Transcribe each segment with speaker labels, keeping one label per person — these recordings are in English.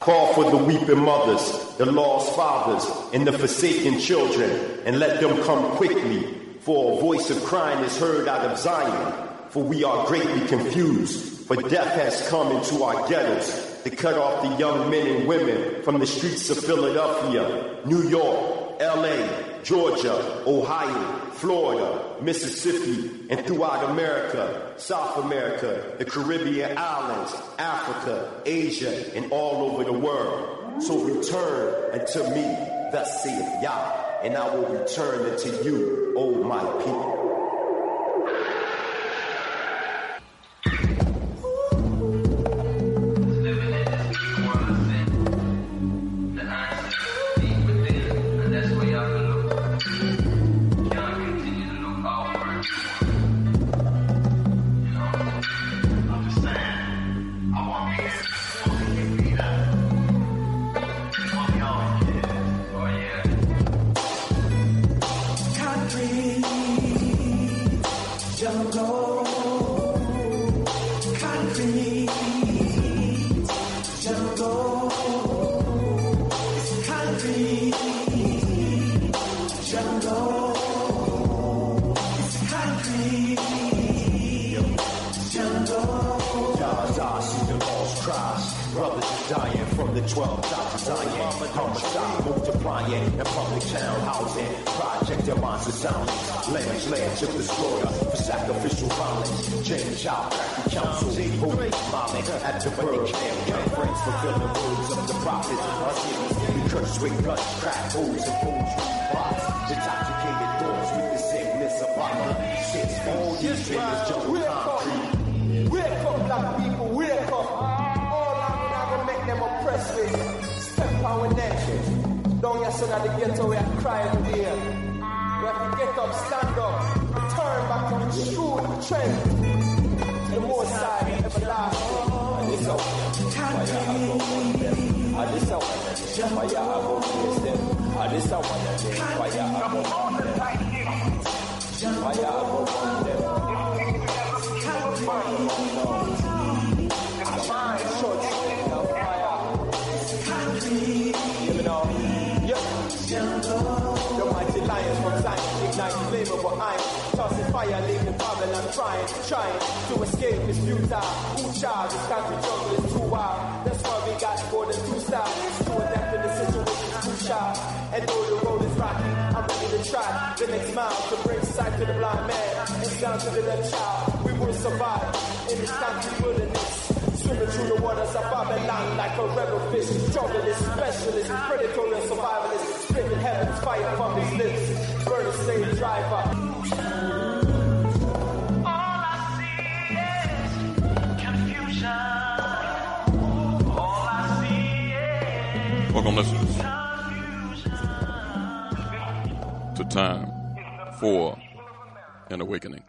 Speaker 1: Call for the weeping mothers, the lost fathers, and the forsaken children, and let them come quickly, for a voice of crying is heard out of Zion. For we are greatly confused, for death has come into our ghettos to cut off the young men and women from the streets of Philadelphia, New York, LA, Georgia, Ohio, Florida, Mississippi, and throughout America, South America, the Caribbean islands, Africa, Asia, and all over the world. So return unto me, thus saith Yah, and I will return unto you, O my people.
Speaker 2: Trying to escape is futile. Who child? This country jungle is too wild. That's why we got more than two styles. To adapt in the situation too shy. And though the road is rocky, I'm ready to try the next mile to bring sight to the blind man and sound to the deaf child. We will survive in this country wilderness. Swimming through the waters of Babylon like a rebel fish. Junglist, specialist, predatory and survivalist. Spitting heaven's fire from his lips. Burn the slave driver.
Speaker 3: Welcome, listeners, to Time for an Awakening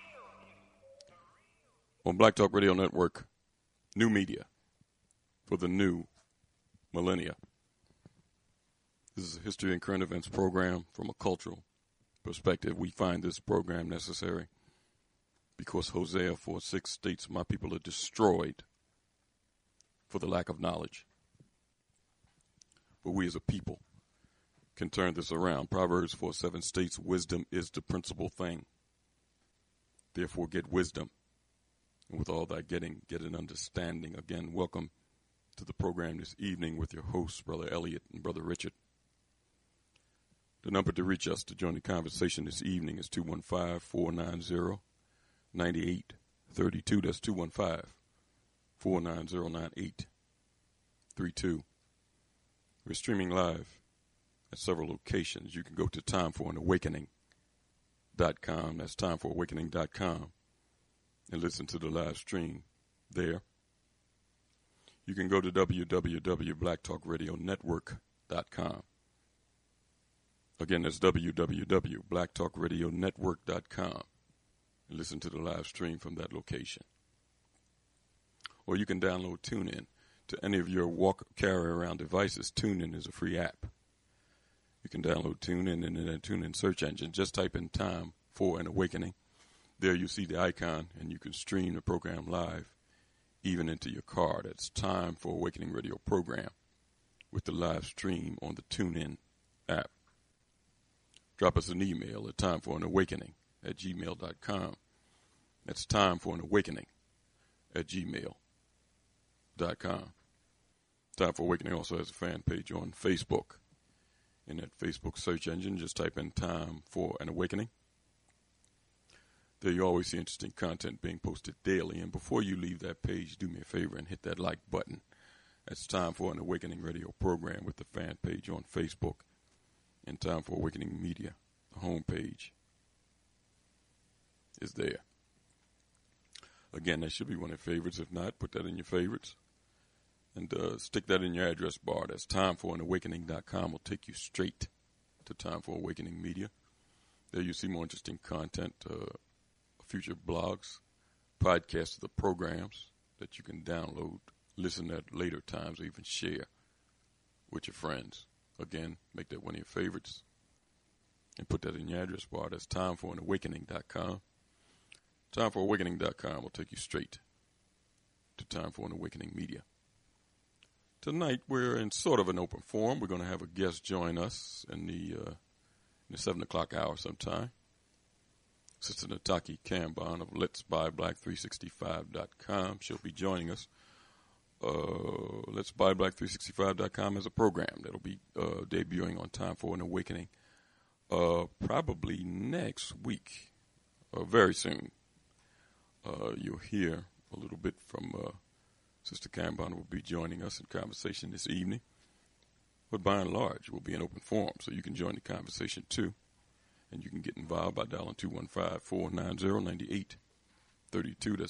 Speaker 3: on Black Talk Radio Network, new media for the new millennia. This is a history and current events program from a cultural perspective. We find this program necessary because Hosea 4:6 states, "My people are destroyed for the lack of knowledge." But we as a people can turn this around. Proverbs 4:7 states, "Wisdom is the principal thing. Therefore get wisdom. And with all that getting, get an understanding." Again, welcome to the program this evening with your hosts, Brother Elliot and Brother Richard. The number to reach us to join the conversation this evening is 215-490-9832. That's 215-490-9832. We're streaming live at several locations. You can go to timeforanawakening.com. That's timeforawakening.com and listen to the live stream there. You can go to www.blacktalkradionetwork.com. Again, that's www.blacktalkradionetwork.com and listen to the live stream from that location. Or you can download TuneIn to any of your carry-around devices. TuneIn is a free app. You can download TuneIn and in that TuneIn search engine, just type in Time for an Awakening. There you see the icon, and you can stream the program live, even into your car. That's Time for Awakening radio program. with the live stream on the TuneIn app. Drop us an email at timeforanawakening@gmail.com. That's timeforanawakening@gmail.com. Time for Awakening also has a fan page on Facebook. In that Facebook search engine, just type in Time for an Awakening. There you always see interesting content being posted daily. And before you leave that page, do me a favor and hit that like button. That's Time for an Awakening radio program with the fan page on Facebook and Time for Awakening Media. The homepage is there. Again, that should be one of your favorites. If not, put that in your favorites. And stick that in your address bar. That's timeforanawakening.com. Will take you straight to Time for Awakening Media. There you see more interesting content, future blogs, podcasts of the programs that you can download, listen at later times, or even share with your friends. Again, make that one of your favorites and put that in your address bar. That's timeforanawakening.com. Timeforawakening.com will take you straight to Time for an Awakening Media. Tonight, we're in sort of an open forum. We're going to have a guest join us in the 7 o'clock hour sometime. Sister Nataki Kambon of Let's Buy Black365.com. She'll be joining us. Let's Buy Black365.com as a program that'll be debuting on Time for an Awakening probably next week, very soon. You'll hear a little bit from Sister Kambon, who will be joining us in conversation this evening. But by and large, we'll be an open forum, so you can join the conversation too. And you can get involved by dialing 215-490-9832. That's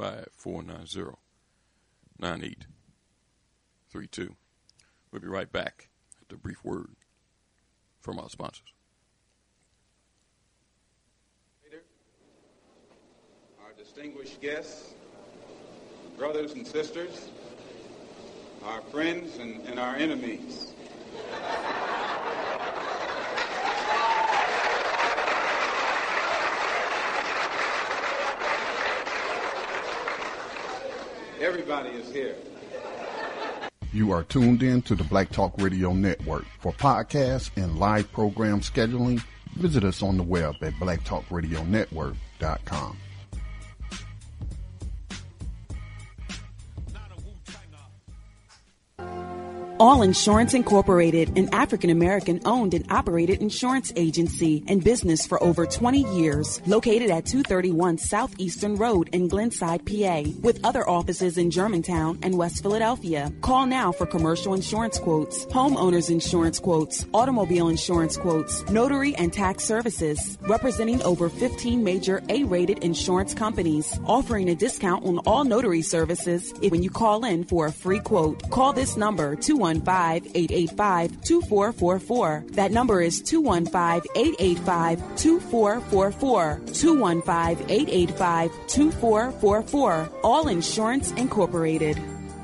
Speaker 3: 215-490-9832. We'll be right back after a brief word from our sponsors.
Speaker 4: Our distinguished guests, brothers and sisters, our friends and our enemies. Everybody is here.
Speaker 5: You are tuned in to the Black Talk Radio Network. For podcasts and live program scheduling, visit us on the web at blacktalkradionetwork.com.
Speaker 6: All Insurance Incorporated, an African-American owned and operated insurance agency in business for over 20 years, located at 231 Southeastern Road in Glenside, PA, with other offices in Germantown and West Philadelphia. Call now for commercial insurance quotes, homeowners insurance quotes, automobile insurance quotes, notary and tax services, representing over 15 major A-rated insurance companies, offering a discount on all notary services when you call in for a free quote. Call this number, 215-885-2444. That number is 215-885-2444. 215-885-2444. All Insurance Incorporated.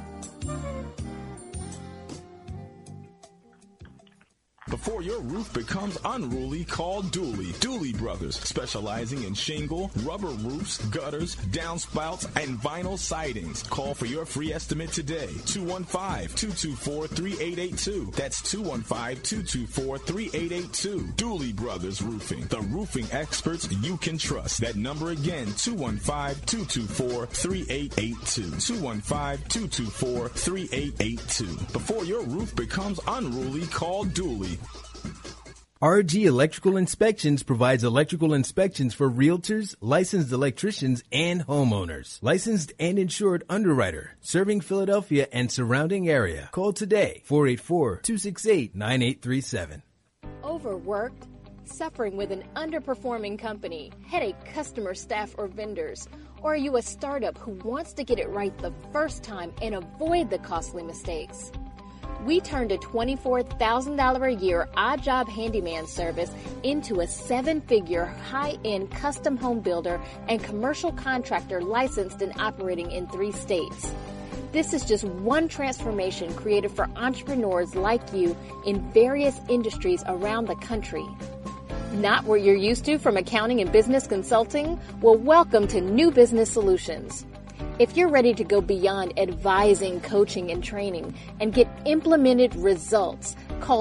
Speaker 7: Before your roof becomes unruly, call Dooley. Dooley Brothers, specializing in shingle, rubber roofs, gutters, downspouts, and vinyl sidings. Call for your free estimate today. 215-224-3882. That's 215-224-3882. Dooley Brothers Roofing, the roofing experts you can trust. That number again, 215-224-3882. 215-224-3882. Before your roof becomes unruly, call Dooley.
Speaker 8: RG Electrical Inspections provides electrical inspections for realtors, licensed electricians, and homeowners. Licensed and insured underwriter, serving Philadelphia and surrounding area. Call today, 484-268-9837.
Speaker 9: Overworked? Suffering with an underperforming company, headache customer, staff, or vendors? Or are you a startup who wants to get it right the first time and avoid the costly mistakes? We turned a $24,000 a year odd job handyman service into a 7-figure high-end custom home builder and commercial contractor licensed and operating in 3 states. This is just one transformation created for entrepreneurs like you in various industries around the country. Not what you're used to from accounting and business consulting? Well, welcome to New Business Solutions. If you're ready to go beyond advising, coaching, and training and get implemented results, call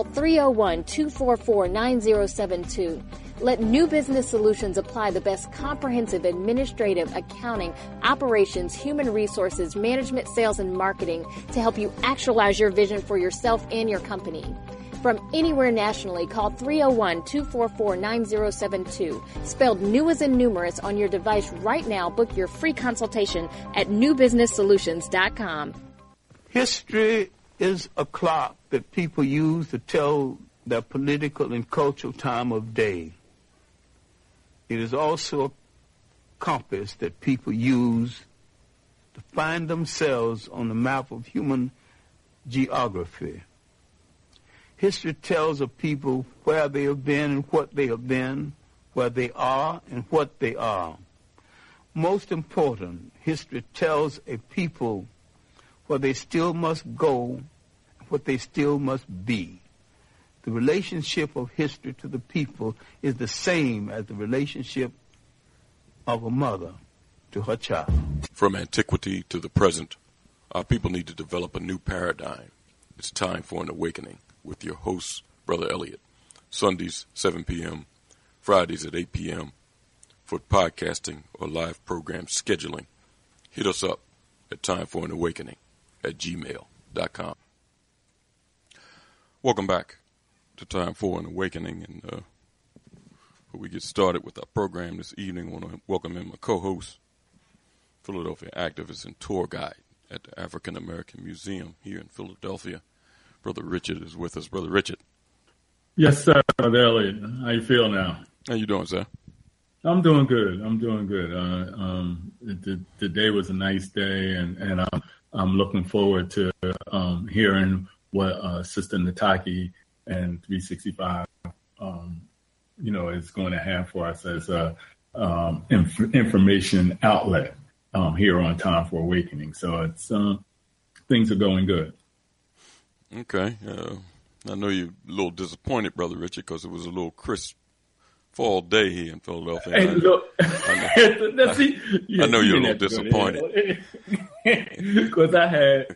Speaker 9: 301-244-9072. Let New Business Solutions apply the best comprehensive administrative, accounting, operations, human resources, management, sales, and marketing to help you actualize your vision for yourself and your company. From anywhere nationally, call 301-244-9072. Spelled new as in numerous on your device right now. Book your free consultation at newbusinesssolutions.com.
Speaker 10: History is a clock that people use to tell their political and cultural time of day. It is also a compass that people use to find themselves on the map of human geography. History tells of people where they have been and what they have been, where they are and what they are. Most important, history tells a people where they still must go, what they still must be. The relationship of history to the people is the same as the relationship of a mother to her child.
Speaker 3: From antiquity to the present, our people need to develop a new paradigm. It's time for an awakening with your host, Brother Elliott. Sundays, 7 p.m., Fridays at 8 p.m. for podcasting or live program scheduling. Hit us up at timeforanawakening@gmail.com. Welcome back to Time for an Awakening. And before we get started with our program this evening, I want to welcome in my co-host, Philadelphia activist and tour guide at the African American Museum here in Philadelphia. Brother Richard is with us. Brother Richard.
Speaker 11: Yes, sir, Brother Elliott. How you feel now?
Speaker 3: How you doing, sir?
Speaker 11: I'm doing good. The day was a nice day, and I'm looking forward to hearing what Sister Nataki and 365, is going to have for us as a information outlet here on Time for Awakening. So it's things are going good.
Speaker 3: Okay. I know you're a little disappointed, Brother Richard, because it was a little crisp fall day here in Philadelphia.
Speaker 11: Hey, look,
Speaker 3: I know you're a little disappointed.
Speaker 11: Because I had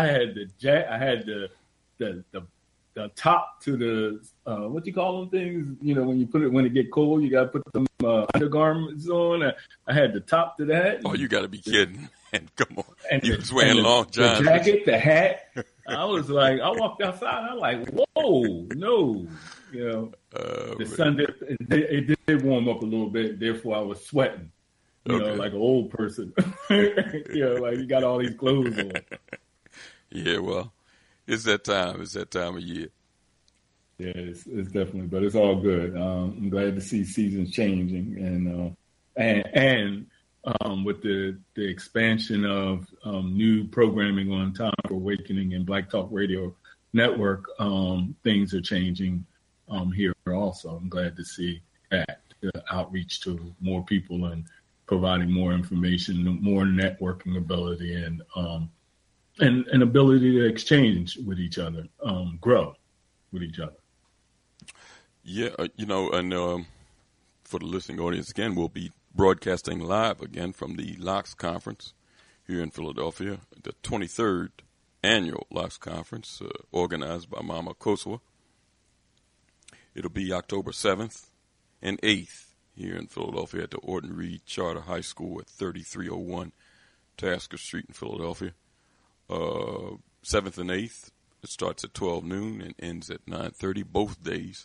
Speaker 11: the top to the what you call them things? When you put it when it get cold, you got to put some undergarments on. I had the top to that.
Speaker 3: Oh, you got to be kidding! And come on, you was wearing long johns.
Speaker 11: The jacket, the hat. I was like, I walked outside. I'm like, whoa, no, the sun it did warm up a little bit. Therefore, I was sweating. Like an old person. Like you got all these clothes on.
Speaker 3: Yeah, well, it's that time. It's that time of year.
Speaker 11: Yeah, it's definitely, but it's all good. I'm glad to see seasons changing, and with the expansion of new programming on Time for Awakening and Black Talk Radio Network, things are changing here also. I'm glad to see that outreach to more people and providing more information, more networking ability, and ability to exchange with each other, grow with each other.
Speaker 3: Yeah, and for the listening audience, again, we'll be broadcasting live again from the LOX Conference here in Philadelphia, the 23rd annual LOX Conference, organized by Mama Koswa. It'll be October 7th and 8th here in Philadelphia at the Orton Reed Charter High School at 3301 Tasker Street in Philadelphia. 7th and 8th, it starts at 12 noon and ends at 9:30, both days.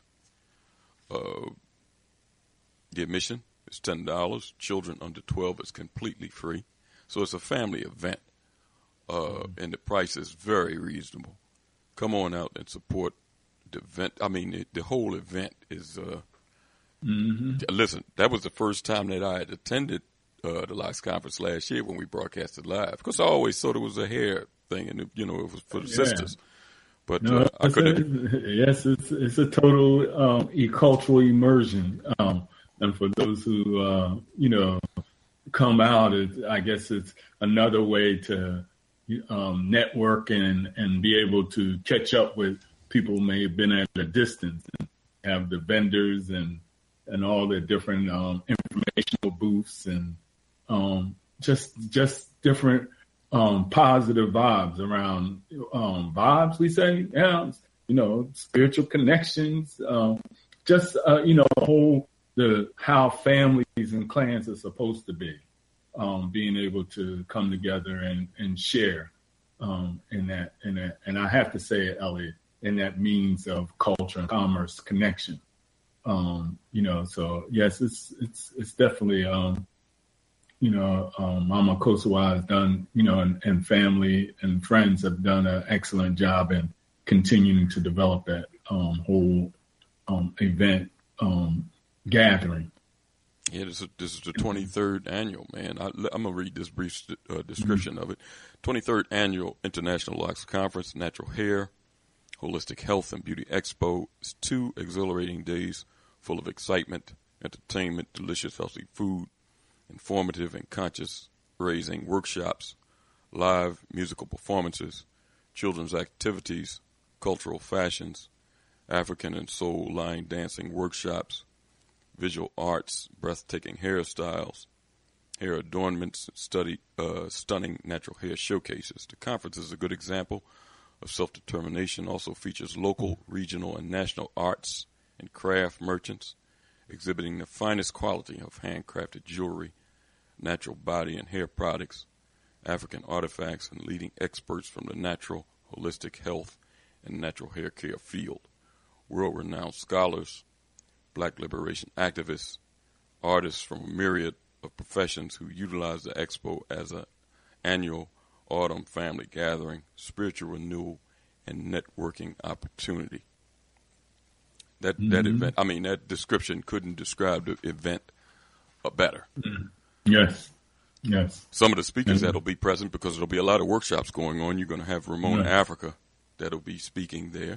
Speaker 3: The admission is $10. Children under 12 is completely free. So it's a family event, and the price is very reasonable. Come on out and support the event. I mean, the whole event is listen, that was the first time that I had attended the LOX Conference last year when we broadcasted live, because I always thought it was a hair thing, and it was for the sisters. But
Speaker 11: no,
Speaker 3: I couldn't.
Speaker 11: Yes, it's a total cultural immersion, and for those who come out, I guess it's another way to network and be able to catch up with people who may have been at a distance, and have the vendors and all the different informational booths, and just different positive vibes around vibes, we say, spiritual connections, how families and clans are supposed to be, being able to come together and share in that. And I have to say it, Elliot, in that means of culture and commerce connection. So yes, it's definitely, Mama Kosuwa has done, and family and friends have done an excellent job in continuing to develop that whole event gathering.
Speaker 3: Yeah, this is the 23rd annual, man. I'm going to read this brief description of it. 23rd Annual International Locks Conference, Natural Hair, Holistic Health and Beauty Expo. It's 2 exhilarating days full of excitement, entertainment, delicious, healthy food, informative and conscious-raising workshops, live musical performances, children's activities, cultural fashions, African and soul line dancing workshops, visual arts, breathtaking hairstyles, hair adornments, stunning natural hair showcases. The conference is a good example of self-determination, also features local, regional, and national arts and craft merchants exhibiting the finest quality of handcrafted jewelry, natural body and hair products, African artifacts, and leading experts from the natural, holistic health, and natural hair care field. World-renowned scholars, Black liberation activists, artists from a myriad of professions who utilize the expo as an annual autumn family gathering, spiritual renewal, and networking opportunity. That event, that description couldn't describe the event better.
Speaker 11: Yes.
Speaker 3: Some of the speakers that'll be present, because there'll be a lot of workshops going on. You're going to have Ramona Africa that'll be speaking there.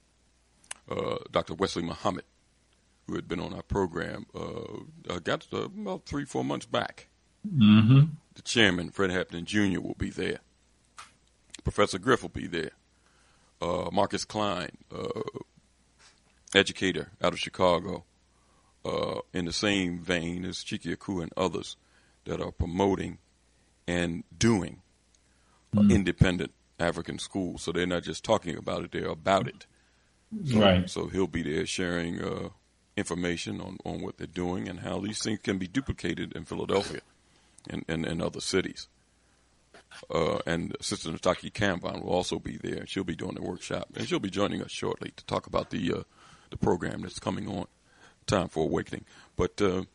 Speaker 3: Dr. Wesley Muhammad, who had been on our program, got about 3-4 months back.
Speaker 11: Mm-hmm.
Speaker 3: The chairman, Fred Hampton Jr., will be there. Professor Griff will be there. Marcus Klein, educator out of Chicago, in the same vein as Chiki Aku and others that are promoting and doing independent African schools. So they're not just talking about it, they're about it. So he'll be there sharing information on what they're doing and how these things can be duplicated in Philadelphia and other cities. And Sister Nataki Kamban will also be there. She'll be doing the workshop, and she'll be joining us shortly to talk about the program that's coming on, Time for Awakening. But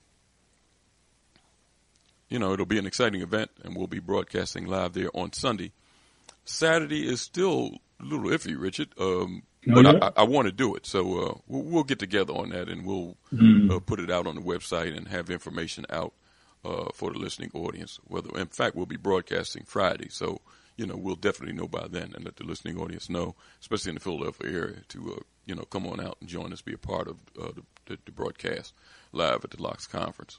Speaker 3: it'll be an exciting event, and we'll be broadcasting live there on Sunday. Saturday is still a little iffy, Richard, but I want to do it. So we'll get together on that, and we'll put it out on the website and have information out for the listening audience. In fact, we'll be broadcasting Friday, so we'll definitely know by then, and let the listening audience know, especially in the Philadelphia area, to come on out and join us, be a part of the broadcast live at the Locks Conference.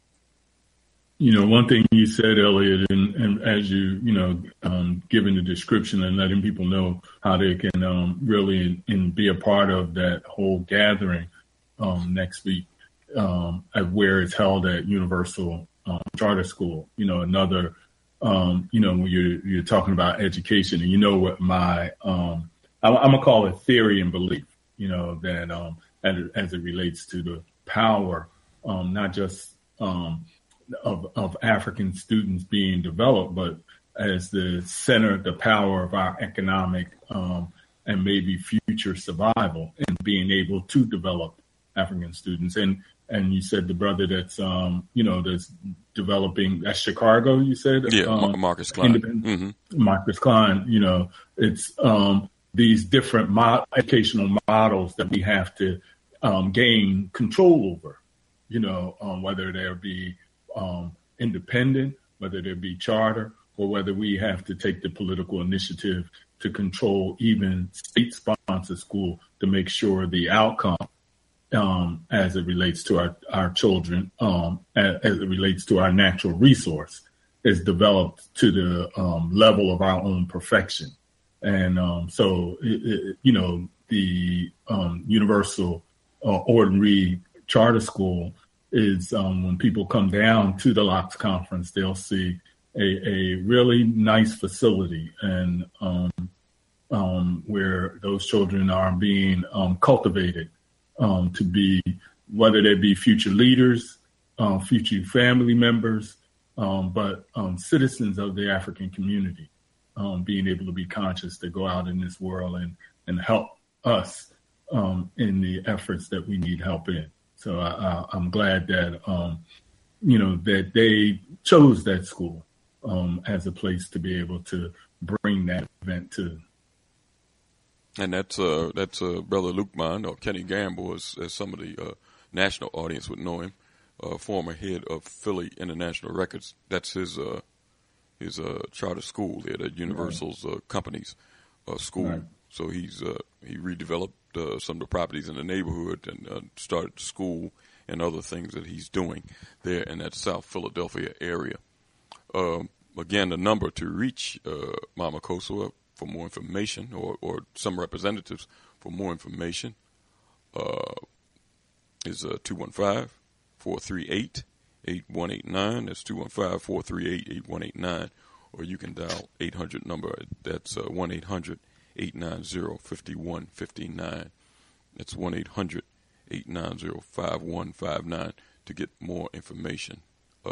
Speaker 11: One thing you said, Elliot, and as you, giving the description and letting people know how they can really and be a part of that whole gathering next week at where it's held at Universal Charter School. Another, when you're talking about education, and what my, I'm going to call it theory and belief, that as it relates to the power, not just of African students being developed, but as the center, the power of our economic and maybe future survival and being able to develop African students. And you said the brother that's, that's developing, that's Chicago, you said?
Speaker 3: Yeah, Marcus Klein.
Speaker 11: Marcus Klein, it's these different educational models that we have to gain control over, whether there be independent, whether there be charter, or whether we have to take the political initiative to control even state-sponsored school to make sure the outcome as it relates to our children, as it relates to our natural resource, is developed to the level of our own perfection. And so, the Universal Orton Reed Charter School is when people come down to the Locks Conference, they'll see a really nice facility, and where those children are being cultivated to be, whether they be future leaders, future family members, but citizens of the African community, being able to be conscious to go out in this world and help us in the efforts that we need help in. So I'm glad that, that they chose that school as a place to be able to bring that event to.
Speaker 3: And that's Brother Lukman, or Kenny Gamble, as some of the national audience would know him, former head of Philly International Records. That's his charter school there, at Universal's company's school. Right. So he redeveloped some of the properties in the neighborhood and started the school and other things that he's doing there in that South Philadelphia area. Again, the number to reach Mama Kosso for more information, or some representatives for more information, is 215-438-8189. That's 215-438-8189. Or you can dial 800 number. That's 1-800-890-5159. That's 1-800-890-5159 to get more information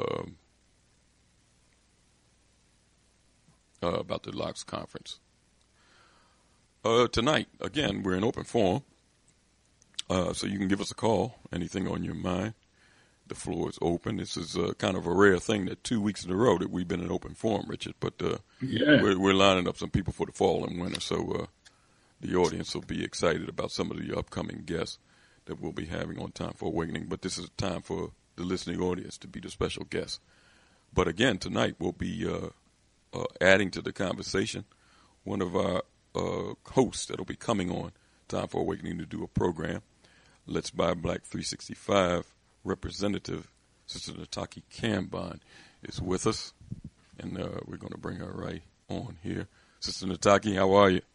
Speaker 3: about the LOX conference. Tonight, again, we're in open forum, so you can give us a call, anything on your mind. The floor is open. This is kind of a rare thing that 2 weeks in a row that we've been in open forum, Richard, but we're lining up some people for the fall and winter, so the audience will be excited about some of the upcoming guests that we'll be having on Time for Awakening, but this is a time for the listening audience to be the special guest. But again, tonight we'll be adding to the conversation one of our hosts that'll be coming on Time for Awakening to do a program. Let's Buy Black 365 representative, Sister Nataki Kambon, is with us, and we're going to bring her right on here. Sister Nataki, how are you?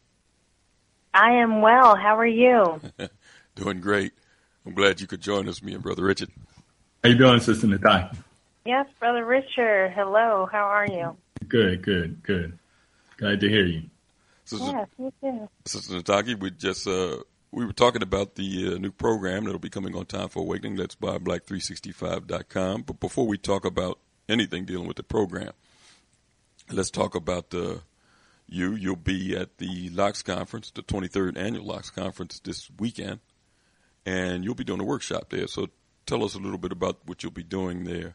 Speaker 12: I am well. How are you?
Speaker 3: Doing great. I'm glad you could join us, me and Brother Richard.
Speaker 11: How you doing, Sister Nataki?
Speaker 12: Yes, Brother Richard. Hello. How are you?
Speaker 11: Good. Glad to hear you.
Speaker 12: Yes, me too.
Speaker 3: Sister Nataki, we were talking about the new program that'll be coming on Time for Awakening. Let's Buy Black365.com. But before we talk about anything dealing with the program, let's talk about you'll be at the LOX conference, the 23rd annual LOX conference this weekend, and you'll be doing a workshop there. So tell us a little bit about what you'll be doing there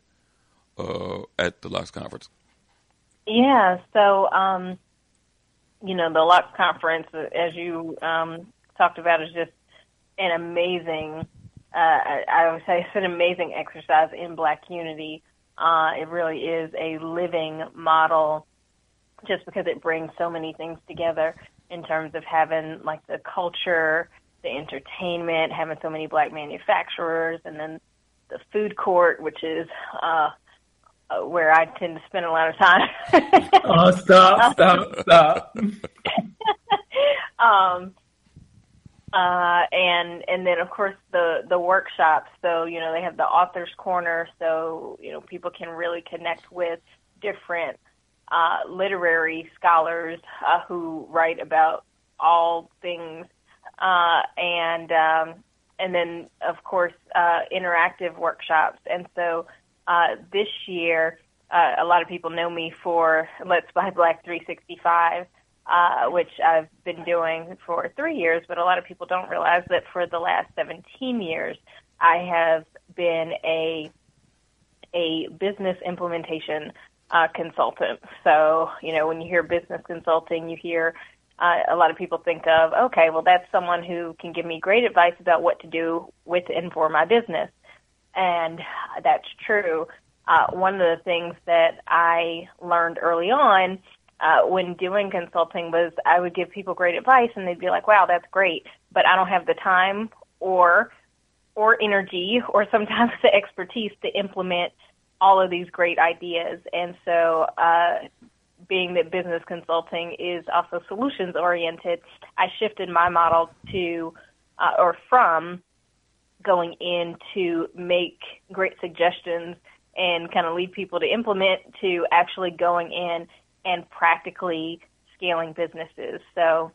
Speaker 3: at the LOX conference.
Speaker 12: Yeah, so, the LOX conference, as you talked about, is just an amazing, I would say it's an amazing exercise in Black unity. It really is a living model, just because it brings so many things together in terms of having like the culture, the entertainment, having so many Black manufacturers, and then the food court, which is where I tend to spend a lot of time.
Speaker 11: Oh, stop.
Speaker 12: And then of course the workshops. So, they have the author's corner, so, people can really connect with different literary scholars who write about all things, and then of course interactive workshops. And so this year, a lot of people know me for Let's Buy Black 365, which I've been doing for 3 years, but a lot of people don't realize that for the last 17 years, I have been a business implementation consultant. So, when you hear business consulting, you hear a lot of people think of, okay, well, that's someone who can give me great advice about what to do with and for my business. And that's true. One of the things that I learned early on when doing consulting was I would give people great advice, and they'd be like, wow, that's great, but I don't have the time or energy or sometimes the expertise to implement all of these great ideas. And so being that business consulting is also solutions-oriented, I shifted my model to from going in to make great suggestions and kind of lead people to implement to actually going in and practically scaling businesses. So,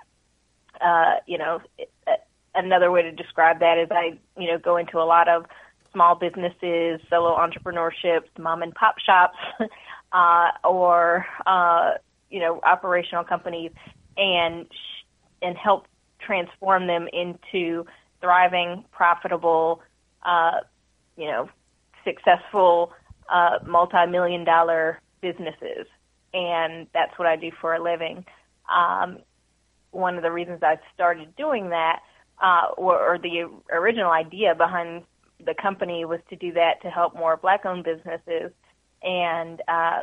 Speaker 12: another way to describe that is I, go into a lot of small businesses, solo entrepreneurships, mom and pop shops, or operational companies, and help transform them into thriving, profitable, successful, multi-million-dollar businesses. And that's what I do for a living. One of the reasons I started doing that, or the original idea behind the company, was to do that to help more Black-owned businesses. And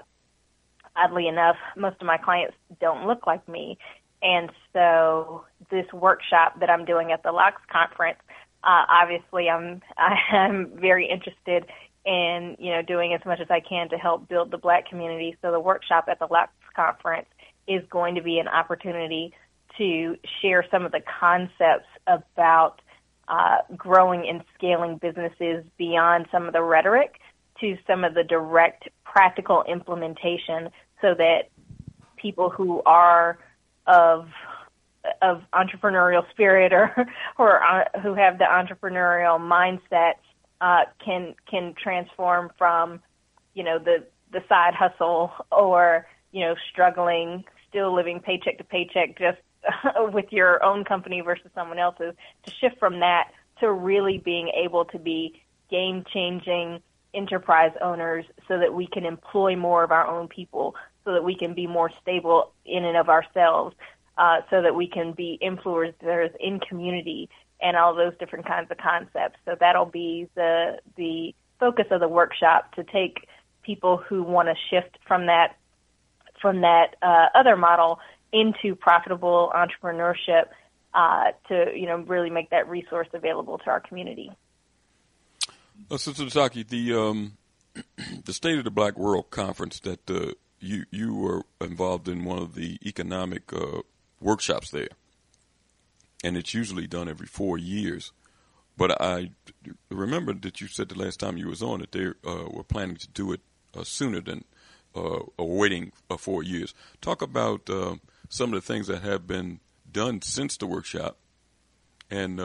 Speaker 12: oddly enough, most of my clients don't look like me. And so this workshop that I'm doing at the LOX conference, obviously I'm very interested in, doing as much as I can to help build the Black community. So the workshop at the LOX conference is going to be an opportunity to share some of the concepts about growing and scaling businesses beyond some of the rhetoric to some of the direct practical implementation, so that people who are of entrepreneurial spirit or who have the entrepreneurial mindset can transform from, the side hustle or, struggling, still living paycheck to paycheck just with your own company versus someone else's, to shift from that to really being able to be game-changing enterprise owners, so that we can employ more of our own people, so that we can be more stable in and of ourselves, so that we can be influencers in community, and all those different kinds of concepts. So that'll be the focus of the workshop, to take people who want to shift from that other model into profitable entrepreneurship, to really make that resource available to our community.
Speaker 3: Sister Zaki, the State of the Black World Conference that you were involved in, one of the economic workshops there, and it's usually done every 4 years. But I remember that you said the last time you was on that they were planning to do it sooner than waiting 4 years. Talk about some of the things that have been done since the workshop, and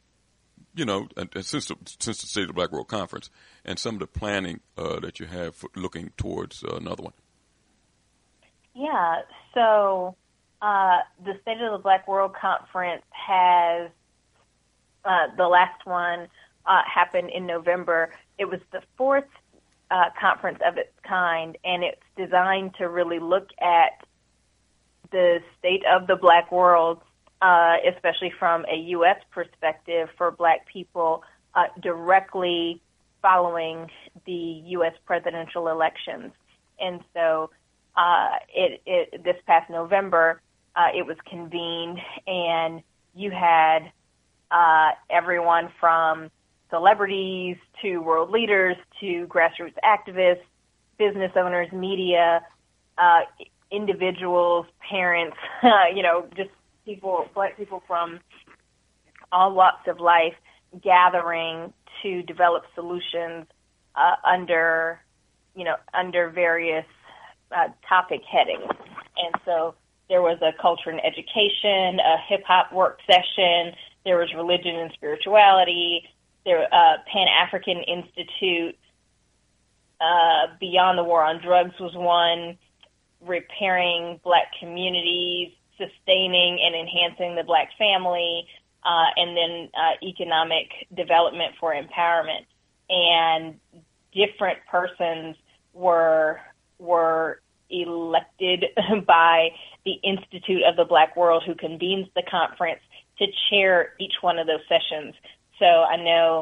Speaker 3: since the State of the Black World Conference, and some of the planning that you have for looking towards another one.
Speaker 12: Yeah, so the State of the Black World Conference has, the last one happened in November. It was the fourth conference of its kind, and it's designed to really look at the state of the Black world, especially from a U.S. perspective for Black people, directly following the U.S. presidential elections. And so this past November, it was convened, and you had everyone from celebrities to world leaders to grassroots activists, business owners, media, individuals, parents, just people, Black people from all walks of life, gathering to develop solutions under various topic headings. And so there was a culture and education, a hip-hop work session, there was religion and spirituality, there Pan-African Institute, Beyond the War on Drugs was one, repairing Black communities, sustaining and enhancing the Black family, and then economic development for empowerment. And different persons were elected by the Institute of the Black World, who convenes the conference, to chair each one of those sessions. So I know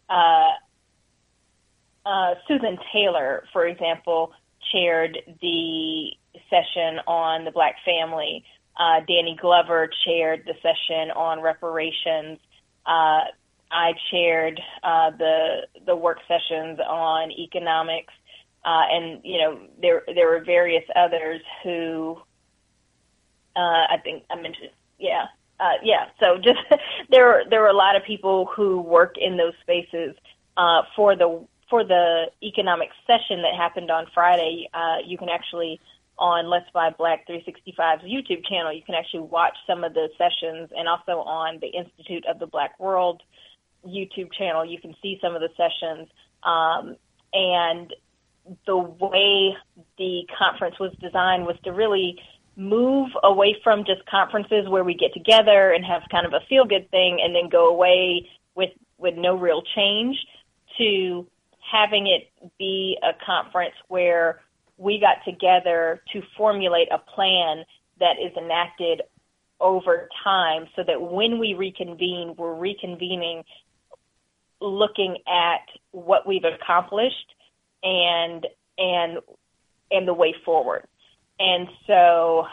Speaker 12: Susan Taylor, for example, chaired the session on the Black family. Danny Glover chaired the session on reparations. I chaired the work sessions on economics, and there were various others who I think I mentioned. So just there were a lot of people who work in those spaces for the for the economic session that happened on Friday, you can actually, on Let's Buy Black 365's YouTube channel, you can actually watch some of the sessions, and also on the Institute of the Black World YouTube channel, you can see some of the sessions. And the way the conference was designed was to really move away from just conferences where we get together and have kind of a feel-good thing and then go away with no real change, to having it be a conference where we got together to formulate a plan that is enacted over time, so that when we reconvene, we're reconvening looking at what we've accomplished and the way forward. And so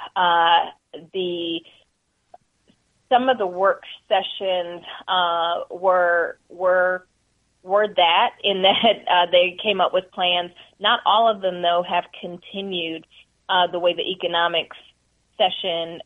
Speaker 12: some of the work sessions were that, in that they came up with plans. Not all of them, though, have continued the way the economics session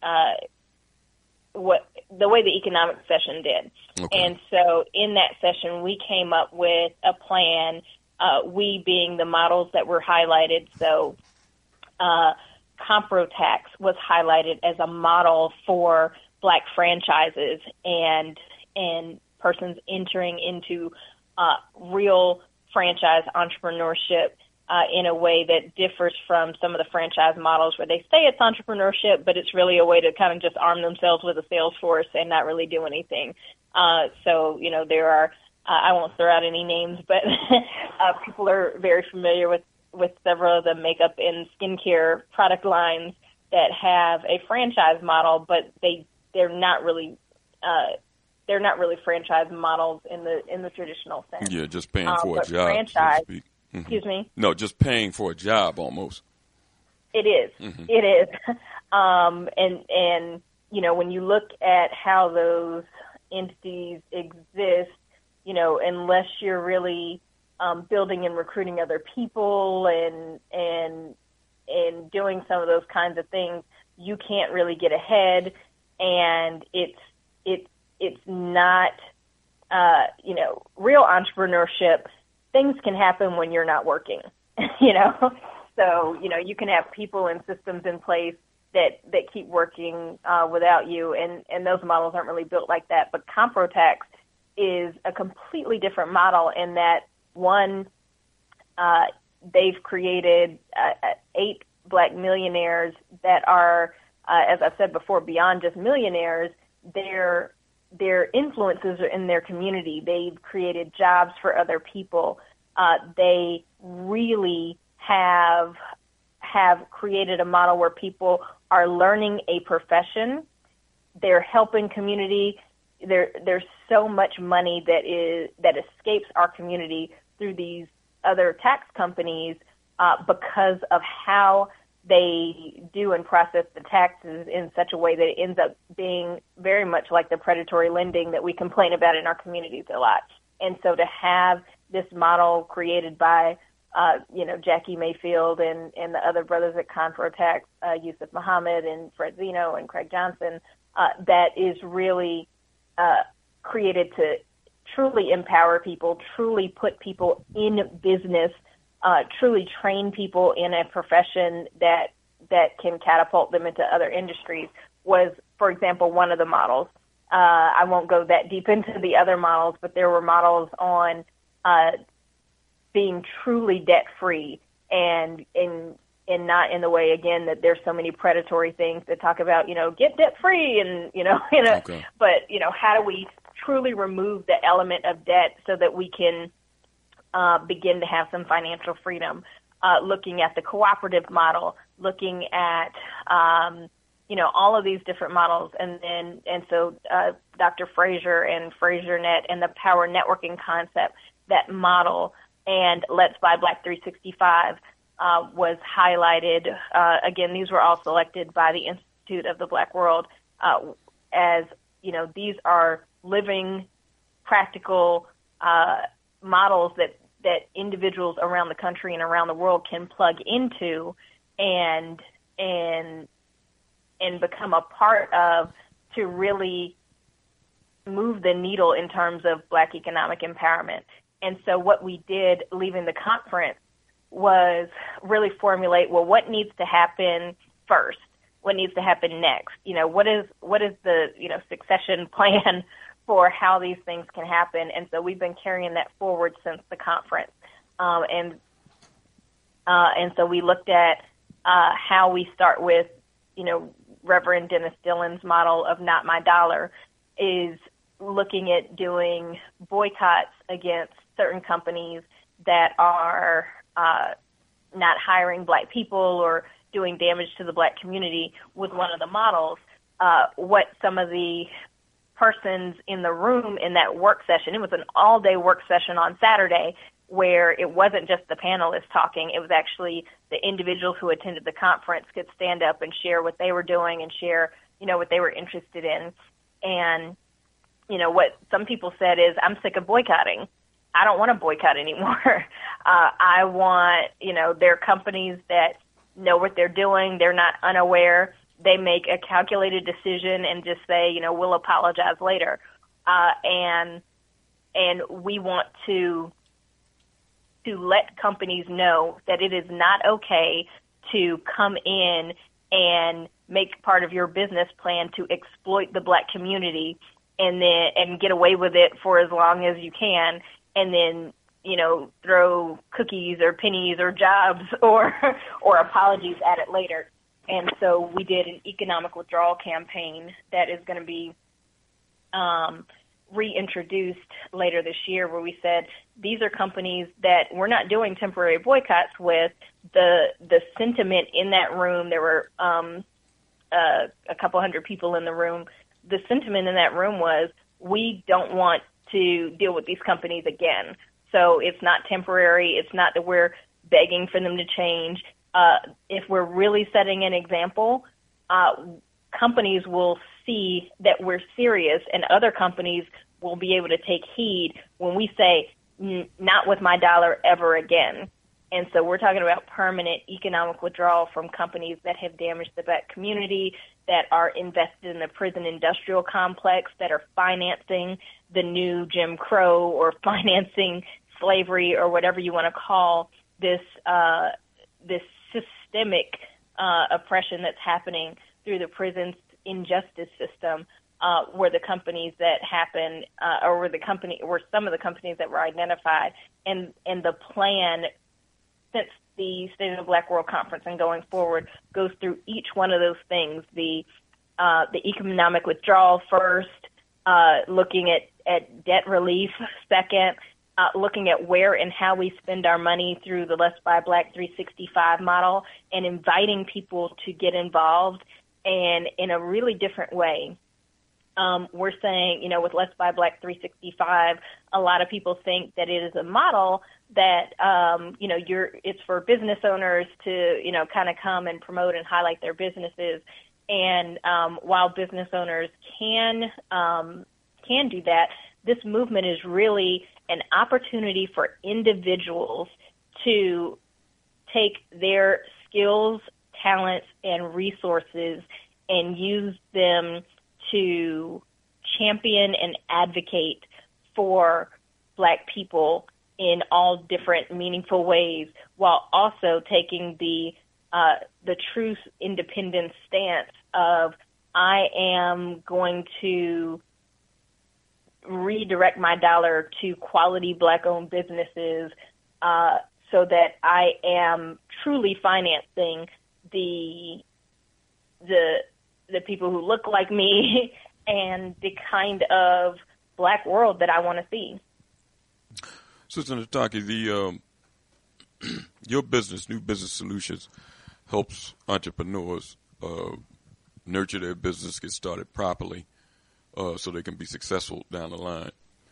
Speaker 12: did. Okay. And so in that session, we came up with a plan, we being the models that were highlighted. So ComproTax was highlighted as a model for Black franchises and persons entering into real franchise entrepreneurship in a way that differs from some of the franchise models where they say it's entrepreneurship, but it's really a way to kind of just arm themselves with a sales force and not really do anything. So, there are, I won't throw out any names, but people are very familiar with several of the makeup and skincare product lines that have a franchise model, but they're not really franchise models in the traditional sense.
Speaker 3: Yeah, just paying for a job.
Speaker 12: Franchise,
Speaker 3: so to speak. Mm-hmm.
Speaker 12: Excuse me?
Speaker 3: No, just paying for a job almost.
Speaker 12: It is. Mm-hmm. It is. And when you look at how those entities exist, unless you're really building and recruiting other people and doing some of those kinds of things, you can't really get ahead. And it's not, real entrepreneurship. Things can happen when you're not working, So, you can have people and systems in place that keep working without you, and those models aren't really built like that. But ComproTax is a completely different model in that, one, they've created 8 Black millionaires that are, as I said before, beyond just millionaires. They're influencers in their community. They've created jobs for other people. They really have created a model where people are learning a profession. They're helping community. There's so much money that escapes our community through these other tax companies because of how they do and process the taxes in such a way that it ends up being very much like the predatory lending that we complain about in our communities a lot. And so to have this model created by, Jackie Mayfield and the other brothers at ComproTax, Yusuf Muhammad and Fred Zeno and Craig Johnson, that is really created to truly empower people, truly put people in business, truly train people in a profession that can catapult them into other industries, was, for example, one of the models. I won't go that deep into the other models, but there were models on being truly debt-free and not in the way, again, that there's so many predatory things that talk about, get debt-free and, okay. But, how do we truly remove the element of debt so that we can begin to have some financial freedom, looking at the cooperative model, looking at, all of these different models. And so Dr. Fraser and FraserNet and the power networking concept, that model, and Let's Buy Black 365 was highlighted. Again, these were all selected by the Institute of the Black World as, these are living, practical models that individuals around the country and around the world can plug into and become a part of, to really move the needle in terms of Black economic empowerment. And so what we did leaving the conference was really formulate, well, what needs to happen first? What needs to happen next? What is the, succession plan for how these things can happen? And so we've been carrying that forward since the conference. And so we looked at how we start with, Reverend Dennis Dillon's model of Not My Dollar is looking at doing boycotts against certain companies that are not hiring black people or doing damage to the black community was one of the models. What some of the persons in the room in that work session, it was an all-day work session on Saturday where it wasn't just the panelists talking, it was actually the individuals who attended the conference could stand up and share what they were doing and share, what they were interested in. And, what some people said is, I'm sick of boycotting. I don't want to boycott anymore. I want, there are companies that know what they're doing. They're not unaware. They make a calculated decision and just say, we'll apologize later. And we want to let companies know that it is not okay to come in and make part of your business plan to exploit the black community and get away with it for as long as you can, and then throw cookies or pennies or jobs or apologies at it later. And so we did an economic withdrawal campaign that is going to be reintroduced later this year, where we said these are companies that we're not doing temporary boycotts with. The sentiment in that room, there were a couple hundred people in the room. The sentiment in that room was, we don't want to deal with these companies again. So it's not temporary. It's not that we're begging for them to change. If we're really setting an example, companies will see that we're serious, and other companies will be able to take heed when we say, not with my dollar ever again. And so we're talking about permanent economic withdrawal from companies that have damaged the black community, that are invested in the prison industrial complex, that are financing the new Jim Crow or financing slavery or whatever you want to call this systemic oppression that's happening through the prison's injustice system, were the companies that happen, or were some of the companies that were identified, and the plan since the State of the Black World Conference and going forward goes through each one of those things. The economic withdrawal first, looking at debt relief second, looking at where and how we spend our money through the Let's Buy Black 365 model, and inviting people to get involved and in a really different way. We're saying, with Let's Buy Black 365, a lot of people think that it is a model that, it's for business owners to, kind of come and promote and highlight their businesses. And while business owners can do that, this movement is really an opportunity for individuals to take their skills, talents, and resources and use them to champion and advocate for black people in all different meaningful ways, while also taking the true independent stance of, I am going to redirect my dollar to quality black-owned businesses so that I am truly financing the people who look like me and the kind of black world that I want to see.
Speaker 3: Sister Nataki, your business, New Business Solutions, helps entrepreneurs nurture their business, get started properly, so they can be successful down the line.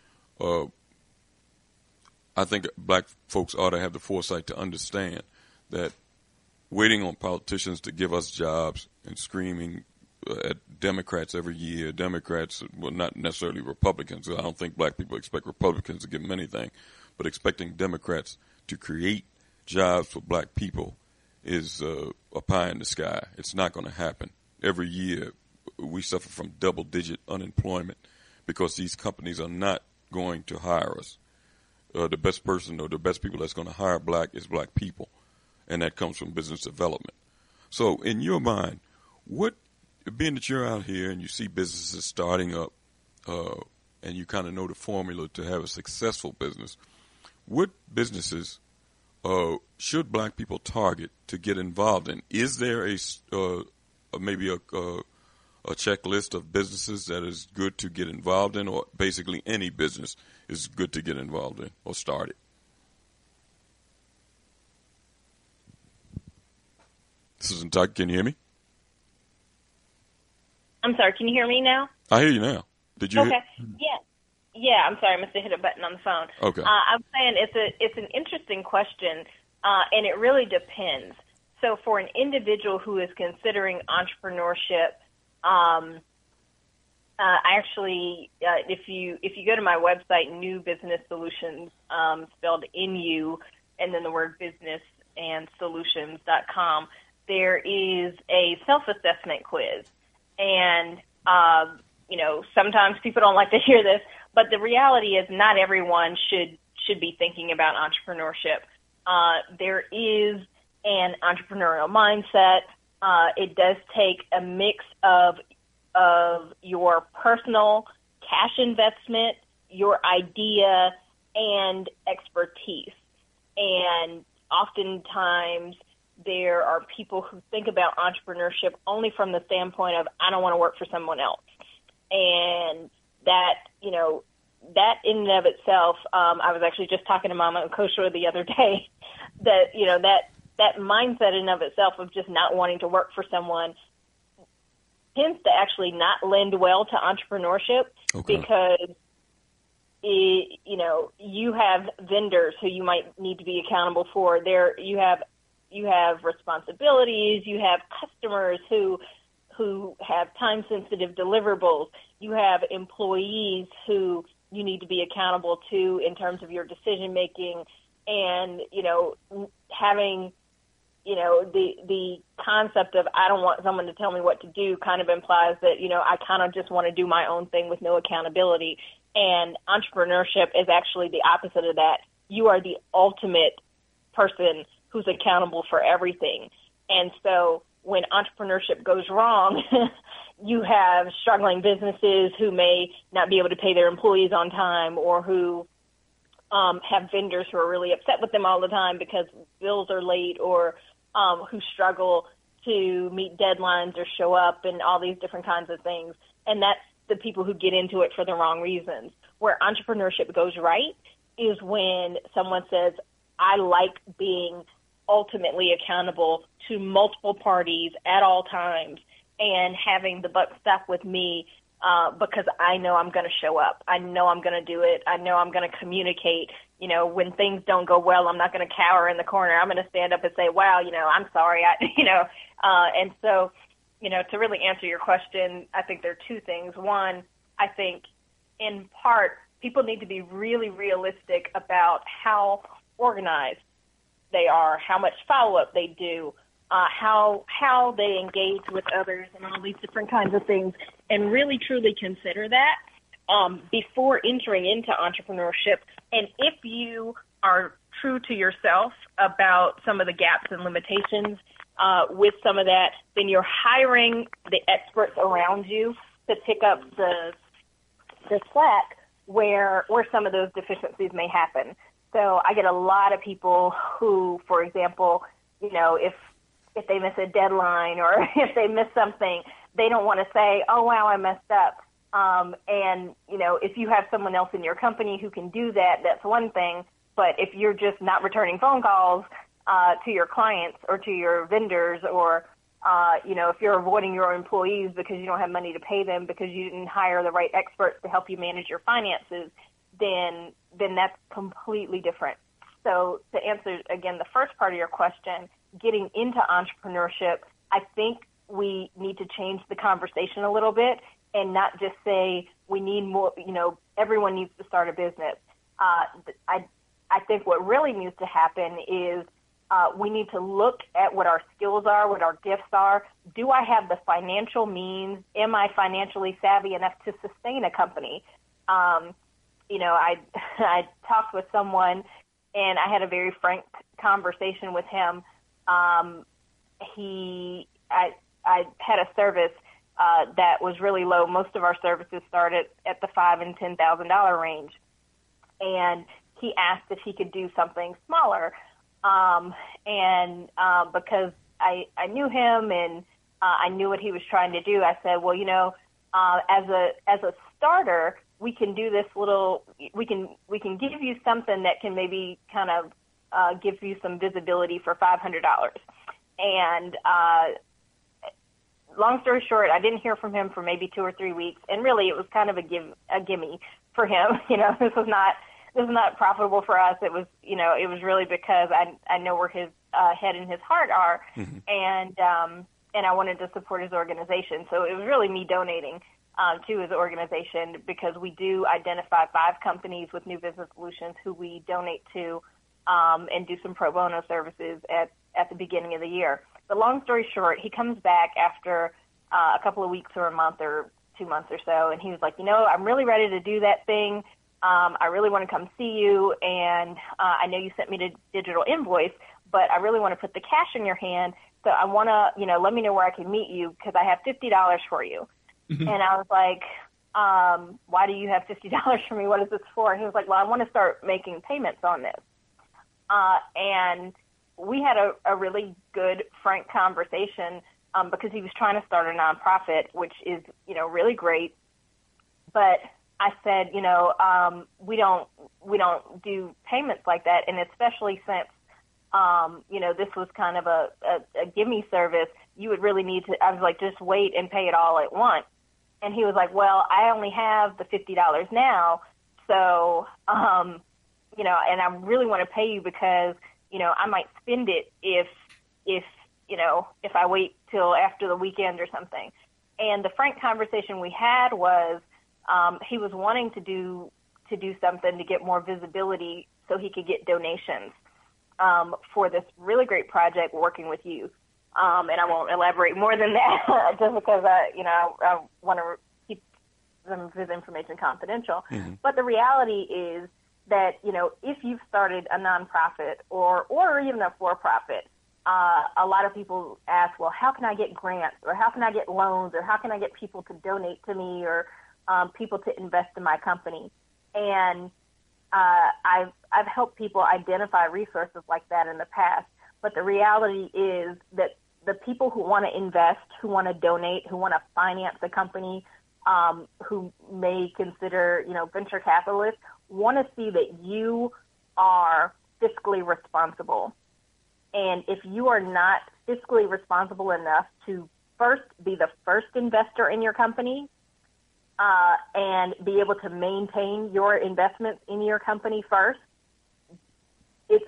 Speaker 3: I think black folks ought to have the foresight to understand that waiting on politicians to give us jobs and screaming at Democrats every year, Democrats, well, not necessarily Republicans. I don't think black people expect Republicans to give them anything, but expecting Democrats to create jobs for black people is a pie in the sky. It's not going to happen. Every year we suffer from double-digit unemployment because these companies are not going to hire us. the best person or the best people that's going to hire black is black people, and that comes from business development. So in your mind, what, being that you're out here and you see businesses starting up, and you kind of know the formula to have a successful business, what businesses should black people target to get involved in? Is there maybe a checklist of businesses that is good to get involved in, or basically any business is good to get involved in or start it? This is Tuck. Can you hear me?
Speaker 12: I'm sorry. Can you hear me now?
Speaker 3: I hear you now. Did you?
Speaker 12: Okay. Yeah. I'm sorry. I must have hit a button on the phone.
Speaker 3: Okay.
Speaker 12: I'm saying it's an interesting question, and it really depends. So for an individual who is considering entrepreneurship, if you go to my website, New Business Solutions, spelled NU, and then the word business and solutions.com, there is a self-assessment quiz. And, sometimes people don't like to hear this, but the reality is not everyone should be thinking about entrepreneurship. There is an entrepreneurial mindset. It does take a mix of your personal cash investment, your idea, and expertise. And oftentimes there are people who think about entrepreneurship only from the standpoint of, I don't want to work for someone else. And that, that in and of itself, I was actually just talking to Mama Kosher the other day, that, that mindset in of itself of just not wanting to work for someone tends to actually not lend well to entrepreneurship. Okay. Because you have vendors who you might need to be accountable for. You have responsibilities. You have customers who have time-sensitive deliverables. You have employees who you need to be accountable to in terms of your decision-making. And, having, the concept of I don't want someone to tell me what to do kind of implies that, I kind of just want to do my own thing with no accountability. And entrepreneurship is actually the opposite of that. You are the ultimate person who's accountable for everything. And so when entrepreneurship goes wrong, you have struggling businesses who may not be able to pay their employees on time, or who have vendors who are really upset with them all the time because bills are late, or who struggle to meet deadlines or show up, and all these different kinds of things. And that's the people who get into it for the wrong reasons. Where entrepreneurship goes right is when someone says, I like being ultimately accountable to multiple parties at all times, and having the buck stop with me because I know I'm going to show up. I know I'm going to do it. I know I'm going to communicate. When things don't go well, I'm not going to cower in the corner. I'm going to stand up and say, wow, I'm sorry. And so, to really answer your question, I think there are two things. One, I think in part, people need to be really realistic about how organized they are, how much follow-up they do, how they engage with others, and all these different kinds of things, and really truly consider that before entering into entrepreneurship. And if you are true to yourself about some of the gaps and limitations with some of that, then you're hiring the experts around you to pick up the slack where some of those deficiencies may happen. So I get a lot of people who, for example, if they miss a deadline or if they miss something, they don't want to say, oh, wow, I messed up. And, if you have someone else in your company who can do that, that's one thing. But if you're just not returning phone calls to your clients or to your vendors, or, if you're avoiding your employees because you don't have money to pay them because you didn't hire the right experts to help you manage your finances, then that's completely different. So to answer, again, the first part of your question, getting into entrepreneurship, I think we need to change the conversation a little bit and not just say we need more, everyone needs to start a business. I think what really needs to happen is we need to look at what our skills are, what our gifts are. Do I have the financial means? Am I financially savvy enough to sustain a company? I talked with someone, and I had a very frank conversation with him. I had a service that was really low. Most of our services started at the $5,000 and $10,000 range, and he asked if he could do something smaller. Because I knew him and I knew what he was trying to do, I said, well, as a starter, we can do this we can give you something that can maybe kind of give you some visibility for $500. And long story short, I didn't hear from him for maybe 2 or 3 weeks, and really it was kind of a gimme for him. This was not profitable for us. It was really because I know where his head and his heart are, and I wanted to support his organization. So it was really me donating to his organization, because we do identify 5 companies with New Business Solutions who we donate to and do some pro bono services at the beginning of the year. But long story short, he comes back after a couple of weeks or a month or 2 months or so, and he was like, I'm really ready to do that thing. I really want to come see you, and I know you sent me the digital invoice, but I really want to put the cash in your hand, so I want to, let me know where I can meet you, because I have $50 for you. And I was like, why do you have $50 for me? What is this for? And he was like, well, I want to start making payments on this. And we had a really good, frank conversation because he was trying to start a nonprofit, which is, really great. But I said, we don't do payments like that, and especially since, this was kind of a gimme service, you would really need to. I was like, just wait and pay it all at once. And he was like, well, I only have the $50 now, so, and I really want to pay you because, I might spend it if I wait till after the weekend or something. And the frank conversation we had was, he was wanting to do something to get more visibility so he could get donations for this really great project working with youth. And I won't elaborate more than that just because I want to keep some of his information confidential. Mm-hmm. But the reality is that, if you've started a nonprofit or even a for-profit, a lot of people ask, well, how can I get grants, or how can I get loans, or how can I get people to donate to me, or people to invest in my company? And I've helped people identify resources like that in the past. But the reality is that the people who want to invest, who want to donate, who want to finance a company, who may consider, venture capitalists, want to see that you are fiscally responsible. And if you are not fiscally responsible enough to first be the first investor in your company, and be able to maintain your investments in your company first, it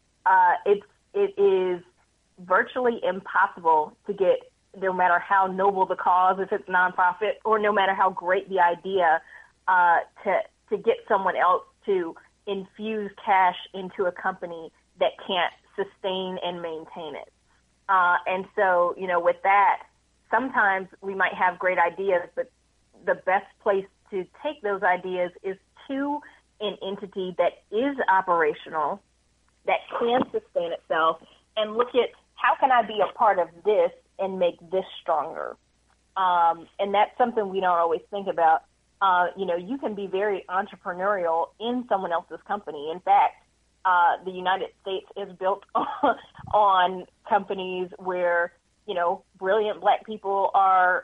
Speaker 12: is virtually impossible to get, no matter how noble the cause, if it's nonprofit, or no matter how great the idea, to get someone else to infuse cash into a company that can't sustain and maintain it. And so, with that, sometimes we might have great ideas, but the best place to take those ideas is to an entity that is operational, that can sustain itself, and look at how can I be a part of this and make this stronger. And that's something we don't always think about. You can be very entrepreneurial in someone else's company. In fact, the United States is built on companies where, brilliant Black people are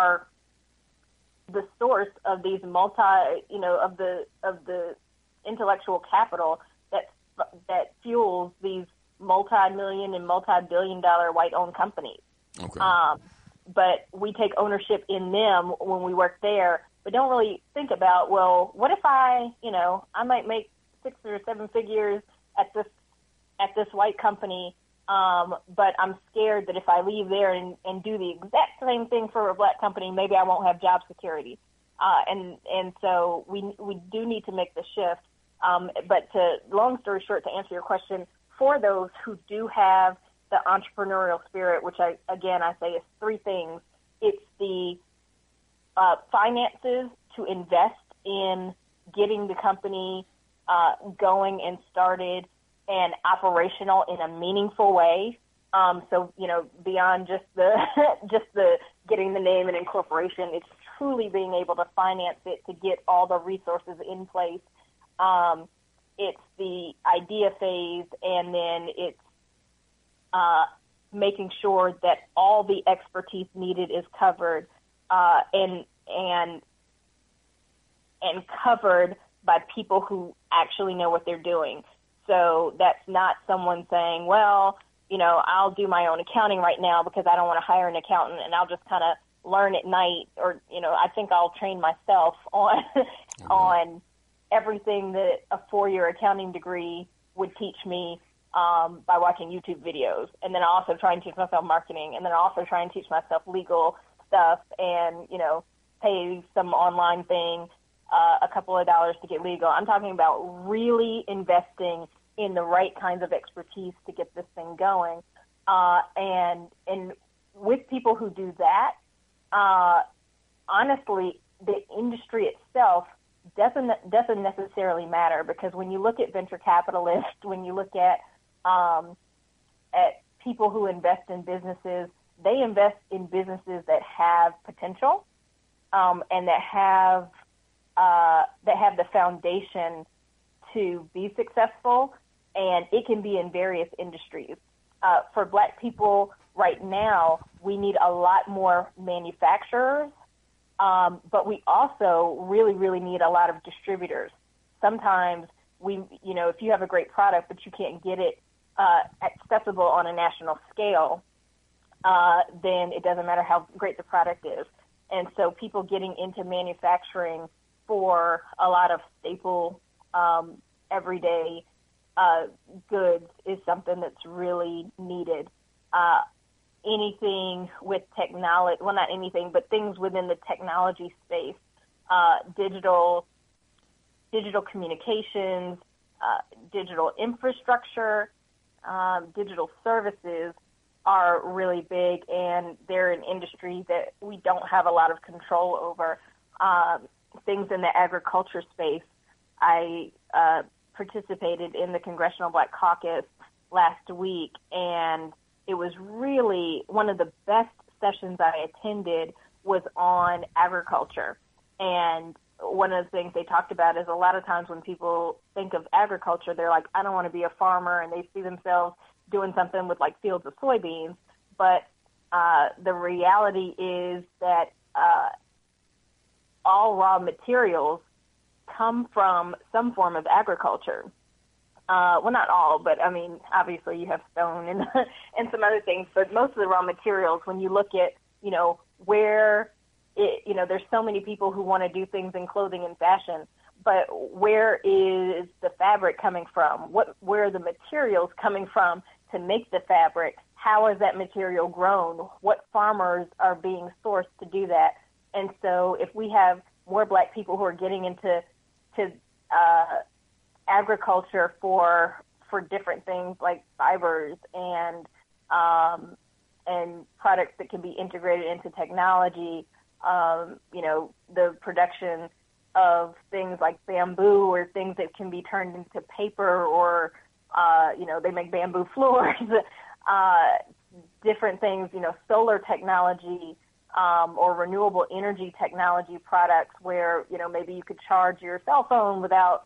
Speaker 12: the source of these of the intellectual capital that fuels these multi-million and multi-billion-dollar white-owned companies. Okay. But we take ownership in them when we work there, but don't really think about, well, what if I might make 6 or 7 figures at this white company, but I'm scared that if I leave there and do the exact same thing for a Black company, maybe I won't have job security. And so we do need to make the shift. But long story short, to answer your question, for those who do have the entrepreneurial spirit, which I say is 3 things. It's the finances to invest in getting the company going and started and operational in a meaningful way. So, beyond just the getting the name and incorporation, it's truly being able to finance it to get all the resources in place. It's the idea phase, and then it's making sure that all the expertise needed is covered and covered by people who actually know what they're doing. So that's not someone saying, well, I'll do my own accounting right now because I don't want to hire an accountant and I'll just kind of learn at night, or, I think I'll train myself on everything that a 4-year accounting degree would teach me by watching YouTube videos. And then I also try and teach myself marketing, and then I also try and teach myself legal stuff and, pay some online thing a couple of dollars to get legal. I'm talking about really investing in the right kinds of expertise to get this thing going. And with people who do that, honestly, the industry itself doesn't necessarily matter, because when you look at venture capitalists, when you look at people who invest in businesses, they invest in businesses that have potential and that have the foundation to be successful, and it can be in various industries. For Black people right now, we need a lot more manufacturers, but we also really, really need a lot of distributors. Sometimes if you have a great product but you can't get it accessible on a national scale, then it doesn't matter how great the product is. And so people getting into manufacturing for a lot of staple, everyday goods is something that's really needed. Anything with technology, well, not anything, but things within the technology space, digital communications, digital infrastructure, digital services are really big, and they're an industry that we don't have a lot of control over. Things in the agriculture space, I participated in the Congressional Black Caucus last week, and it was really one of the best sessions I attended was on agriculture. And one of the things they talked about is a lot of times when people think of agriculture, they're like, I don't want to be a farmer, and they see themselves doing something with like fields of soybeans. But the reality is that all raw materials come from some form of agriculture. Well, not all, but I mean, obviously you have stone and and some other things, but most of the raw materials, when you look at, where there's so many people who want to do things in clothing and fashion, but where is the fabric coming from? Where are the materials coming from to make the fabric? How is that material grown? What farmers are being sourced to do that? And so if we have more Black people who are getting into agriculture for different things like fibers and products that can be integrated into technology, the production of things like bamboo or things that can be turned into paper, or they make bamboo floors, different things, solar technology, or renewable energy technology products where, maybe you could charge your cell phone without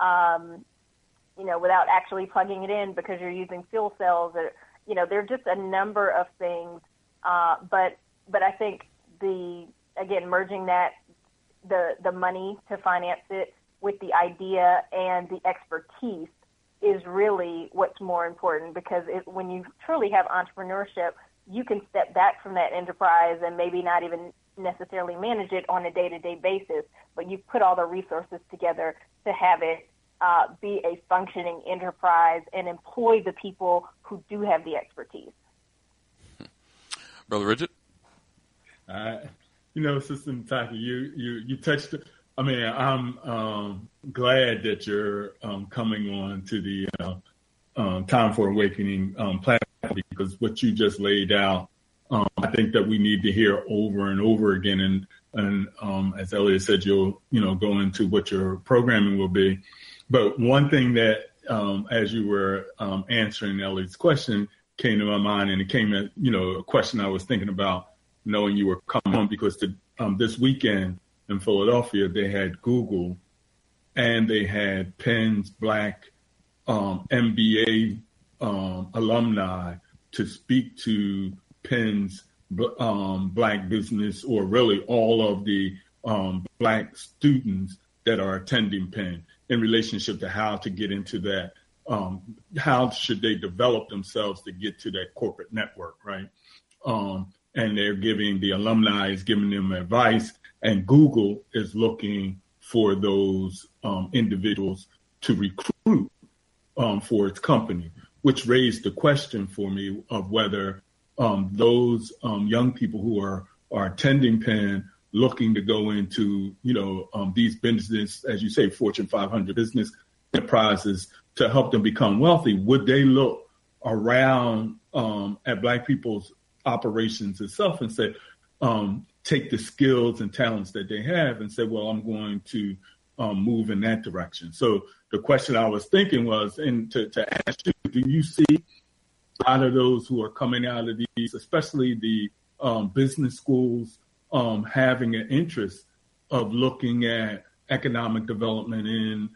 Speaker 12: actually plugging it in because you're using fuel cells. Or, there are just a number of things. But I think merging that, the money to finance it with the idea and the expertise is really what's more important, because when you truly have entrepreneurship, you can step back from that enterprise and maybe not even necessarily manage it on a day-to-day basis, but you put all the resources together to have it be a functioning enterprise and employ the people who do have the expertise.
Speaker 3: Brother Richard?
Speaker 11: Sister Nataki, you touched it. I mean, I'm glad that you're coming on to the Time for Awakening platform, because what you just laid out, I think that we need to hear over and over again. And and as Elliot said, you'll go into what your programming will be. But one thing that as you were answering Elliot's question came to my mind, and it came at a question I was thinking about, knowing you were coming on, because this weekend in Philadelphia they had Google and they had Penn's Black MBA alumni to speak to Penn's Black business, or really all of the Black students that are attending Penn, in relationship to how to get into that, how should they develop themselves to get to that corporate network, right? And the alumni is giving them advice, and Google is looking for those individuals to recruit for its company, which raised the question for me of whether those young people who are attending Penn, looking to go into, these business, as you say, Fortune 500 business enterprises to help them become wealthy, would they look around at Black people's operations itself and say, take the skills and talents that they have and say, well, I'm going to move in that direction. So the question I was thinking was, and to ask you, do you see a lot of those who are coming out of these, especially the business schools, having an interest of looking at economic development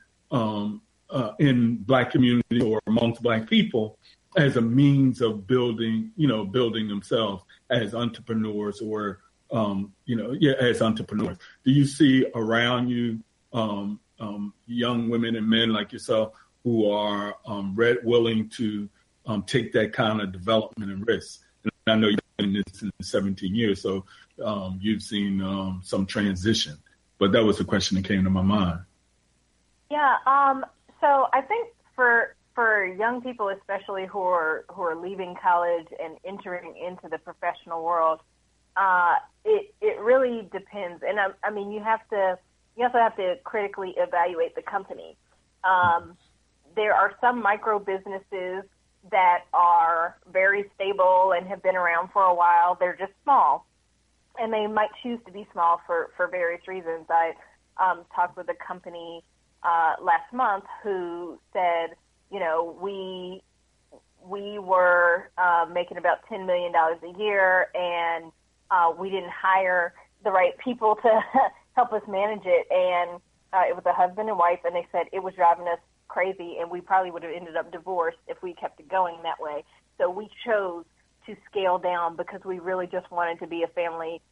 Speaker 11: in Black communities or amongst Black people as a means of building themselves as entrepreneurs, or as entrepreneurs? Do you see around you young women and men like yourself who are willing to take that kind of development and risk? And I know you've been in this in 17 years, so you've seen some transition. But that was the question that came to my mind.
Speaker 12: Yeah. So I think for young people, especially who are leaving college and entering into the professional world, it really depends. And I mean, you also have to critically evaluate the company. There are some micro businesses that are very stable and have been around for a while. They're just small, and they might choose to be small for various reasons. I talked with a company last month who said, we were making about $10 million a year, and we didn't hire the right people to help us manage it. And it was a husband and wife, and they said it was driving us crazy, and we probably would have ended up divorced if we kept it going that way. So we chose to scale down because we really just wanted to be a family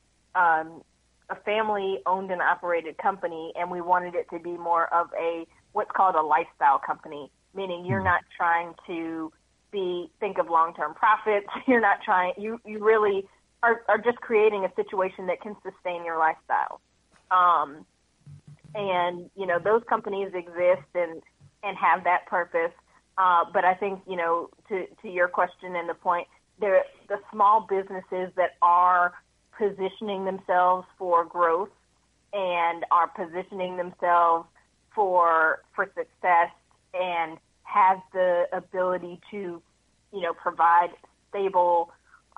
Speaker 12: owned and operated company, and we wanted it to be more of what's called a lifestyle company, meaning you're not trying to think of long-term profits. You're not trying, you really are just creating a situation that can sustain your lifestyle. And, those companies exist and have that purpose. But I think, to your question and the point, the small businesses that are positioning themselves for growth and are positioning themselves for success and have the ability to, provide stable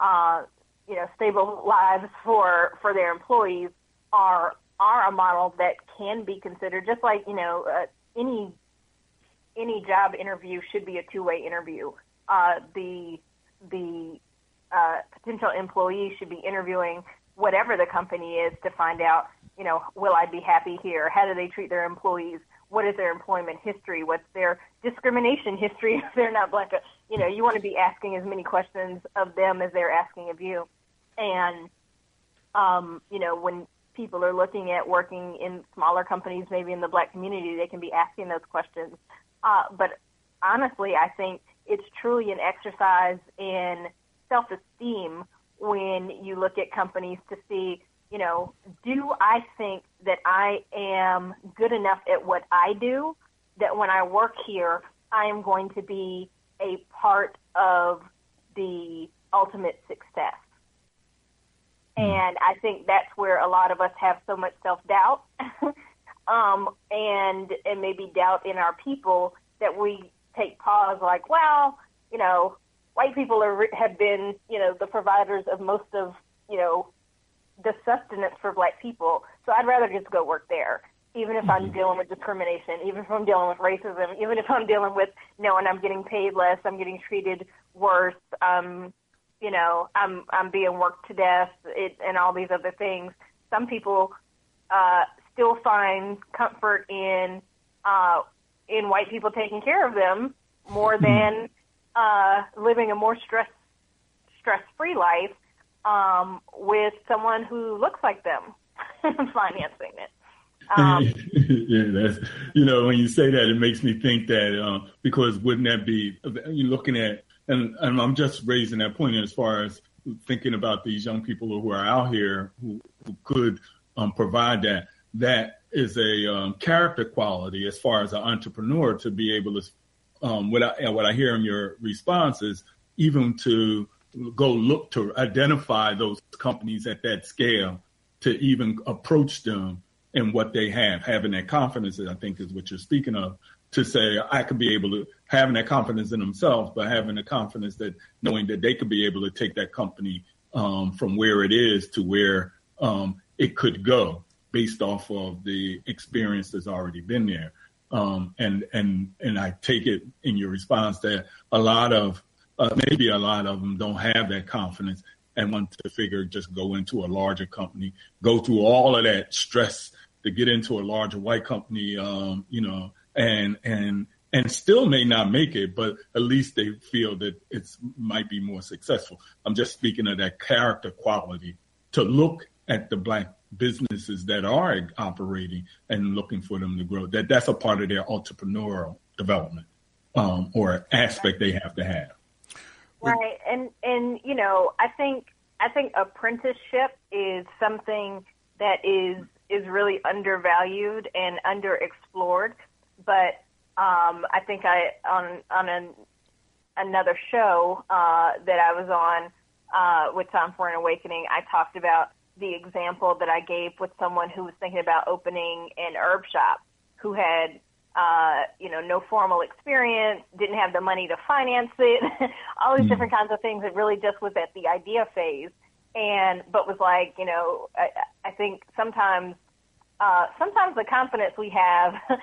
Speaker 12: lives for their employees are a model that can be considered, just like, any job interview should be a two-way interview. The potential employee should be interviewing whatever the company is to find out, will I be happy here? How do they treat their employees? What is their employment history? What's their discrimination history if they're not Black? You want to be asking as many questions of them as they're asking of you. And, when people are looking at working in smaller companies, maybe in the Black community, they can be asking those questions. But honestly, I think it's truly an exercise in self-esteem when you look at companies to see, do I think that I am good enough at what I do, that when I work here, I am going to be a part of the ultimate success? And I think that's where a lot of us have so much self-doubt and maybe doubt in our people that we take pause like, well, white people have been, the providers of most of, the sustenance for Black people. So I'd rather just go work there, even if I'm dealing with discrimination, even if I'm dealing with racism, even if I'm dealing with knowing I'm getting paid less, I'm getting treated worse, you know, I'm being worked to death, and all these other things. Some people still find comfort in white people taking care of them more than living a more stress-free life with someone who looks like them financing it.
Speaker 11: Yeah, that's, you know, when you say that, it makes me think that because wouldn't that be, you're looking at, and I'm just raising that point as far as thinking about these young people who are out here who could provide that is a character quality as far as an entrepreneur to be able to, what I hear in your response is even to go look to identify those companies at that scale, to even approach them and what they have, having that confidence, I think is what you're speaking of, to say I could be able to, having that confidence in themselves, but having the confidence that knowing that they could be able to take that company from where it is to where it could go based off of the experience that's already been there. And I take it in your response that maybe a lot of them don't have that confidence and want to figure just go into a larger company, go through all of that stress to get into a larger white company, you know, and still may not make it, but at least they feel that it's might be more successful. I'm just speaking of that character quality to look at the Black businesses that are operating and looking for them to grow. That's a part of their entrepreneurial development or aspect they have to have.
Speaker 12: Right, and you know, I think apprenticeship is something that is really undervalued and underexplored. But I think on another show that I was on with Time for an Awakening, I talked about the example that I gave with someone who was thinking about opening an herb shop, who had no formal experience, didn't have the money to finance it, all these different kinds of things. It really just was at the idea phase, but was like, you know, I think sometimes the confidence we have, and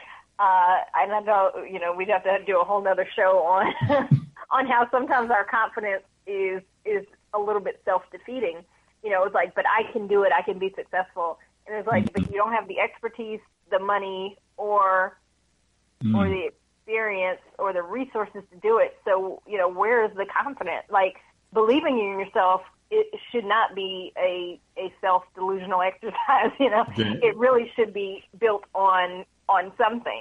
Speaker 12: I know, you know, we'd have to do a whole nother show on on how sometimes our confidence is a little bit self-defeating. You know, it's like, but I can do it, I can be successful. And it's like, but you don't have the expertise, the money, or the experience or the resources to do it. So, you know, where is the confidence? Like, believing in yourself, it should not be a self-delusional exercise, you know. It really should be built on something.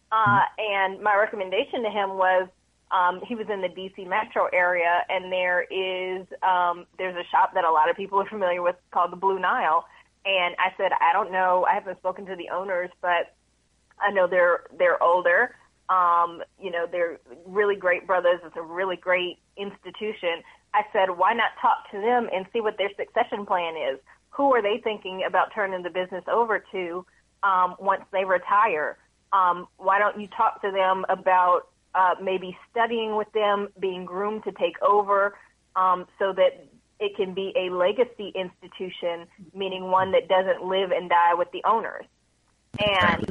Speaker 12: And my recommendation to him was, he was in the DC metro area, and there's a shop that a lot of people are familiar with called the Blue Nile. And I said, I don't know, I haven't spoken to the owners, but I know they're older. You know, they're really great brothers. It's a really great institution. I said, why not talk to them and see what their succession plan is? Who are they thinking about turning the business over to once they retire? Why don't you talk to them about maybe studying with them, being groomed to take over, so that it can be a legacy institution, meaning one that doesn't live and die with the owners. And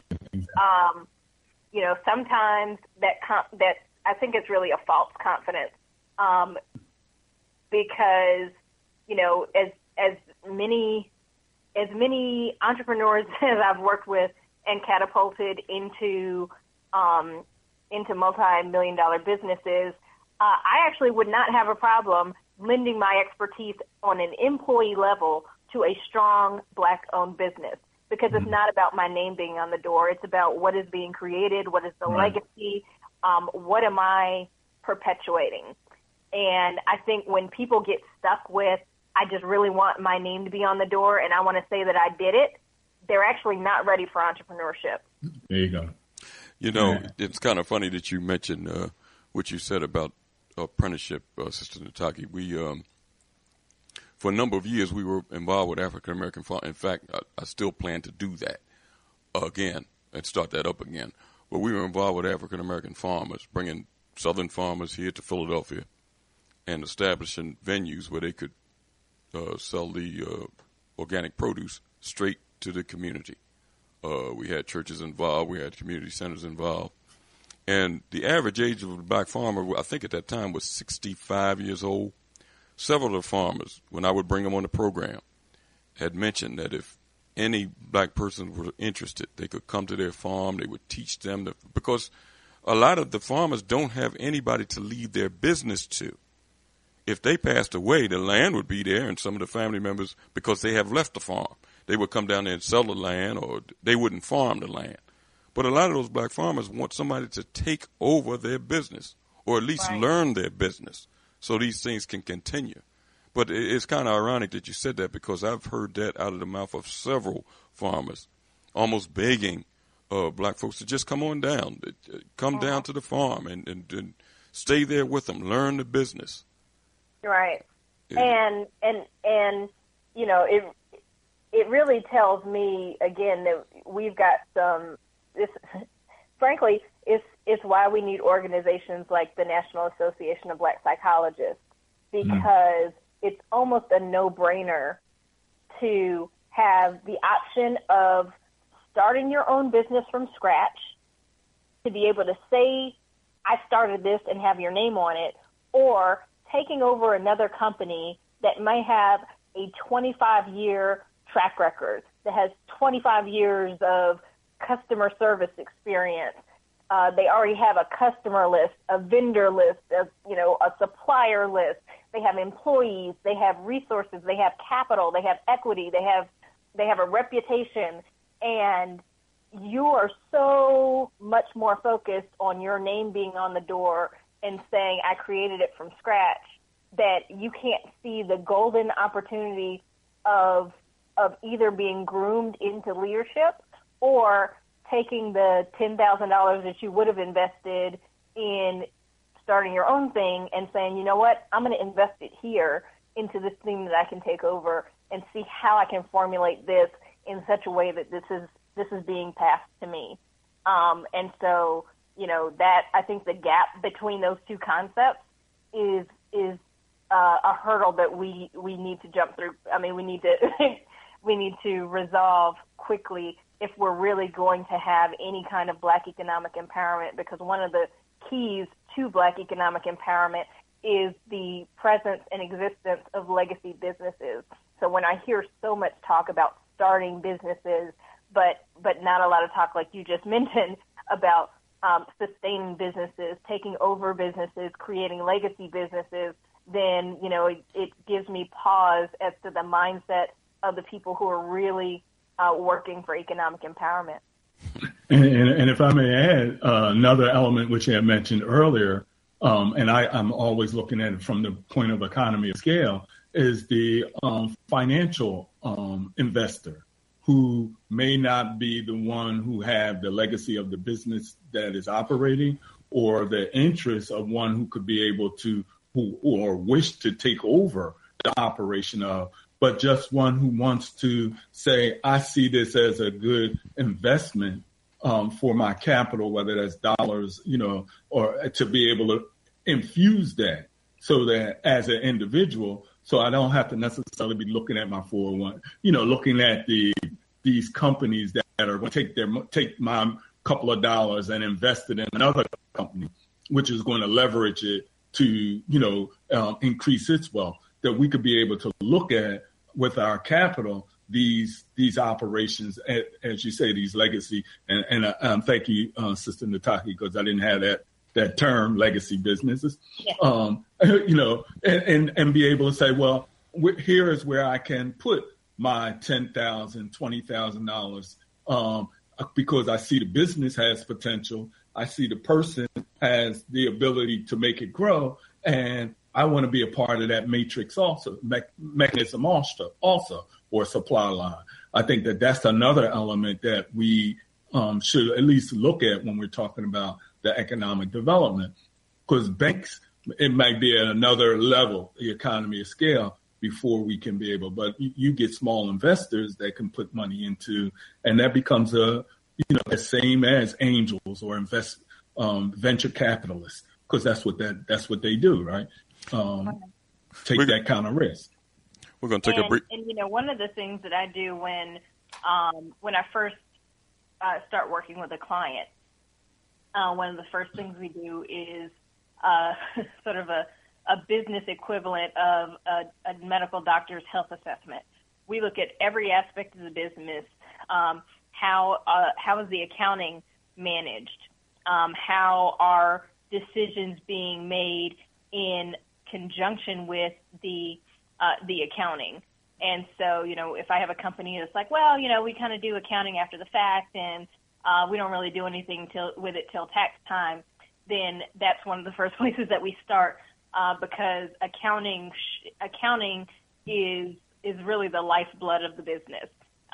Speaker 12: you know, sometimes that I think it's really a false confidence, because, you know, as many entrepreneurs as I've worked with and catapulted into multi-million-dollar businesses, I actually would not have a problem lending my expertise on an employee level to a strong Black-owned business, because it's not about my name being on the door. It's about what is being created, what is the legacy, what am I perpetuating. And I think when people get stuck with, I just really want my name to be on the door and I want to say that I did it, they're actually not ready for entrepreneurship.
Speaker 11: There you go.
Speaker 3: You know, it's kind of funny that you mentioned what you said about apprenticeship, Sister Nataki. We, for a number of years, we were involved with African American farmers. In fact, I still plan to do that again and start that up again. But we were involved with African American farmers, bringing Southern farmers here to Philadelphia and establishing venues where they could sell the organic produce straight to the community. We had churches involved. We had community centers involved. And the average age of a black farmer, I think at that time, was 65 years old. Several of the farmers, when I would bring them on the program, had mentioned that if any black person were interested, they could come to their farm. They would teach them, because a lot of the farmers don't have anybody to leave their business to. If they passed away, the land would be there, and some of the family members, because they have left the farm, they would come down there and sell the land, or they wouldn't farm the land. But a lot of those black farmers want somebody to take over their business, or at least learn their business, so these things can continue. But it's kind of ironic that you said that, because I've heard that out of the mouth of several farmers, almost begging black folks to just come on down, come down to the farm and stay there with them, learn the business.
Speaker 12: Right. And you know, it really tells me, again, that we've got this, frankly, it's why we need organizations like the National Association of Black Psychologists, because it's almost a no-brainer to have the option of starting your own business from scratch, to be able to say, I started this and have your name on it, or taking over another company that may have a 25-year track record, that has 25 years of customer service experience. They already have a customer list, a vendor list, a supplier list. They have employees, they have resources, they have capital, they have equity, they have a reputation, and you are so much more focused on your name being on the door and saying, I created it from scratch, that you can't see the golden opportunity of either being groomed into leadership or taking the $10,000 that you would have invested in starting your own thing and saying, you know what, I'm going to invest it here into this thing that I can take over and see how I can formulate this in such a way that this is being passed to me. And so, you know, that, I think the gap between those two concepts is a hurdle that we need to jump through. I mean, we need to resolve quickly if we're really going to have any kind of black economic empowerment, because one of the keys to black economic empowerment is the presence and existence of legacy businesses. So when I hear so much talk about starting businesses, but not a lot of talk, like you just mentioned, about sustaining businesses, taking over businesses, creating legacy businesses, then, you know, it gives me pause as to the mindset of the people who are really working for economic empowerment.
Speaker 11: And if I may add, another element which I had mentioned earlier, and I'm always looking at it from the point of economy of scale, is the financial investor, who may not be the one who have the legacy of the business that is operating, or the interest of one who could be able to, or wish to take over the operation of, but just one who wants to say, I see this as a good investment for my capital, whether that's dollars, you know, or to be able to infuse that so that as an individual, so I don't have to necessarily be looking at my 401, you know, looking at these companies that are going to take my couple of dollars and invest it in another company, which is going to leverage it to, you know, increase its wealth, that we could be able to look at with our capital, these operations, as you say, these legacy, and thank you, Sister Nataki, because I didn't have that term, legacy businesses, yeah. You know, and be able to say, well, here is where I can put my $10,000, $20,000, because I see the business has potential. I see the person has the ability to make it grow, and I want to be a part of that matrix also, mechanism also, or supply line. I think that's another element that we should at least look at when we're talking about the economic development, because banks, it might be at another level, the economy of scale, before we can be able, but you get small investors that can put money into, and that becomes the same as angels or venture capitalists, because that's what they do, right? Take that kind of risk.
Speaker 3: We're going to take a break.
Speaker 12: And one of the things that I do when I first start working with a client, one of the first things we do is sort of a business equivalent of a medical doctor's health assessment. We look at every aspect of the business. How is the accounting managed? How are decisions being made in conjunction with the accounting? And so, if I have a company that's like, well, we kind of do accounting after the fact, and we don't really do anything with it till tax time, then that's one of the first places that we start, because accounting is really the lifeblood of the business.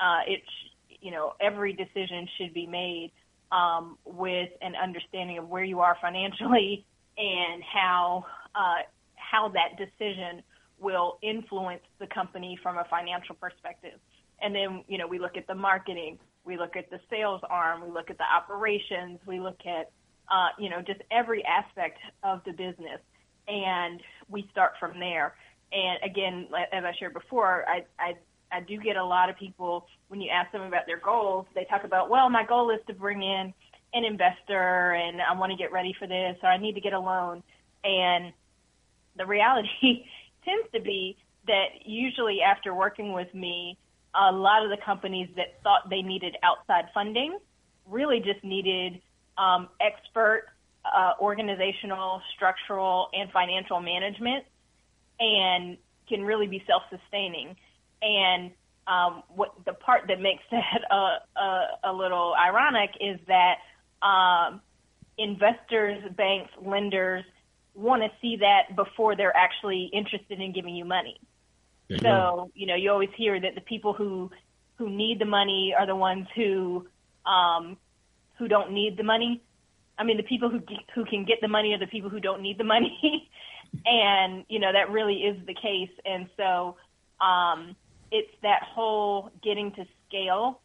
Speaker 12: Every decision should be made with an understanding of where you are financially and how that decision will influence the company from a financial perspective. And then, we look at the marketing, we look at the sales arm, we look at the operations, we look at, just every aspect of the business, and we start from there. And again, as I shared before, I do get a lot of people, when you ask them about their goals, they talk about, well, my goal is to bring in an investor, and I want to get ready for this, or I need to get a loan. And the reality tends to be that usually after working with me, a lot of the companies that thought they needed outside funding really just needed expert organizational, structural, and financial management, and can really be self-sustaining. And what the part that makes that a little ironic is that investors, banks, lenders want to see that before they're actually interested in giving you money. So, you always hear that the people who need the money are the ones who don't need the money. I mean, the people who can get the money are the people who don't need the money. And, that really is the case. And so it's that whole getting to scale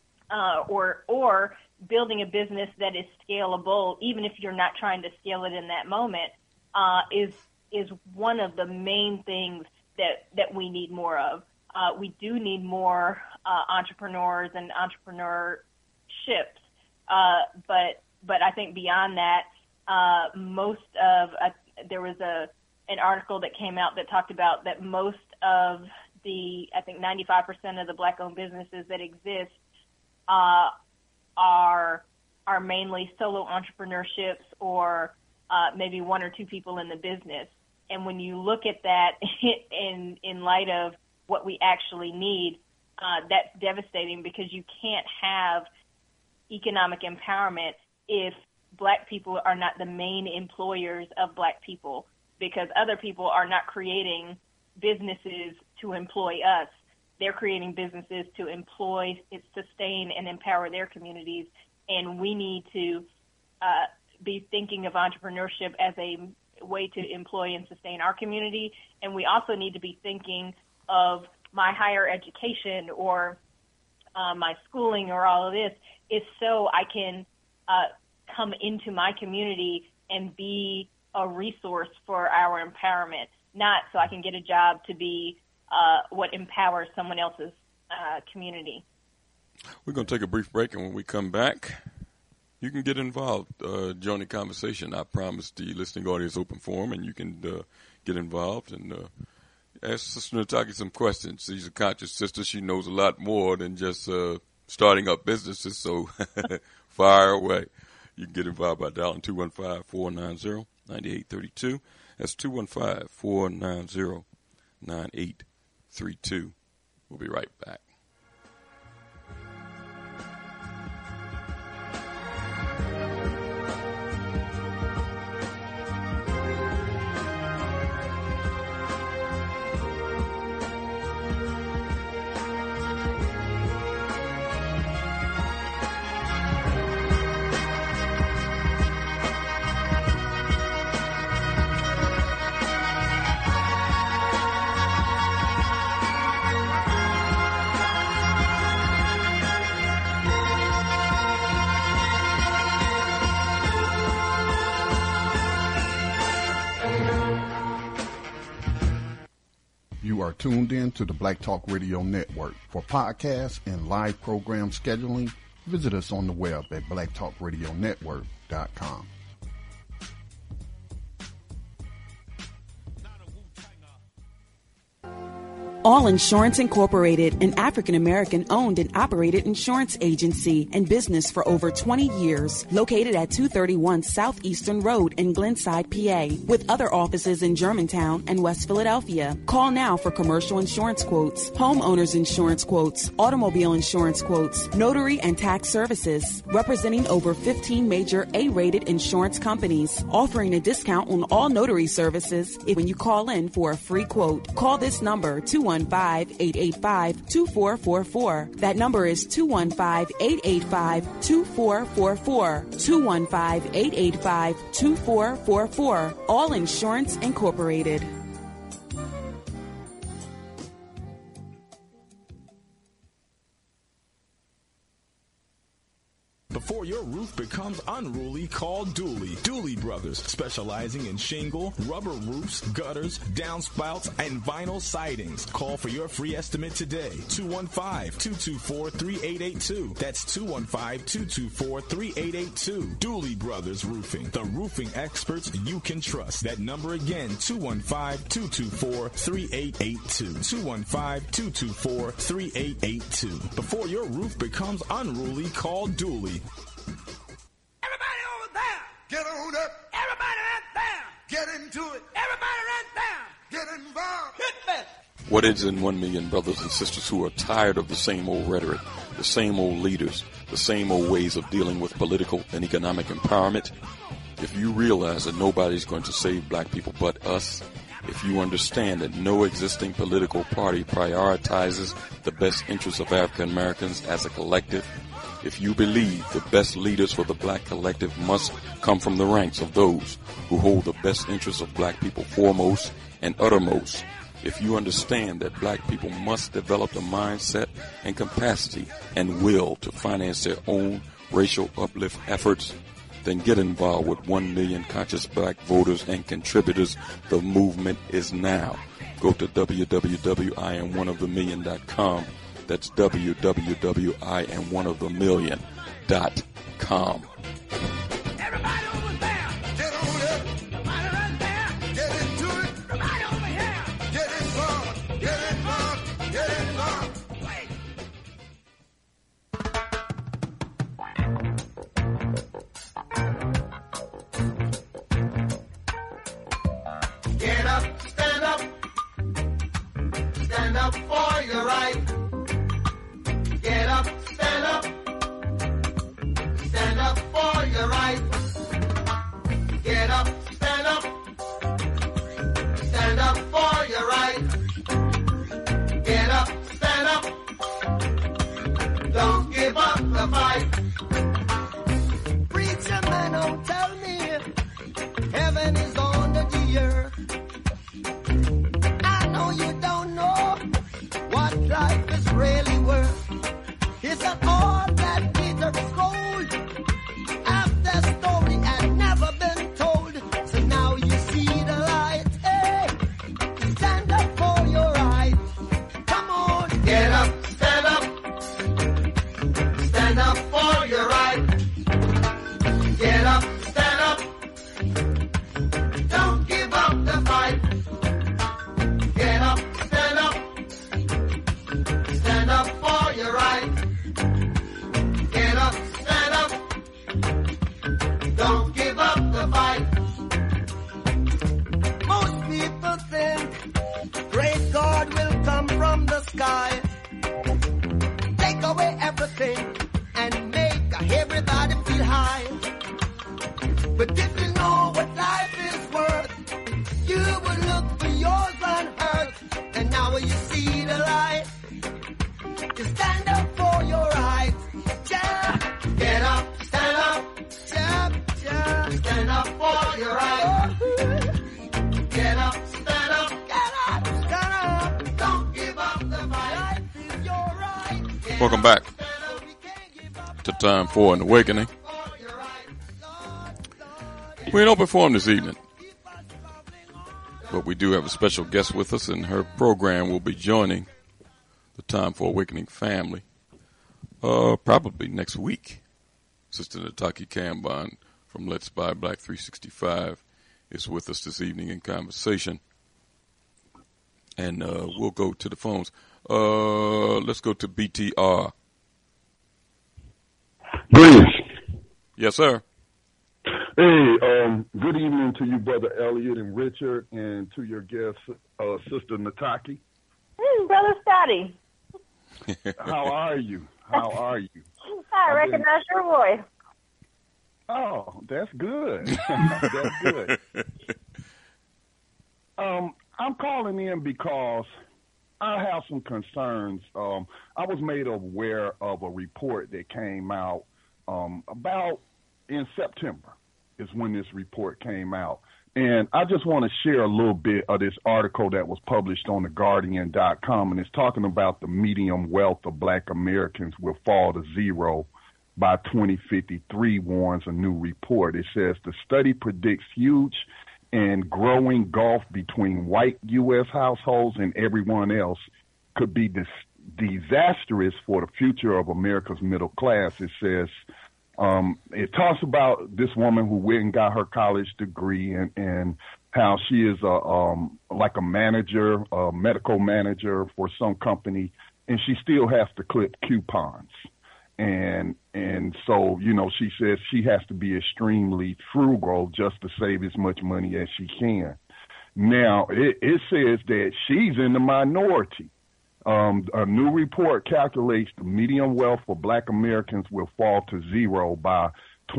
Speaker 12: or building a business that is scalable, even if you're not trying to scale it in that moment, is one of the main things that we need more of. We do need more entrepreneurs and entrepreneurships, but I think beyond that, there was an article that came out that talked about that most of I think 95% of the Black-owned businesses that exist are mainly solo entrepreneurships or maybe one or two people in the business. And when you look at that in light of what we actually need, that's devastating, because you can't have economic empowerment if Black people are not the main employers of Black people, because other people are not creating businesses to employ us. They're creating businesses to employ, sustain, and empower their communities. And we need to be thinking of entrepreneurship as a way to employ and sustain our community. And we also need to be thinking of my higher education or my schooling or all of this is so I can come into my community and be a resource for our empowerment, not so I can get a job to be what empowers someone else's community.
Speaker 3: We're going to take a brief break, and when we come back, you can get involved, join the conversation. I promise the listening audience open forum, and you can get involved and ask Sister Nataki some questions. She's a conscious sister. She knows a lot more than just starting up businesses, so fire away. You can get involved by dialing 215-490-9832. That's 215-490-9832. We'll be right back.
Speaker 5: are tuned in to the Black Talk Radio Network. For podcasts and live program scheduling, visit us on the web at blacktalkradionetwork.com.
Speaker 6: All Insurance Incorporated, an African-American owned and operated insurance agency and business for over 20 years, located at 231 Southeastern Road in Glenside, PA, with other offices in Germantown and West Philadelphia. Call now for commercial insurance quotes, homeowners insurance quotes, automobile insurance quotes, notary and tax services, representing over 15 major A-rated insurance companies, offering a discount on all notary services when you call in for a free quote. Call this number, 215-885-2444. That number is 215-885-2444. 215-885-2444. All Insurance Incorporated.
Speaker 7: Before your roof becomes unruly, call Dooley. Dooley Brothers, specializing in shingle, rubber roofs, gutters, downspouts, and vinyl sidings. Call for your free estimate today. 215-224-3882. That's 215-224-3882. Dooley Brothers Roofing, the roofing experts you can trust. That number again, 215-224-3882. 215-224-3882. Before your roof becomes unruly, call Dooley.
Speaker 13: Everybody over there, get on up. Everybody right there, get into it. Everybody right there, get involved. Hit me.
Speaker 3: What is in 1 million brothers and sisters who are tired of the same old rhetoric, the same old leaders, the same old ways of dealing with political and economic empowerment? If you realize that nobody's going to save black people but us, if you understand that no existing political party prioritizes the best interests of African Americans as a collective, if you believe the best leaders for the black collective must come from the ranks of those who hold the best interests of black people foremost and uttermost, if you understand that black people must develop the mindset and capacity and will to finance their own racial uplift efforts, then get involved with 1 million conscious black voters and contributors. The movement is now. Go to www.IamOneOfTheMillion.com. That's www.IamOneOfTheMillion.com.
Speaker 13: Everybody over there, get on up. Everybody right there, get into it. Everybody over here, get involved. Get involved. Get involved. Wait. Get up, stand up. Stand up for your right. Get up, stand up. Stand up for your right. Get up, stand up. Stand up for your right. Get up, stand up. Don't give up the fight. Preacher man, don't tell me heaven is under the earth. I know you don't know what life is really worth. It's an all that glitter is gold. After story had never been told. So now you see the light. Hey, stand up for your right. Come on, get up, stand up. Stand up for your right. Get up, stand up. Don't give up the fight. Get up, stand up. Stand up for your right. Get up, stand up. Don't give up the fight. Most people think great God will come from the sky, take away everything and make everybody feel high. But if you know what life is worth, you will look for yours on earth. And now you see the light. You stand up for your right. Yeah. Get up, stand up. Yeah, yeah. Stand up for your right. Get up, stand up. Get up, stand up. Don't give up the fight. Life is your right.
Speaker 3: Welcome back to Time for an Awakening. We in open forum this evening. But we do have a special guest with us, and her program will be joining the Time for Awakening family probably next week. Sister Nataki Kambon from Let's Buy Black 365 is with us this evening in conversation. And we'll go to the phones. Let's go to BTR.
Speaker 14: Greetings.
Speaker 3: Yes, sir.
Speaker 14: Hey, good evening to you, Brother Elliot and Richard, and to your guest, Sister Nataki.
Speaker 12: Brother Scotty.
Speaker 14: How are you? How are you?
Speaker 12: I recognize your voice.
Speaker 14: Oh, that's good. That's good. I'm calling in because I have some concerns. I was made aware of a report that came out about in September is when this report came out. And I just want to share a little bit of this article that was published on TheGuardian.com, and it's talking about the median wealth of Black Americans will fall to zero by 2053, warns a new report. It says the study predicts huge and growing gulf between white U.S. households and everyone else could be disastrous for the future of America's middle class. It says, it talks about this woman who went and got her college degree and how she is like a manager, a medical manager for some company, and she still has to clip coupons. And so, you know, she says she has to be extremely frugal just to save as much money as she can. Now, it says that she's in the minority. A new report calculates the median wealth for Black Americans will fall to zero by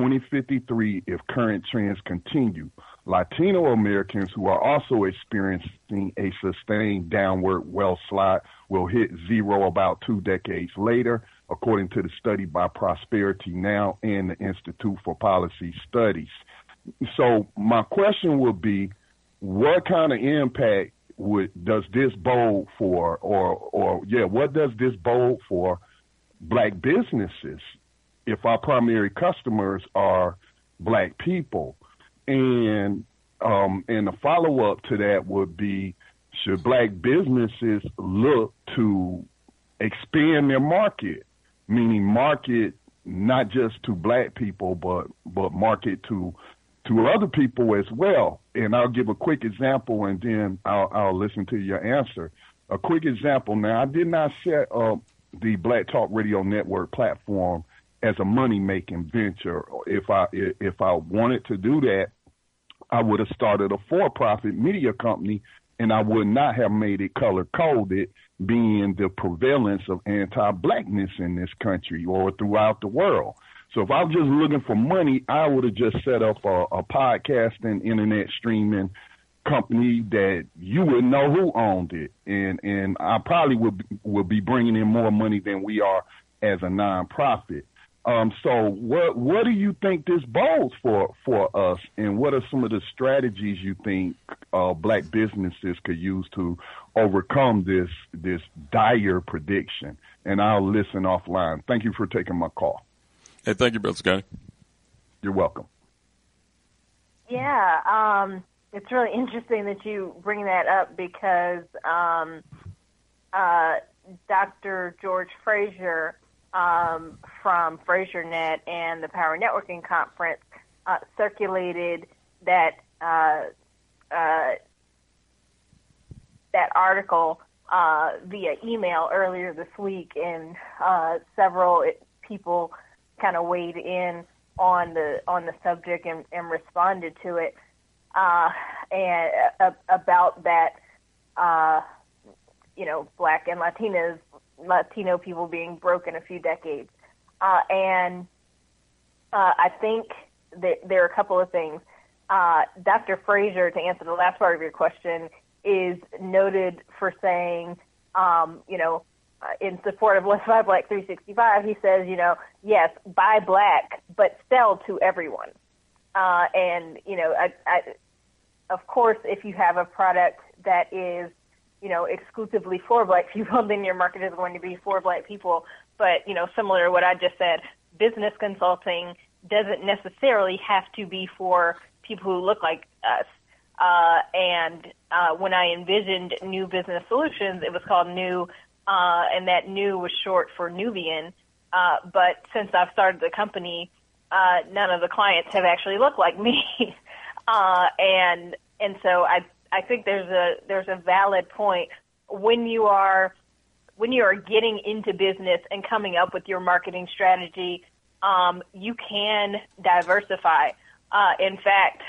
Speaker 14: 2053 if current trends continue. Latino Americans, who are also experiencing a sustained downward wealth slide, will hit zero about 2 decades later, according to the study by Prosperity Now and the Institute for Policy Studies. So my question would be, what kind of impact does this bode for, what does this bode for Black businesses if our primary customers are Black people? And the follow-up to that would be, should Black businesses look to expand their market, meaning market not just to Black people, but market to other people as well? And I'll give a quick example, and then I'll listen to your answer. A quick example. Now, I did not set up the Black Talk Radio Network platform as a money-making venture. If I wanted to do that, I would have started a for-profit media company, and I would not have made it color-coded, being the prevalence of anti-Blackness in this country or throughout the world. So if I was just looking for money, I would have just set up a podcasting, internet streaming company that you would know who owned it. And I probably would be bringing in more money than we are as a nonprofit. So what do you think this bodes for us, and what are some of the strategies you think Black businesses could use to overcome this dire prediction? And I'll listen offline. Thank you for taking my call.
Speaker 3: Hey, thank you, Brother Scotty.
Speaker 14: You're welcome.
Speaker 12: Yeah, it's really interesting that you bring that up because Dr. George Fraser from FraserNet and the Power Networking Conference circulated that article via email earlier this week, and several people kind of weighed in on the subject and responded to it, and about that, Black and Latino people being broke in a few decades. And I think that there are a couple of things. Dr. Fraser, to answer the last part of your question, is noted for saying, in support of Let's Buy Black 365, he says, yes, buy Black, but sell to everyone. And, of course, if you have a product that is, exclusively for Black people, then your market is going to be for Black people. But, similar to what I just said, business consulting doesn't necessarily have to be for people who look like us. And when I envisioned New Business Solutions, it was called New, and that New was short for Nubian. But since I've started the company, none of the clients have actually looked like me. And so I think there's a valid point when you are getting into business and coming up with your marketing strategy. You can diversify. In fact,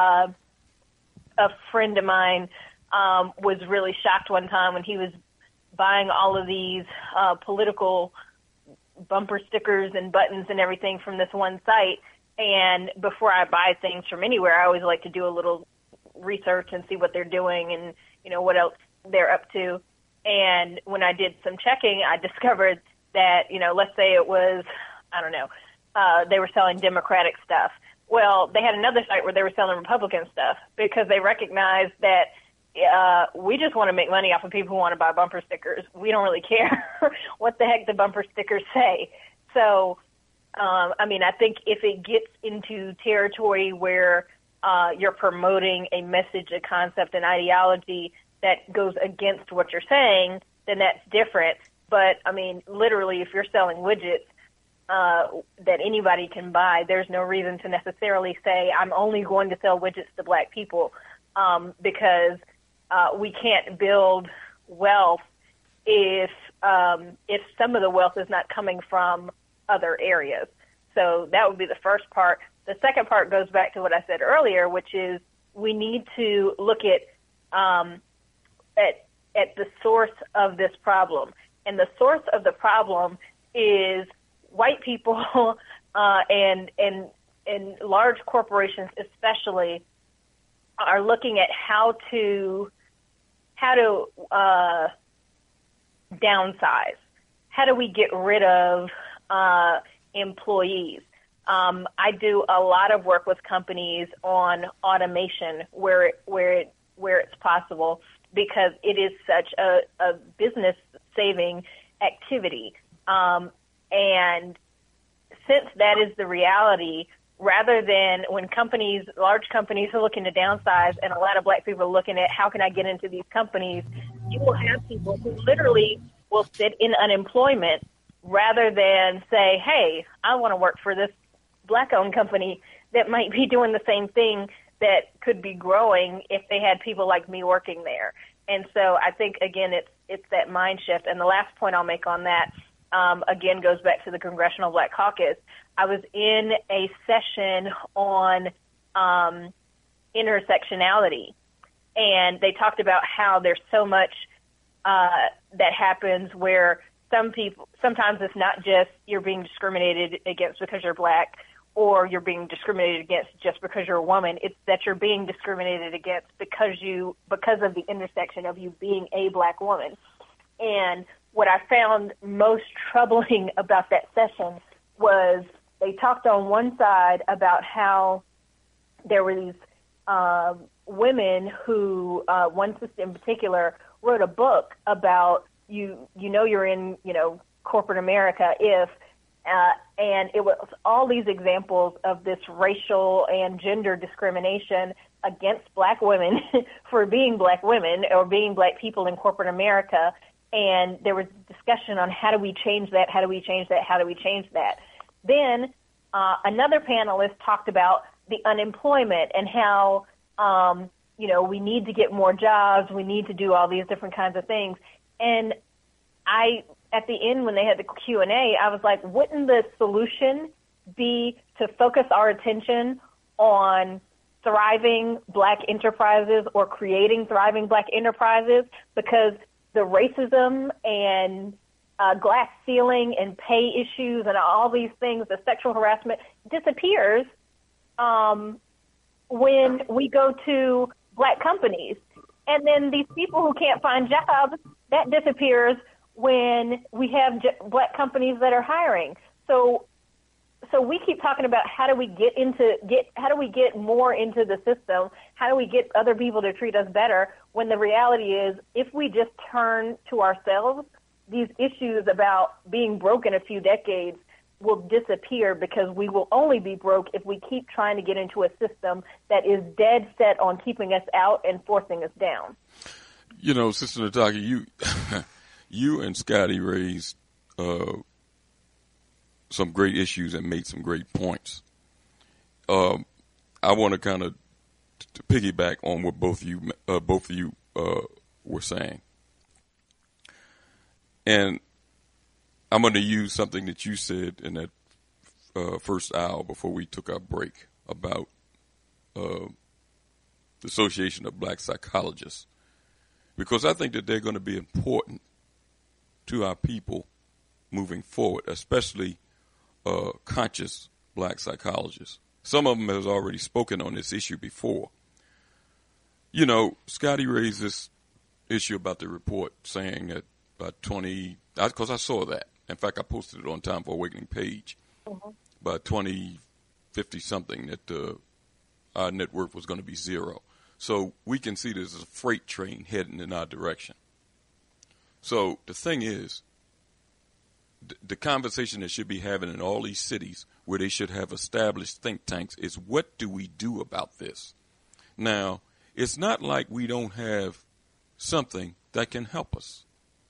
Speaker 12: a friend of mine was really shocked one time when he was buying all of these political bumper stickers and buttons and everything from this one site. And before I buy things from anywhere, I always like to do a little research and see what they're doing and, you know, what else they're up to. And when I did some checking, I discovered that, you know, let's say it was, I don't know, they were selling Democratic stuff. Well, they had another site where they were selling Republican stuff because they recognized that we just want to make money off of people who want to buy bumper stickers. We don't really care what the heck the bumper stickers say. So, I mean, I think if it gets into territory where you're promoting a message, a concept, an ideology that goes against what you're saying, then that's different. But, I mean, literally, if you're selling widgets that anybody can buy, there's no reason to necessarily say, I'm only going to sell widgets to black people, because we can't build wealth if some of the wealth is not coming from other areas. So that would be the first part. The second part goes back to what I said earlier, which is we need to look at the source of this problem. And the source of the problem is white people and large corporations especially are looking at how to downsize. How do we get rid of employees? I do a lot of work with companies on automation where it's possible, because it is such a business saving activity. And since that is the reality, rather than when large companies are looking to downsize and a lot of black people are looking at how can I get into these companies, you will have people who literally will sit in unemployment rather than say, hey, I want to work for this black-owned company that might be doing the same thing that could be growing if they had people like me working there. And so I think, again, it's that mind shift. And the last point I'll make on that, again, goes back to the Congressional Black Caucus. I was in a session on intersectionality, and they talked about how there's so much that happens where sometimes it's not just you're being discriminated against because you're black, or you're being discriminated against just because you're a woman. It's that you're being discriminated against because of the intersection of you being a black woman. And what I found most troubling about that session was they talked on one side about how there were these women who, one sister in particular, wrote a book about you're in, corporate America if, and it was all these examples of this racial and gender discrimination against black women for being black women or being black people in corporate America. And there was discussion on how do we change that, how do we change that, how do we change that. Then another panelist talked about the unemployment and how, we need to get more jobs, we need to do all these different kinds of things. And at the end, when they had the Q&A, I was like, wouldn't the solution be to focus our attention on thriving black enterprises or creating thriving black enterprises? Because the racism and glass ceiling and pay issues and all these things, the sexual harassment, disappears when we go to black companies. And then these people who can't find jobs, that disappears when we have black companies that are hiring. So we keep talking about how do we get more into the system? How do we get other people to treat us better? When the reality is, if we just turn to ourselves, these issues about being broke in a few decades will disappear, because we will only be broke if we keep trying to get into a system that is dead set on keeping us out and forcing us down.
Speaker 3: You know, Sister Nataka, you and Scotty raised some great issues and made some great points. I want to kind of piggyback on what both of you were saying, and I'm going to use something that you said in that first hour before we took our break about the Association of Black Psychologists, because I think that they're going to be important to our people moving forward, especially conscious black psychologists. Some of them has already spoken on this issue before. You know, Scotty raised this issue about the report saying that by 20, because I saw that. In fact, I posted it on Time for Awakening page. By 2050 something that our net worth was going to be zero. So we can see this as a freight train heading in our direction. So the thing is, the conversation that should be having in all these cities where they should have established think tanks is, what do we do about this? Now, it's not like we don't have something that can help us.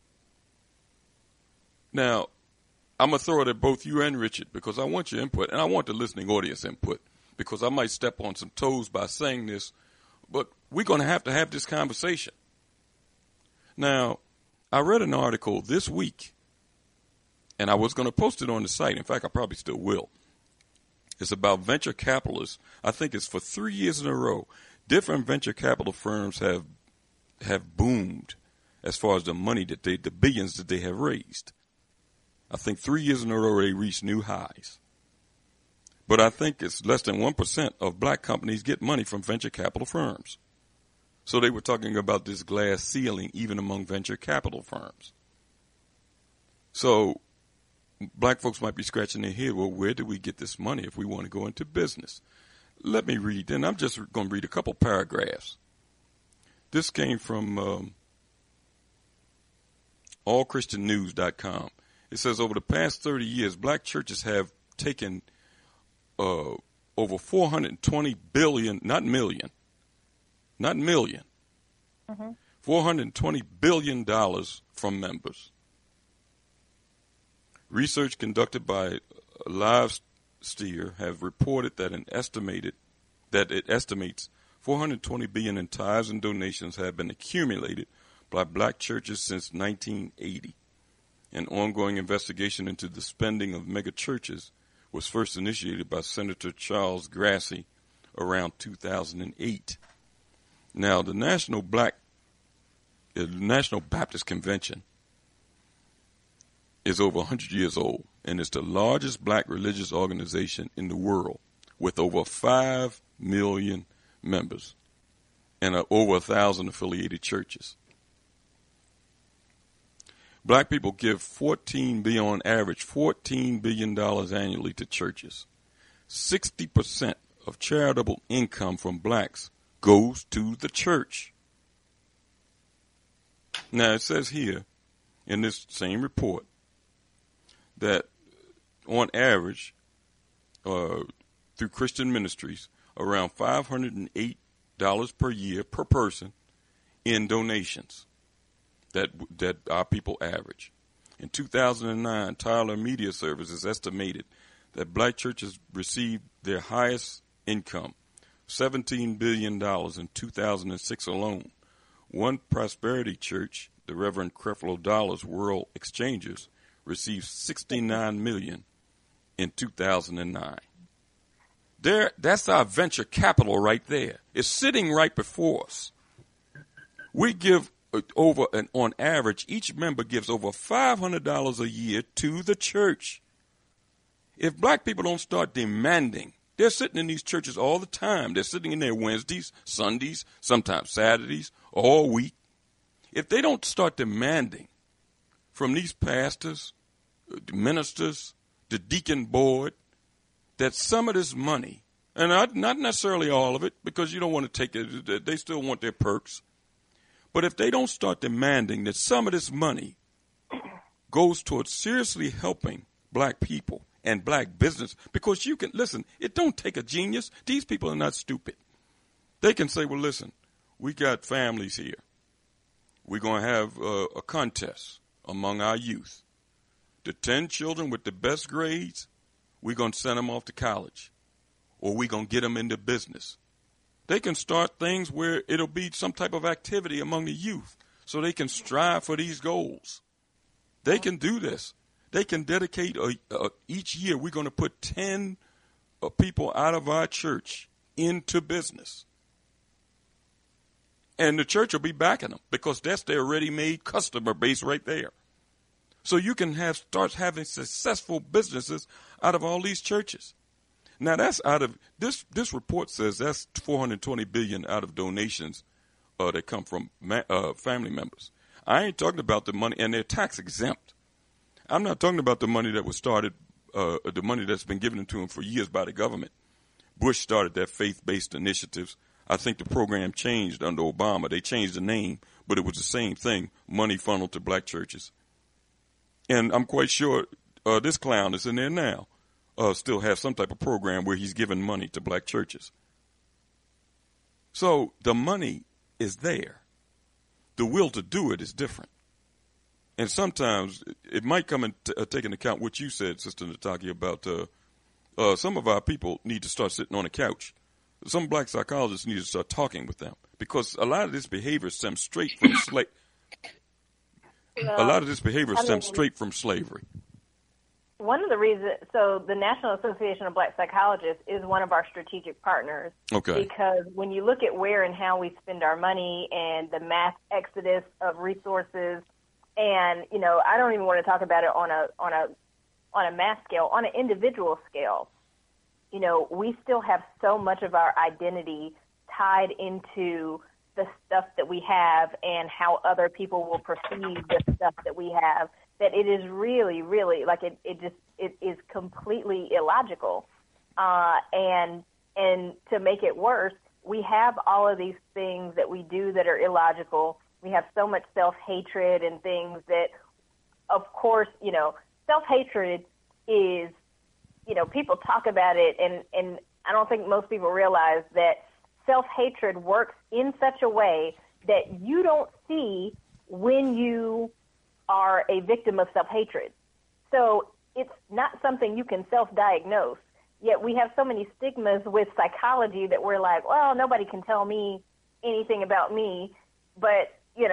Speaker 3: Now, I'm going to throw it at both you and Richard, because I want your input, and I want the listening audience input, because I might step on some toes by saying this, but we're going to have this conversation. Now, I read an article this week, and I was going to post it on the site. In fact, I probably still will. It's about venture capitalists. I think it's for 3 years in a row. Different venture capital firms have boomed as far as the money that the billions that they have raised. I think 3 years in a row they reached new highs. But I think it's less than 1% of black companies get money from venture capital firms. So they were talking about this glass ceiling even among venture capital firms. So black folks might be scratching their head, well, where do we get this money if we want to go into business? Let me read, and I'm just going to read a couple paragraphs. This came from allchristiannews.com. It says, over the past 30 years, black churches have taken over 420 billion, not million, $420 billion from members. Research conducted by LiveSteer have reported that it estimates 420 billion in tithes and donations have been accumulated by black churches since 1980. An ongoing investigation into the spending of mega churches was first initiated by Senator Charles Grassley around 2008. Now, the National Baptist Convention is over 100 years old, and it's the largest black religious organization in the world, with over 5 million members and over 1,000 affiliated churches. Black people give on average $14 billion annually to churches. 60% of charitable income from blacks goes to the church. Now, it says here in this same report that on average, through Christian ministries, around $508 per year per person in donations that our people average. In 2009, Tyler Media Services estimated that black churches received their highest income, $17 billion in 2006 alone. One prosperity church, the Reverend Creflo Dollar's World Exchangers, received $69 million in 2009. That's our venture capital right there. It's sitting right before us. We give over, and on average, each member gives over $500 a year to the church. If black people don't start demanding, they're sitting in these churches all the time. They're sitting in there Wednesdays, Sundays, sometimes Saturdays, all week. If they don't start demanding from these pastors, the ministers, the deacon board, that some of this money, and not necessarily all of it, because you don't want to take it, they still want their perks. But if they don't start demanding that some of this money goes towards seriously helping black people and black business, because you can, listen, it don't take a genius. These people are not stupid. They can say, well, listen, we got families here. We're going to have a contest among our youth. The 10 children with the best grades, we're going to send them off to college, or we're going to get them into business. They can start things where it'll be some type of activity among the youth so they can strive for these goals. They can do this. They can dedicate each year, we're going to put 10 people out of our church into business. And the church will be backing them because that's their ready-made customer base right there. So you can start having successful businesses out of all these churches. Now that's out of this report says that's $420 billion out of donations that come from family members. I ain't talking about the money, and they're tax exempt. I'm not talking about the money that was started, the money that's been given to them for years by the government. Bush started that faith-based initiatives. I think the program changed under Obama. They changed the name, but it was the same thing, money funneled to black churches. And I'm quite sure this clown that's in there now still has some type of program where he's giving money to black churches. So the money is there. The will to do it is different. And sometimes it might come and take into account what you said, Sister Nataki, about some of our people need to start sitting on a couch. Some black psychologists need to start talking with them because a lot of this behavior stems straight from slavery. Straight from slavery.
Speaker 12: One of the reasons, so the National Association of Black Psychologists is one of our strategic partners. Okay. Because when you look at where and how we spend our money and the mass exodus of resources, and I don't even want to talk about it on a mass scale, on an individual scale. We still have so much of our identity tied into the stuff that we have and how other people will perceive the stuff that we have, that it is really, really like it is completely illogical. And to make it worse, we have all of these things that we do that are illogical. We have so much self-hatred and things that, of course, self-hatred is, people talk about it, and I don't think most people realize that self-hatred works in such a way that you don't see when you are a victim of self-hatred. So it's not something you can self-diagnose. Yet we have so many stigmas with psychology that we're like, well, nobody can tell me anything about me. But,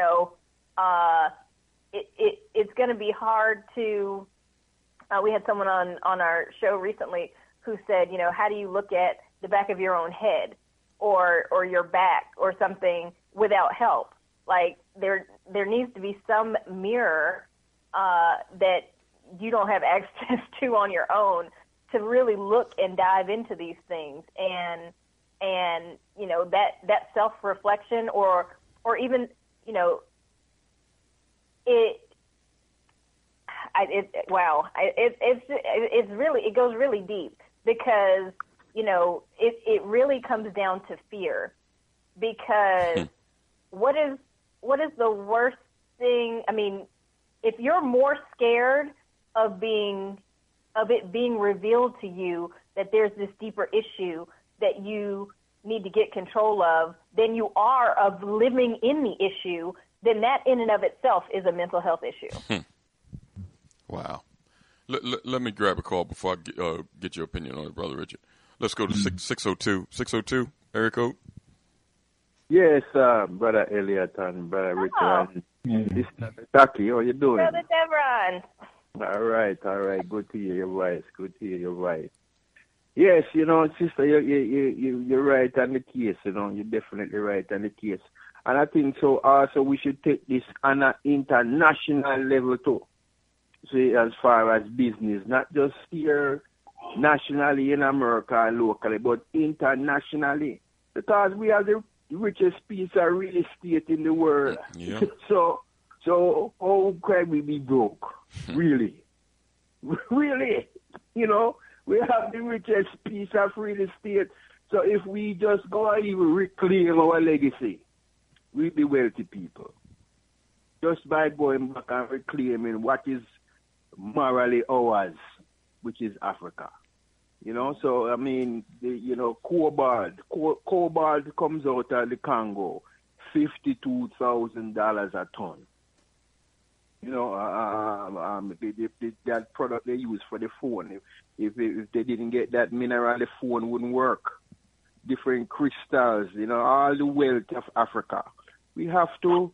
Speaker 12: it's going to be hard to we had someone on our show recently who said, how do you look at the back of your own head or your back or something without help? Like there needs to be some mirror that you don't have access to on your own to really look and dive into these things. And that self-reflection or even, it goes really deep because, it really comes down to fear because what is the worst thing? I mean, if you're more scared of it being revealed to you that there's this deeper issue that you need to get control of than you are of living in the issue, then that in and of itself is a mental health issue.
Speaker 3: Wow. Let me grab a call before I get your opinion on it, Brother Richard. Let's go to 602. 602, area code.
Speaker 15: Yes, Brother Elliot and Brother Richard. This is Taki. How you doing?
Speaker 12: Brother Devron.
Speaker 15: All right. Good to hear your voice. Yes, sister, you're right on the case. You're definitely right on the case. And I think so also we should take this on an international level too. See, as far as business, not just here nationally in America and locally, but internationally. Because we are the richest piece of real estate in the world. Yeah. So how can we be broke? Really? Really? We have the richest piece of real estate. So if we just go and even reclaim our legacy, we'll be wealthy people. Just by going back and reclaiming what is morally ours. which is Africa. You know, so I mean, cobalt comes out of the Congo, $52,000 a ton. You know, that product they use for the phone. If they didn't get that mineral, the phone wouldn't work. Different crystals, you know, all the wealth of Africa. We have to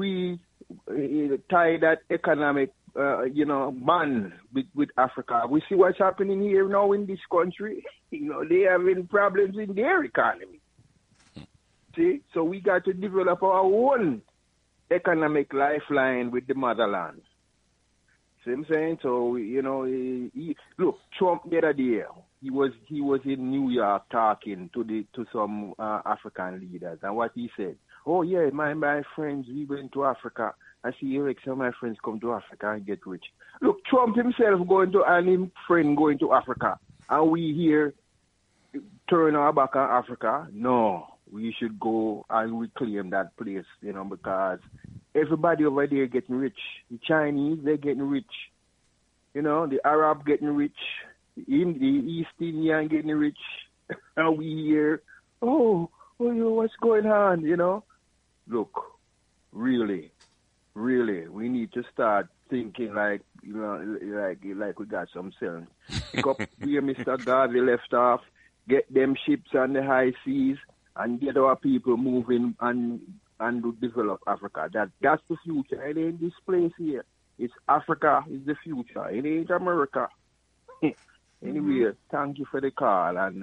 Speaker 15: tie that economic, bond with Africa. We see what's happening here now in this country. You know, they are having problems in their economy. See, so we got to develop our own economic lifeline with the motherland. See what I'm saying? So, you know, look, Trump the other day, he was in New York talking to some African leaders, and what he said, oh yeah, my friends, we went to Africa. I see Eric, some of my friends come to Africa and get rich. Look, Trump himself and his friend going to Africa, and we here turn our back on Africa. No, we should go and reclaim that place, you know, because everybody over there getting rich. The Chinese, they're getting rich. You know, the Arab getting rich. The East Indian getting rich. And we here, what's going on, you know? Look, really, we need to start thinking like we got some sense. Pick up where Mr. Garvey left off, get them ships on the high seas, and get our people moving and to develop Africa. That's the future. It ain't this place here. It's Africa is the future. It ain't America. Anyway, thank you for the call, and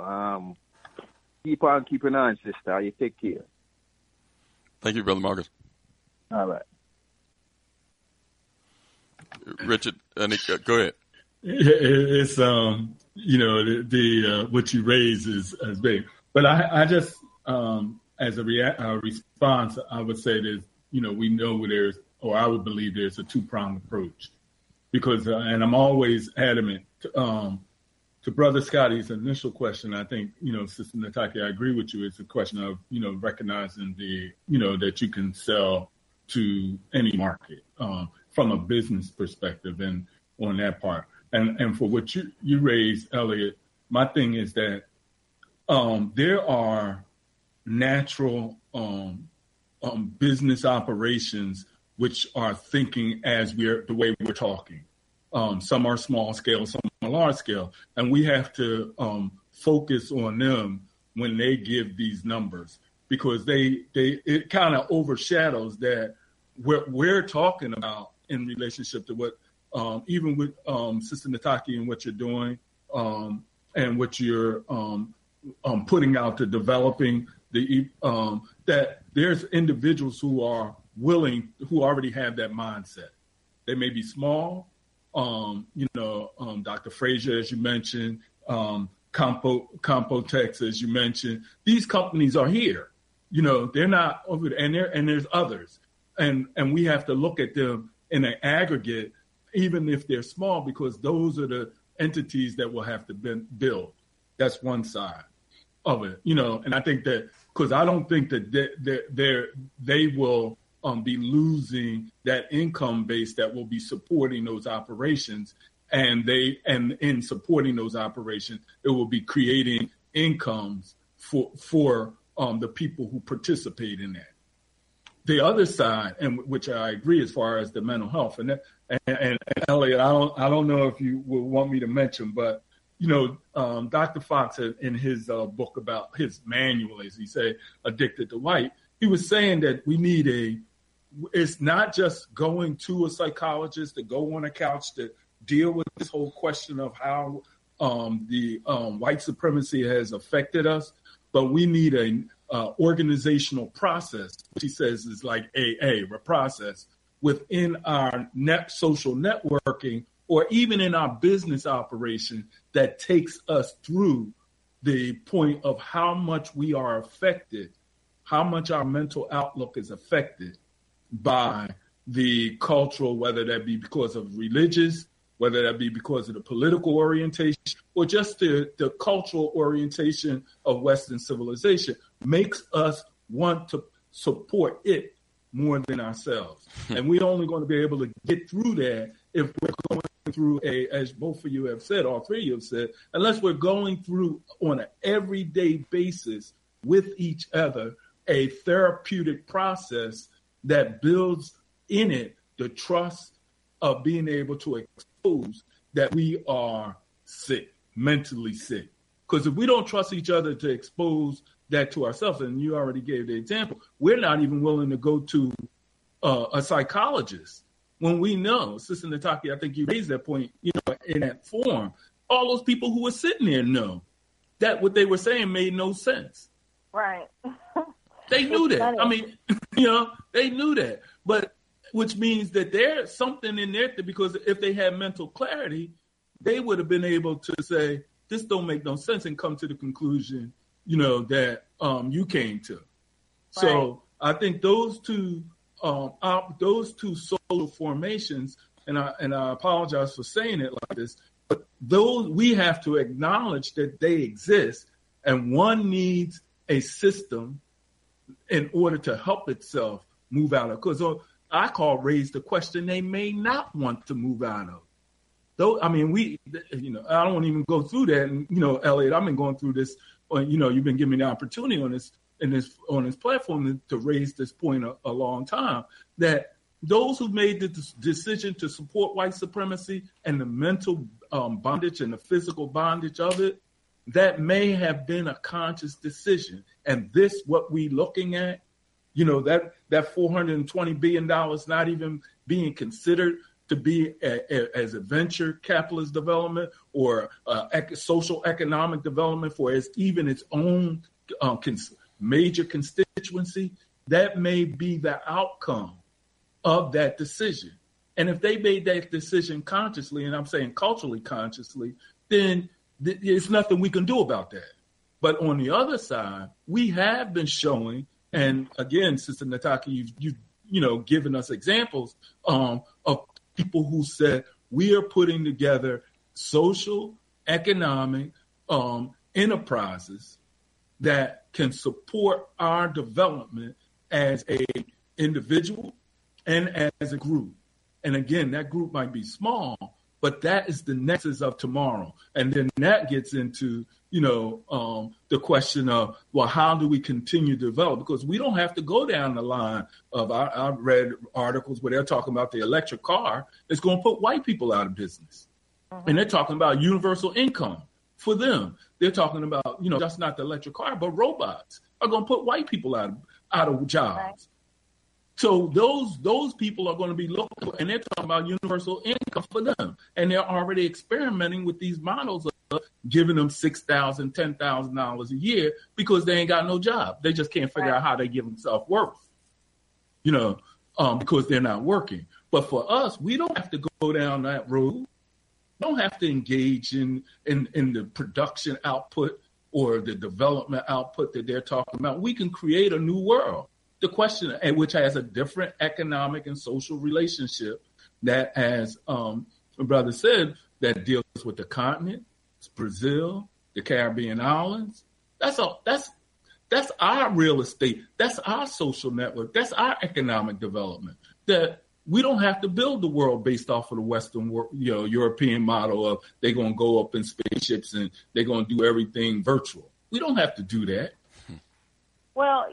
Speaker 15: keep on keeping on, sister. You take care.
Speaker 3: Thank you, Brother Marcus.
Speaker 15: All right.
Speaker 3: Richard, go ahead.
Speaker 11: It's what you raise is big, but I just as a response, I would say that we know I would believe there's a two-pronged approach, because and I'm always adamant to Brother Scotty's initial question. I think Sister Nataki, I agree with you. It's a question of recognizing that you can sell to any market from a business perspective, and on that part. And for what you raised, Elliot, my thing is that there are natural business operations which are thinking as the way we're talking. Some are small scale, some are large scale, and we have to focus on them when they give these numbers, because it kind of overshadows that what we're talking about in relationship to what even with Sister Nataki and what you're doing and what you're putting out to developing that there's individuals who are willing, who already have that mindset. They may be small, Dr. Frazier, as you mentioned, Compotex, as you mentioned. These companies are here. They're not over there, and there's others. And we have to look at them in an aggregate, even if they're small, because those are the entities that will have to build. That's one side of it, and I think that, because I don't think that they will be losing that income base that will be supporting those operations, and in supporting those operations, it will be creating incomes for the people who participate in that. The other side, and which I agree as far as the mental health, and Elliot, I don't know if you will want me to mention, but Dr. Fox in his book about his manual, as he said, Addicted to White, he was saying that we need it's not just going to a psychologist to go on a couch to deal with this whole question of how the white supremacy has affected us, but we need a organizational process, which he says is like AA, a process within our social networking, or even in our business operation, that takes us through the point of how much we are affected, how much our mental outlook is affected by the cultural, whether that be because of religious, whether that be because of the political orientation, or just the cultural orientation of Western civilization, makes us want to support it more than ourselves. And we're only going to be able to get through that if we're going through as both of you have said, all three of you have said, unless we're going through on an everyday basis with each other a therapeutic process that builds in it the trust of being able to expose that we are sick, mentally sick. Because if we don't trust each other to expose that to ourselves, and you already gave the example, we're not even willing to go to a psychologist when we know, Sister Nataki, I think you raised that point, in that forum, all those people who were sitting there know that what they were saying made no sense.
Speaker 12: Right.
Speaker 11: They knew that. Funny. I mean, they knew that. But which means that there's something in there because if they had mental clarity, they would have been able to say, this don't make no sense and come to the conclusion, that you came to. Right. So I think those two social formations, and I apologize for saying it like this, but those we have to acknowledge that they exist, and one needs a system in order to help itself move out of. Because I call raise the question they may not want to move out of. Though I mean, I don't even go through that. And Elliot, I've been going through this. You've been giving me the opportunity on this platform to raise this point a long time. That those who made the decision to support white supremacy and the mental bondage and the physical bondage of it, that may have been a conscious decision. And this, what we looking at, that $420 billion not even being considered to be as a venture capitalist development or social economic development for even its own major constituency, that may be the outcome of that decision. And if they made that decision consciously, and I'm saying culturally consciously, then there's nothing we can do about that. But on the other side, we have been showing, and again, Sister Nataki, you've given us examples of people who said we are putting together social, economic enterprises that can support our development as a individual and as a group. And again, that group might be small, but that is the nexus of tomorrow. And then that gets into, the question of, well, how do we continue to develop? Because we don't have to go down the line of, I've read articles where they're talking about the electric car that's going to put white people out of business. Uh-huh. And they're talking about universal income for them. They're talking about, just not the electric car, but robots are going to put white people out of jobs. Right. So those people are going to be local, and they're talking about universal income for them. And they're already experimenting with these models of giving them $6,000, $10,000 a year because they ain't got no job. They just can't figure out how they give themselves worth, because they're not working. But for us, we don't have to go down that road. We don't have to engage in the production output or the development output that they're talking about. We can create a new world. The question, which has a different economic and social relationship that, as my brother said, that deals with the continent, Brazil, the Caribbean islands. That's our real estate. That's our social network. That's our economic development. That we don't have to build the world based off of the Western world, European model of they're going to go up in spaceships and they're going to do everything virtual. We don't have to do that.
Speaker 12: Well,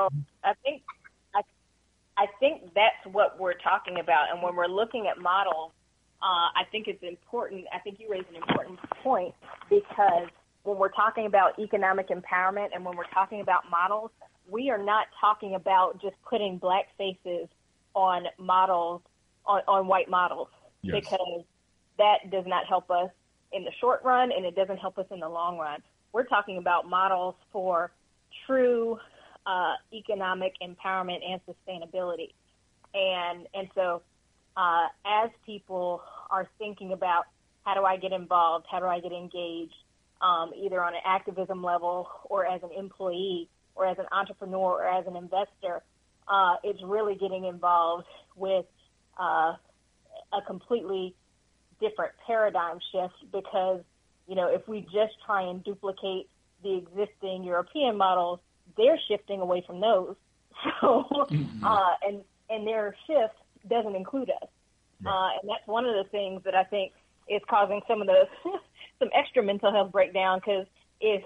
Speaker 12: I think that's what we're talking about. And when we're looking at models, I think it's important. I think you raised an important point, because when we're talking about economic empowerment and when we're talking about models, we are not talking about just putting black faces on models, on white models, yes, because that does not help us in the short run and it doesn't help us in the long run. We're talking about models for true economic empowerment and sustainability. And so as people are thinking about how do I get involved, how do I get engaged, either on an activism level or as an employee or as an entrepreneur or as an investor, it's really getting involved with a completely different paradigm shift, because, if we just try and duplicate the existing European models, they're shifting away from those. So, and their shift doesn't include us. Right. And that's one of the things that I think is causing some of the some extra mental health breakdown, because if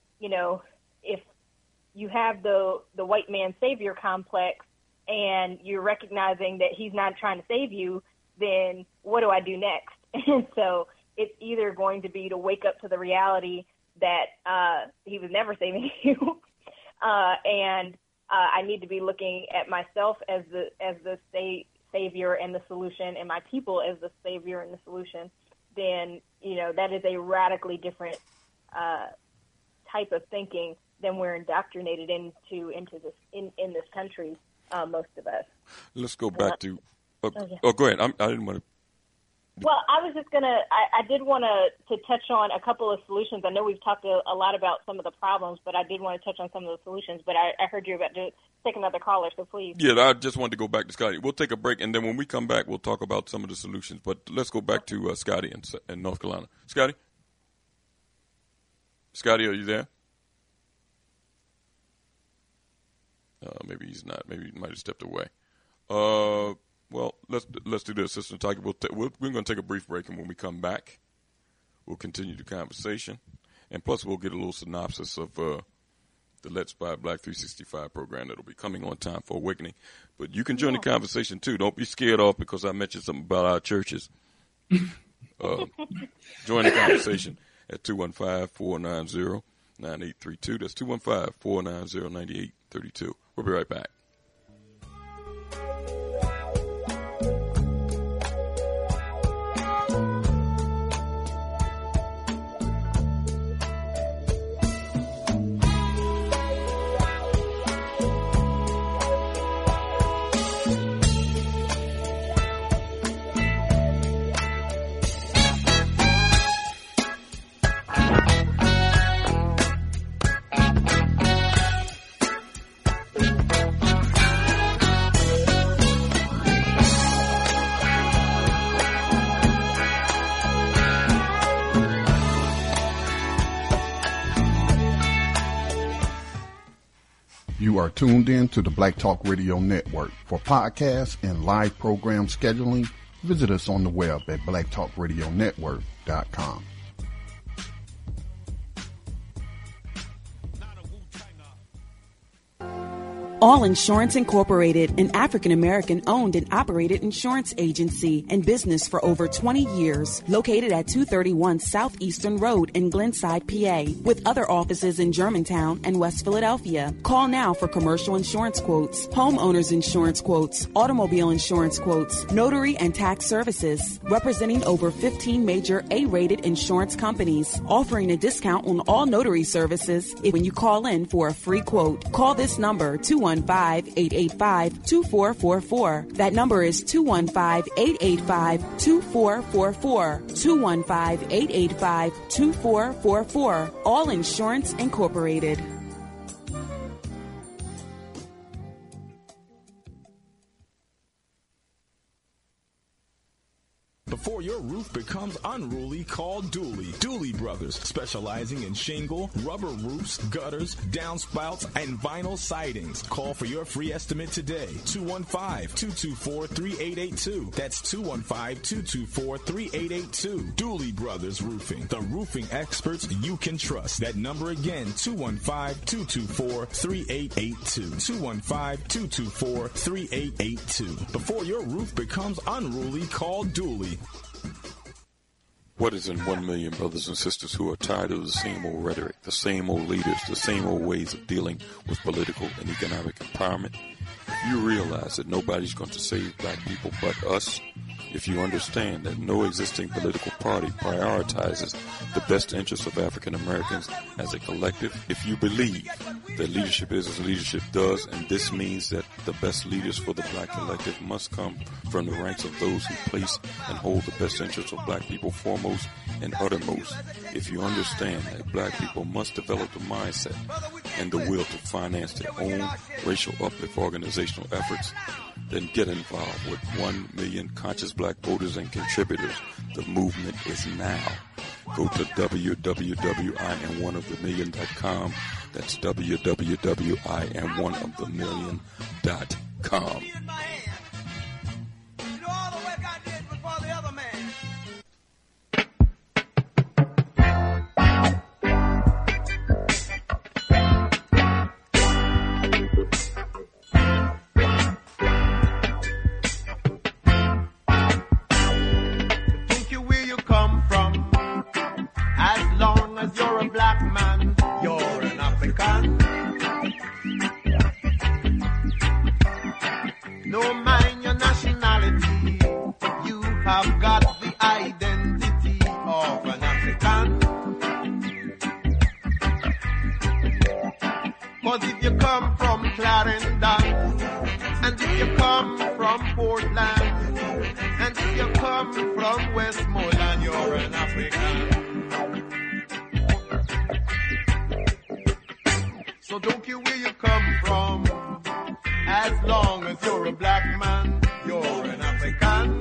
Speaker 12: you have the white man savior complex and you're recognizing that he's not trying to save you, then what do I do next? And so it's either going to be to wake up to the reality that he was never saving you, and I need to be looking at myself as the savior and the solution, and my people as the savior and the solution. Then that is a radically different type of thinking than we're indoctrinated into this in this country. Most of us. Let's
Speaker 3: go back to. Go ahead. I didn't want to.
Speaker 12: Well, I was just gonna. I did want to touch on a couple of solutions. I know we've talked a lot about some of the problems, but I did want to touch on some of the solutions. But I heard you about to take another caller, so please.
Speaker 3: Yeah, I just wanted to go back to Scotty. We'll take a break, and then when we come back, we'll talk about some of the solutions. But let's go back to Scotty in North Carolina. Scotty, are you there? Maybe he's not. Maybe he might have stepped away. Well, let's do this, Sister Taki. We're going to take a brief break, and when we come back, we'll continue the conversation. And plus, we'll get a little synopsis of the Let's Buy Black 365 program that will be coming on Time for Awakening. But you can join the conversation, too. Don't be scared off because I mentioned something about our churches. Join the conversation at 215-490-9832. That's 215-490-9832. We'll be right back.
Speaker 5: You are tuned in to the Black Talk Radio Network. For podcasts and live program scheduling, visit us on the web at blacktalkradionetwork.com.
Speaker 6: All Insurance Incorporated, an African-American owned and operated insurance agency and business for over 20 years, located at 231 Southeastern Road in Glenside, PA, with other offices in Germantown and West Philadelphia. Call now for commercial insurance quotes, homeowners insurance quotes, automobile insurance quotes, notary and tax services, representing over 15 major A-rated insurance companies, offering a discount on all notary services when you call in for a free quote. Call this number, 215-885-2444. That number is 215-885-2444. 215-885-2444. All Insurance Incorporated.
Speaker 7: Before your roof becomes unruly, call Dooley. Dooley Brothers, specializing in shingle, rubber roofs, gutters, downspouts, and vinyl sidings. Call for your free estimate today. 215-224-3882. That's 215-224-3882. Dooley Brothers Roofing, the roofing experts you can trust. That number again, 215-224-3882. 215-224-3882. Before your roof becomes unruly, call Dooley.
Speaker 3: What is in 1 million brothers and sisters who are tired of the same old rhetoric, the same old leaders, the same old ways of dealing with political and economic empowerment? If you realize that nobody's going to save black people but us, if you understand that no existing political party prioritizes the best interests of African Americans as a collective, if you believe that leadership is as leadership does, and this means that the best leaders for the black collective must come from the ranks of those who place and hold the best interests of black people foremost and uttermost, if you understand that black people must develop the mindset and the will to finance their own racial uplift organizational efforts, then get involved with 1 million conscious black voters and contributors. The movement is now. Go to www.IamOneOfTheMillion.com. That's www.IamOneOfTheMillion.com.
Speaker 13: Think you where you come from. As long as you're a black man, you're an African. No mind your nationality, you have got the identity of an African. Cause if you come from Clarendon, and if you come from Portland, and if you come from Westmoreland, you're an African. So don't care where you come from, as long as you're a black man, you're an African.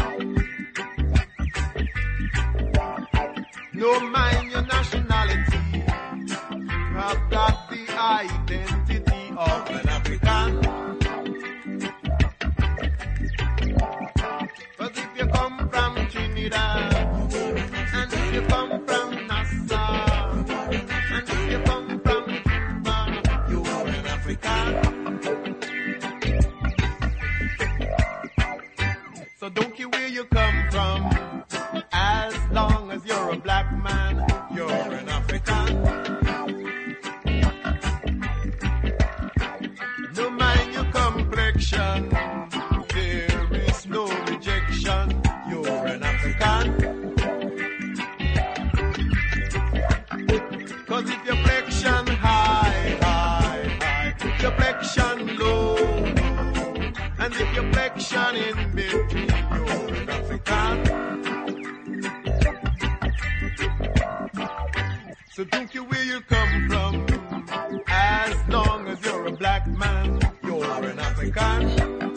Speaker 13: No mind your nationality, I've got the identity of an African. But if you come from Trinidad, and if you come from Nassau, and if you come from Cuba, you're an African. So don't care where you come from, as long as you're a black man, you're an African. No mind your complexion, there is no rejection, you're an African. Cause if your flexion high, if your flexion low, and if your flexion in between, you're an African. So don't care where you come from, as long as you're a black man, you're an African.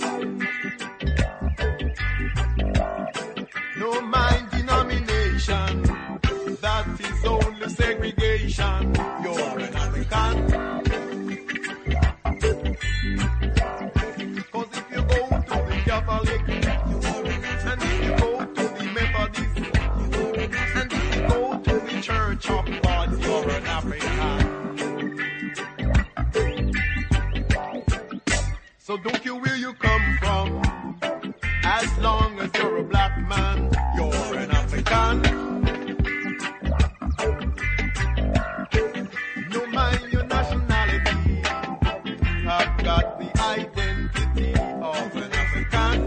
Speaker 13: No mind denomination, that is only segregation, you're an African. Cause if you go to the Catholic, and if you go to the Methodist, and if you go to the Church of God, you're an African. So don't care where you come from, as long as you're a black man, you're an African. No mind your nationality, I've got the identity of an African.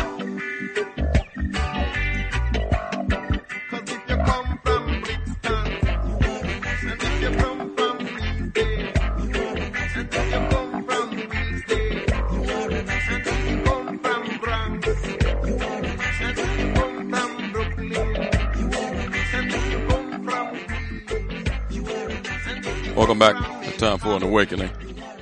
Speaker 13: Cause if you come from Brixton, and if you come from Queensday, and if you come from Queensday, and if you come from Bronx, and if you come from Brooklyn, and if you come from
Speaker 3: Welcome back. It's time for an awakening.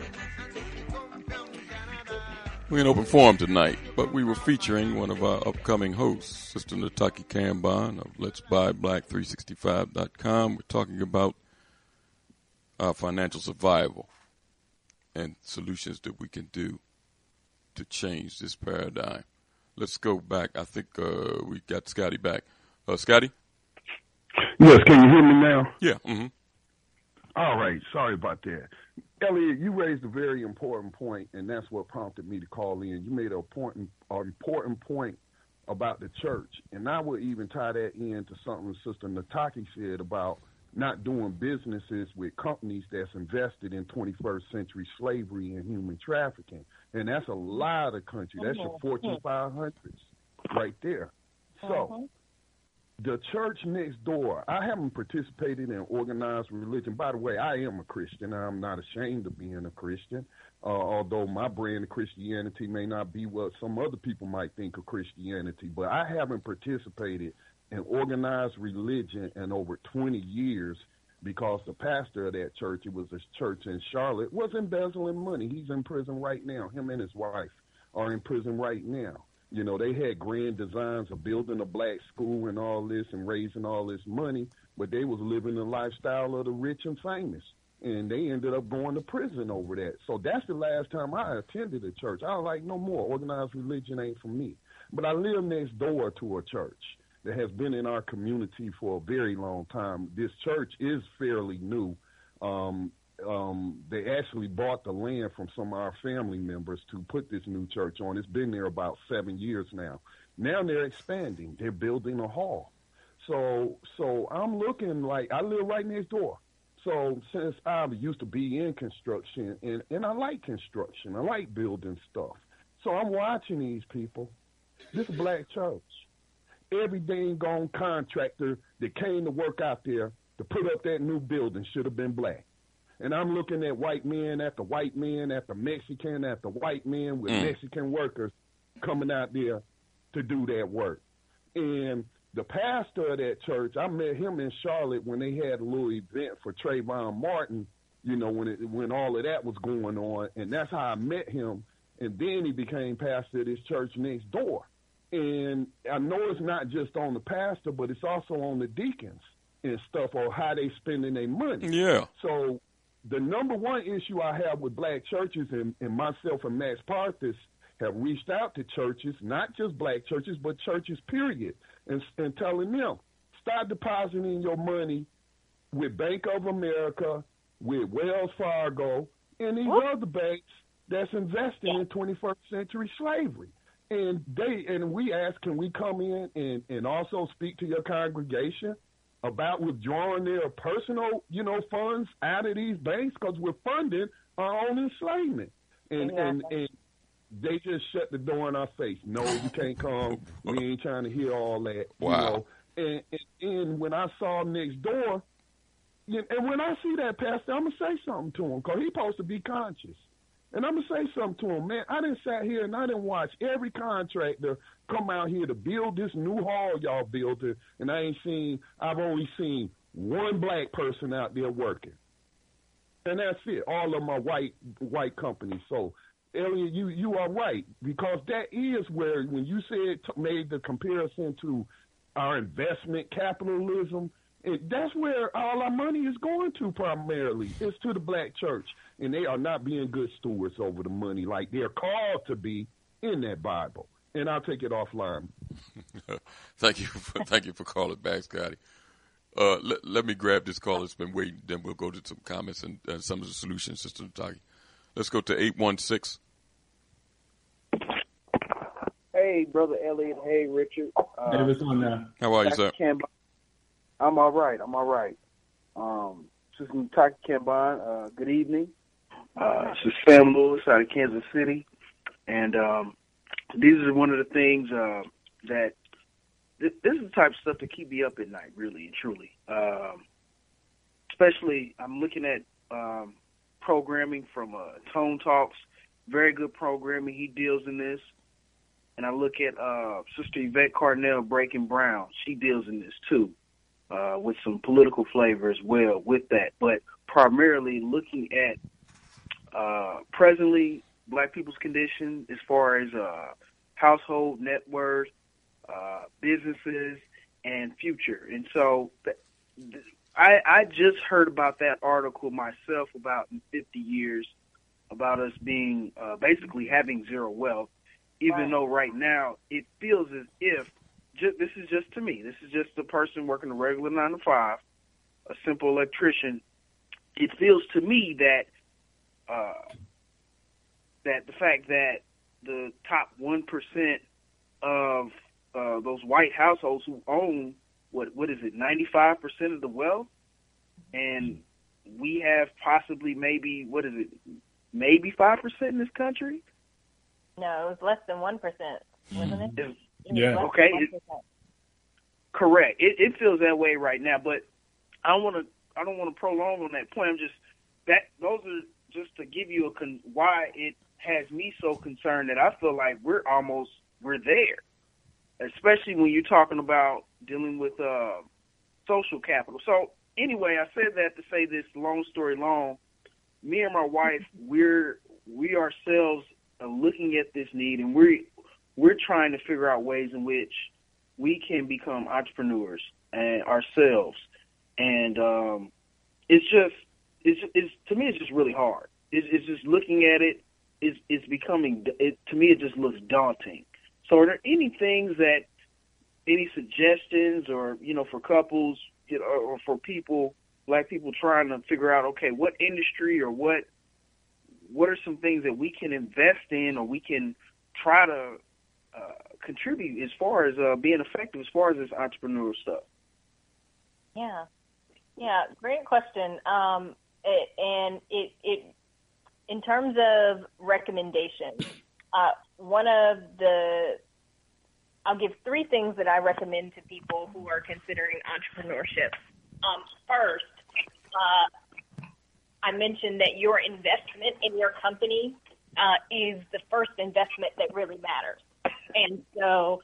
Speaker 3: We're in open forum tonight, but we were featuring one of our upcoming hosts, Sister Nataki Kambon of Let's Buy Black365.com. We're talking about our financial survival and solutions that we can do to change this paradigm. Let's go back. I think we got Scotty back. Scotty?
Speaker 14: Yes, can you hear me now?
Speaker 3: Yeah. Mm-hmm.
Speaker 14: All right, sorry about that. Elliot, you raised a very important point, and that's what prompted me to call in. You made an important point about the church, and I would even tie that into something Sister Nataki said about not doing businesses with companies that's invested in 21st century slavery and human trafficking. And that's a lot of countries. That's your Fortune 500s right there. So the church next door, I haven't participated in organized religion. By the way, I am a Christian. I'm not ashamed of being a Christian, although my brand of Christianity may not be what some other people might think of Christianity. But I haven't participated in organized religion in over 20 years because the pastor of that church, it was a church in Charlotte, was embezzling money. He's in prison right now. Him and his wife are in prison right now. You know, they had grand designs of building a black school and all this and raising all this money, but they was living the lifestyle of the rich and famous, and they ended up going to prison over that. So that's the last time I attended a church. I was like, no more. Organized religion ain't for me. But I live next door to a church that has been in our community for a very long time. This church is fairly new. they actually bought the land from some of our family members to put this new church on. It's been there about 7 years now. Now they're expanding. They're building a hall. So I'm looking like I live right next door. So since I used to be in construction, and I like construction, I like building stuff. So I'm watching these people. This is a black church. Every dang gone contractor that came to work out there to put up that new building should have been black. And I'm looking at white men after white men after Mexican after white men with Mexican workers coming out there to do that work. And the pastor of that church, I met him in Charlotte when they had a little event for Trayvon Martin, you know, when all of that was going on. And that's how I met him. And then he became pastor of this church next door. And I know it's not just on the pastor, but it's also on the deacons and stuff, or how they spending their money.
Speaker 3: Yeah.
Speaker 14: So the number one issue I have with black churches, and myself and Max Parthas have reached out to churches, not just black churches, but churches, period, and telling them, stop depositing your money with Bank of America, with Wells Fargo, and these other banks that's investing in 21st century slavery. And we ask, can we come in and also speak to your congregation about withdrawing their personal, funds out of these banks, because we're funding our own enslavement. And they just shut the door in our face. No, you can't come. We ain't trying to hear all that.
Speaker 3: Wow.
Speaker 14: And when I saw next door, and when I see that pastor, I'm going to say something to him, because he's supposed to be conscious. And I'm going to say something to him, man. I done sat here and I done watched every contractor come out here to build this new hall y'all built, and I've only seen one black person out there working. And that's it. All of them are white companies. So, Elliot, you are right, because that is where, when you made the comparison to our investment capitalism, that's where all our money is going to primarily. It's to the black church, and they are not being good stewards over the money like they're called to be in that Bible. And I'll take it offline.
Speaker 3: Thank you for calling back, Scotty. Let me grab this call that's been waiting, then we'll go to some comments and some of the solutions, Sister Nataki. Let's go to 816.
Speaker 16: Hey, Brother Elliot. Hey, Richard.
Speaker 11: Hey, what's on now?
Speaker 3: How are you, sir?
Speaker 16: I'm all right. Sister Nataki Kambon, good evening. This is Sam Lewis out of Kansas City. And these are one of the things that this is the type of stuff that keep me up at night, really and truly. Especially, I'm looking at programming from Tone Talks, very good programming. He deals in this. And I look at Sister Yvette Carnell, Breaking Brown. She deals in this too, with some political flavor as well with that. But primarily looking at presently black people's condition as far as household net worth, businesses, and future. And so I just heard about that article myself about in 50 years about us being basically having zero wealth, even though right now it feels as if, this is just to me, this is just a person working a regular 9 to 5, a simple electrician. It feels to me that that the fact that the top 1% of those white households who own what is it, 95% of the wealth, and we have possibly maybe maybe 5% in this country.
Speaker 12: No, it was less than 1%, wasn't it?
Speaker 11: Yeah.
Speaker 16: Okay. Correct. It feels that way right now, but I don't want to prolong on that point. Those are just to give you why it has me so concerned that I feel like we're there, especially when you're talking about dealing with social capital. So anyway, I said that to say this, long story long, me and my wife, we ourselves are looking at this need, and we're trying to figure out ways in which we can become entrepreneurs and ourselves. And it's to me, it's just really hard. It's just looking at it. It's becoming. To me, it just looks daunting. So, are there any suggestions, or for couples, or for people black people trying to figure out, okay, what industry or what are some things that we can invest in or we can try to contribute as far as being effective as far as this entrepreneurial stuff?
Speaker 12: Yeah, great question. And it in terms of recommendations, I'll give 3 things that I recommend to people who are considering entrepreneurship. First, I mentioned that your investment in your company is the first investment that really matters. And so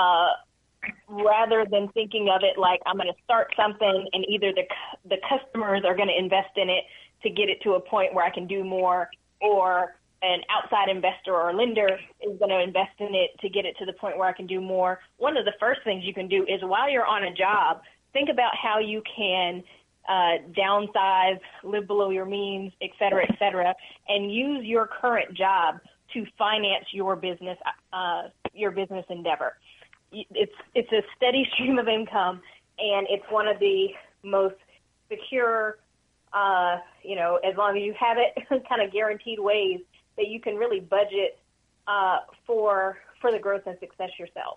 Speaker 12: rather than thinking of it like I'm going to start something and either the customers are going to invest in it to get it to a point where I can do more, or an outside investor or lender is going to invest in it to get it to the point where I can do more. One of the first things you can do is while you're on a job, think about how you can downsize, live below your means, et cetera, and use your current job to finance your business endeavor. It's a steady stream of income, and it's one of the most secure, as long as you have it, kind of guaranteed ways that you can really budget for the growth and success yourself.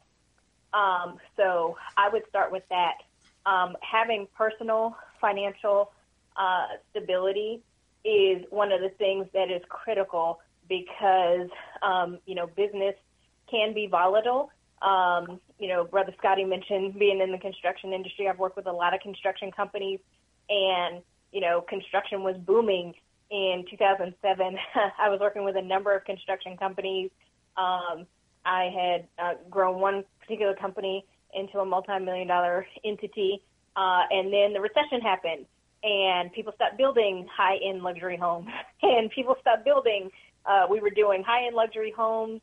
Speaker 12: So I would start with that. Having personal financial stability is one of the things that is critical because, business can be volatile. Brother Scotty mentioned being in the construction industry. I've worked with a lot of construction companies, and, construction was booming in 2007. I was working with a number of construction companies. I had grown one particular company into a multi-million-dollar entity, and then the recession happened, and people stopped building high-end luxury homes, and people stopped building. We were doing high-end luxury homes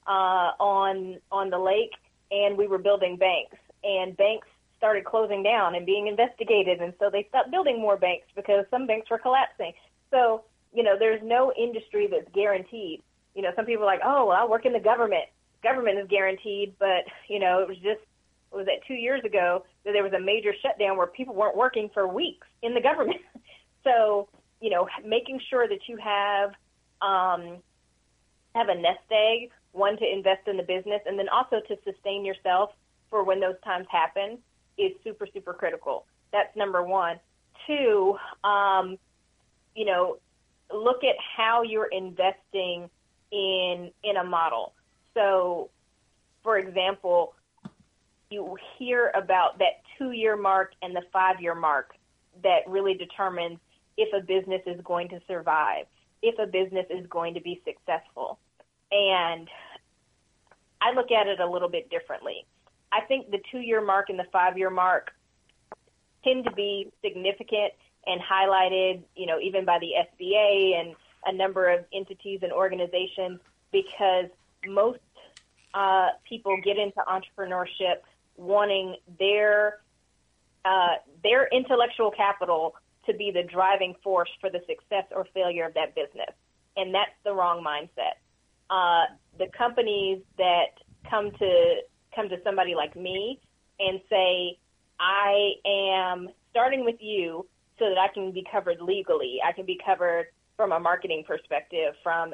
Speaker 12: on the lake, and we were building banks, and banks started closing down and being investigated, and so they stopped building more banks because some banks were collapsing. So, there's no industry that's guaranteed. Some people are like, oh, well, I work in the government. Government is guaranteed, but, it was 2 years ago that there was a major shutdown where people weren't working for weeks in the government. So, making sure that you have a nest egg, one, to invest in the business, and then also to sustain yourself for when those times happen is super, super critical. That's number one. Two, look at how you're investing in a model. So, for example, you hear about that 2-year mark and the 5-year mark that really determines if a business is going to survive, if a business is going to be successful. And I look at it a little bit differently. I think the 2-year mark and the 5-year mark tend to be significant and highlighted, even by the SBA and a number of entities and organizations, because most people get into entrepreneurship wanting their intellectual capital to be the driving force for the success or failure of that business. And that's the wrong mindset. The companies that come to somebody like me and say, I am starting with you so that I can be covered legally. I can be covered from a marketing perspective, from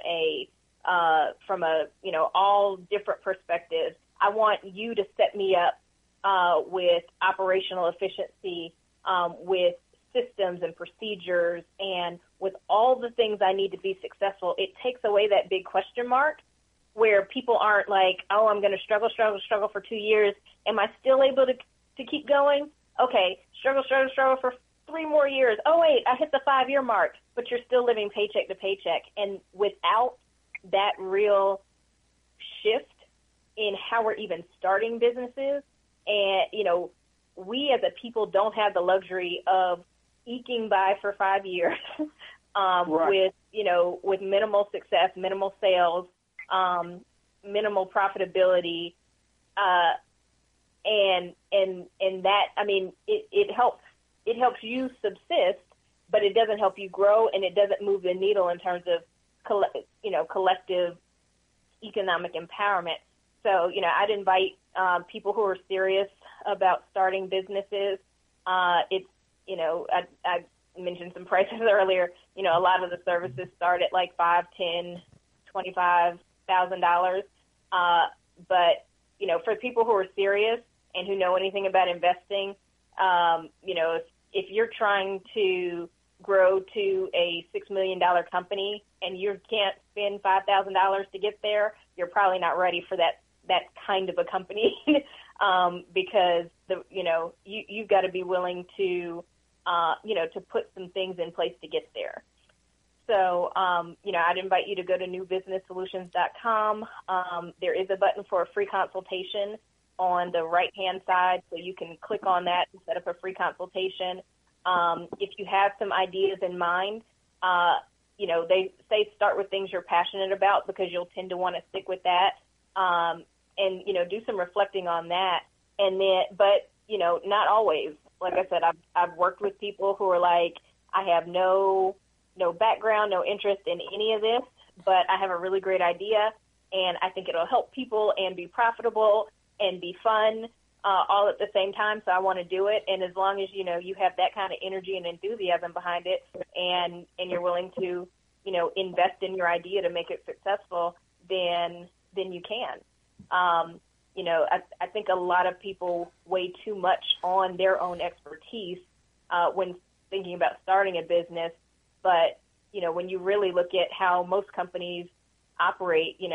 Speaker 12: all different perspectives. I want you to set me up with operational efficiency, with systems and procedures, and with all the things I need to be successful. It takes away that big question mark where people aren't like, oh, I'm going to struggle for 2 years. Am I still able to keep going? Okay, struggle for 3 more years. Oh, wait, I hit the 5-year mark, but you're still living paycheck to paycheck. And without that real shift in how we're even starting businesses, and, we as a people don't have the luxury of eking by for 5 years right. with minimal success, minimal sales, minimal profitability, and that, it helps you subsist, but it doesn't help you grow, and it doesn't move the needle in terms of collective economic empowerment. So, I'd invite people who are serious about starting businesses. I mentioned some prices earlier. You know, a lot of the services start at like $5,000, $10,000, $25,000. But, you know, for people who are serious and who know anything about investing, you know, if you're trying to grow to a $6 million company and you can't spend $5,000 to get there, you're probably not ready for that kind of a company. Because you've got to be willing to, to put some things in place to get there. So, I'd invite you to go to newbusinesssolutions.com. There is a button for a free consultation on the right-hand side, so you can click on that and set up a free consultation. If you have some ideas in mind, they say start with things you're passionate about because you'll tend to want to stick with that. And do some reflecting on that. And then, but, not always. Like I said, I've worked with people who are like, I have no background, no interest in any of this, but I have a really great idea, and I think it'll help people and be profitable and be fun all at the same time, so I want to do it. And as long as, you have that kind of energy and enthusiasm behind it and you're willing to, invest in your idea to make it successful, then you can. I think a lot of people weigh too much on their own expertise when thinking about starting a business. But, when you really look at how most companies operate, you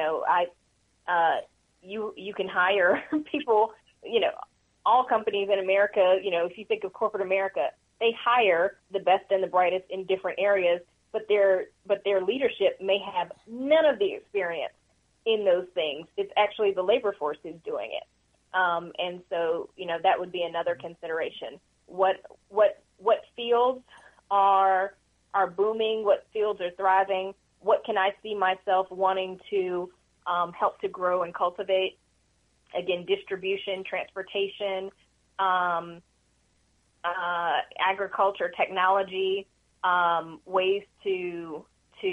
Speaker 12: can hire people, all companies in America, if you think of corporate America, they hire the best and the brightest in different areas, but their leadership may have none of the experience in those things. It's actually the labor force who's doing it. And so, that would be another consideration. What fields are booming? What fields are thriving? What can I see myself wanting to help to grow and cultivate? Again, distribution, transportation, agriculture, technology, ways to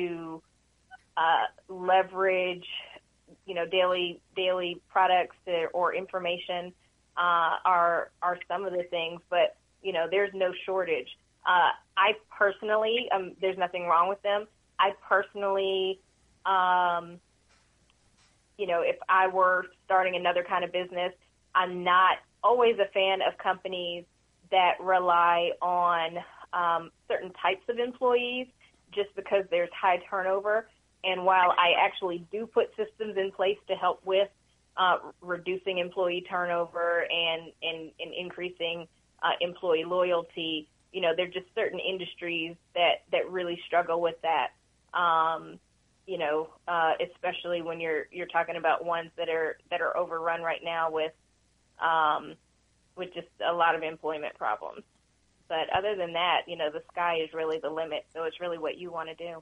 Speaker 12: leverage, daily products or information are some of the things. But there's no shortage. I personally, there's nothing wrong with them. I personally, if I were starting another kind of business, I'm not always a fan of companies that rely on certain types of employees just because there's high turnover. And while I actually do put systems in place to help with reducing employee turnover and increasing employee loyalty, there are just certain industries that really struggle with that. Especially when you're talking about ones that are overrun right now with just a lot of employment problems. But other than that, the sky is really the limit. So it's really what you want to do.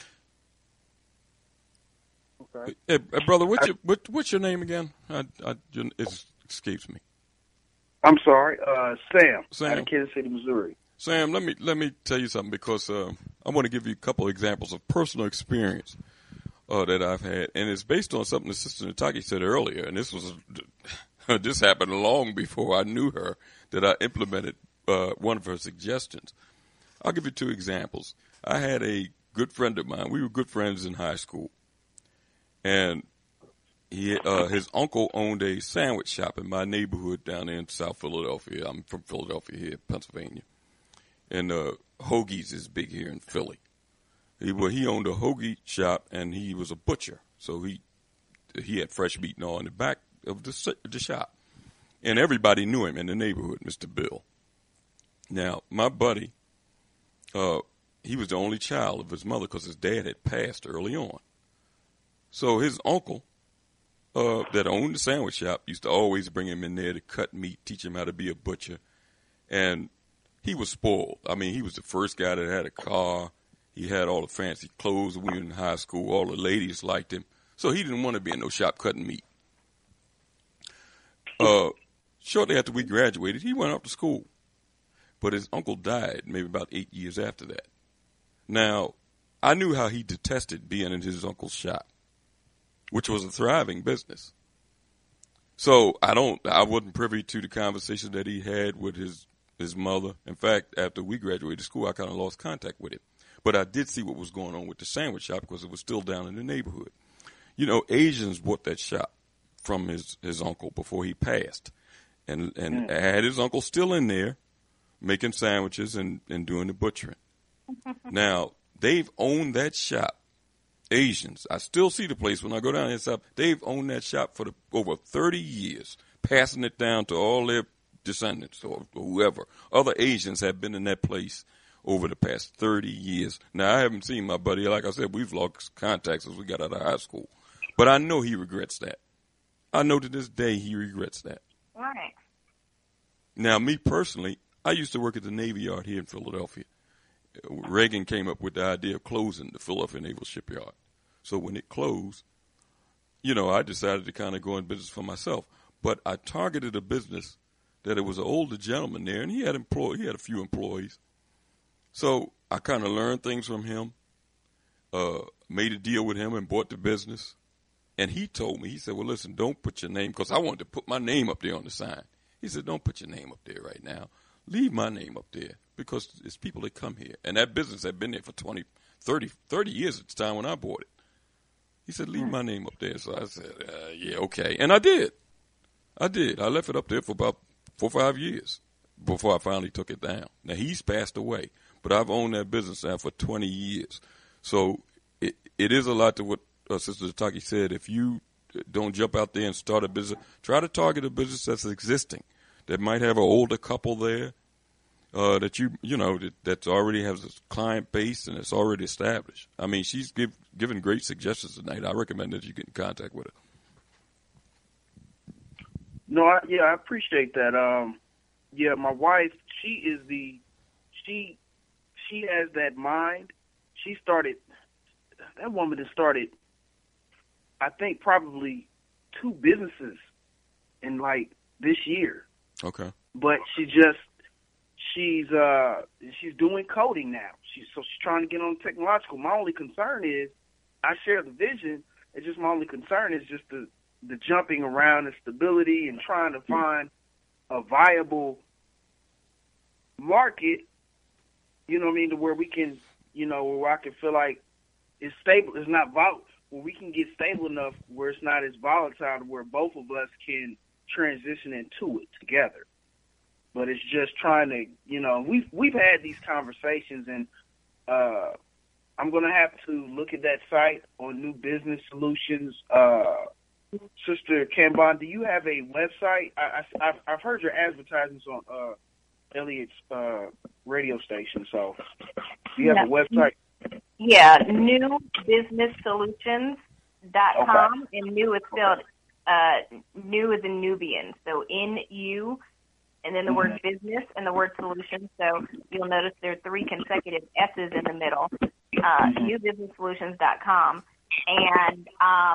Speaker 3: Okay. Hey, brother, what's your name again? It escapes me.
Speaker 16: I'm sorry, Sam.
Speaker 3: Out
Speaker 16: of Kansas City, Missouri.
Speaker 3: Sam, let me tell you something because I want to give you a couple of examples of personal experience that I've had, and it's based on something that Sister Nataki said earlier. And this happened long before I knew her that I implemented one of her suggestions. I'll give you two examples. I had a good friend of mine. We were good friends in high school. And his uncle owned a sandwich shop in my neighborhood down there in South Philadelphia. I'm from Philadelphia here, Pennsylvania. And hoagies is big here in Philly. He owned a hoagie shop, and he was a butcher. So he had fresh meat and all in the back of the shop. And everybody knew him in the neighborhood, Mr. Bill. Now, my buddy, he was the only child of his mother because his dad had passed early on. So his uncle that owned the sandwich shop used to always bring him in there to cut meat, teach him how to be a butcher. And he was spoiled. I mean, he was the first guy that had a car. He had all the fancy clothes when we were in high school. All the ladies liked him. So he didn't want to be in no shop cutting meat. Shortly after we graduated, he went off to school. But his uncle died maybe about 8 years after that. Now, I knew how he detested being in his uncle's shop, which was a thriving business. So I wasn't privy to the conversation that he had with his his mother. In fact, after we graduated school, I kind of lost contact with him. But I did see what was going on with the sandwich shop because it was still down in the neighborhood. You know, Asians bought that shop from his uncle before he passed. And had his uncle still in there making sandwiches and doing the butchering. Now, they've owned that shop. Asians. I still see the place when I go down there. They've owned that shop for over 30 years, passing it down to all their descendants or whoever. Other Asians have been in that place over the past 30 years. Now, I haven't seen my buddy. Like I said, we've lost contact since we got out of high school. But I know he regrets that. I know to this day he regrets that.
Speaker 12: Right.
Speaker 3: Now, me personally, I used to work at the Navy Yard here in Philadelphia. Reagan came up with the idea of closing the Philadelphia Naval Shipyard. So when it closed, you know, I decided to kind of go in business for myself. But I targeted a business that it was an older gentleman there, and he had a few employees. So I kind of learned things from him, made a deal with him and bought the business. And he told me, he said, well, listen, don't put your name, because I wanted to put my name up there on the sign. He said, don't put your name up there right now. Leave my name up there, because it's people that come here. And that business had been there for 30 years at the time when I bought it. He said, leave my name up there. So I said, yeah, okay. And I did. I left it up there for about 4 or 5 years before I finally took it down. Now, he's passed away, but I've owned that business now for 20 years. So it is a lot to what Sister Taki said. If you don't jump out there and start a business, try to target a business that's existing, that might have an older couple there, that already has a client base and it's already established. I mean, she's given great suggestions tonight. I recommend that you get in contact with her.
Speaker 16: No, I appreciate that. My wife, she has that mind. That woman has started, I think, probably 2 businesses in like this year.
Speaker 3: Okay.
Speaker 16: But she's doing coding now. She's trying to get on technological. My only concern is, I share the vision. It's just my only concern is just the jumping around and stability and trying to find a viable market, you know what I mean, to where we can, where I can feel like it's stable, it's not volatile, where we can get stable enough where it's not as volatile, to where both of us can transition into it together. But it's just trying to, we've had these conversations, and I'm going to have to look at that site on New Business Solutions. Sister Kambon, do you have a website? I've heard your advertisements on Elliot's radio station. So do you have a website?
Speaker 12: Yeah, newbusinesssolutions.com. Okay. And new is spelled, new is in Nubian. So N-U, and then the word business and the word solutions. So you'll notice there are 3 consecutive S's in the middle. Newbusinesssolutions.com. And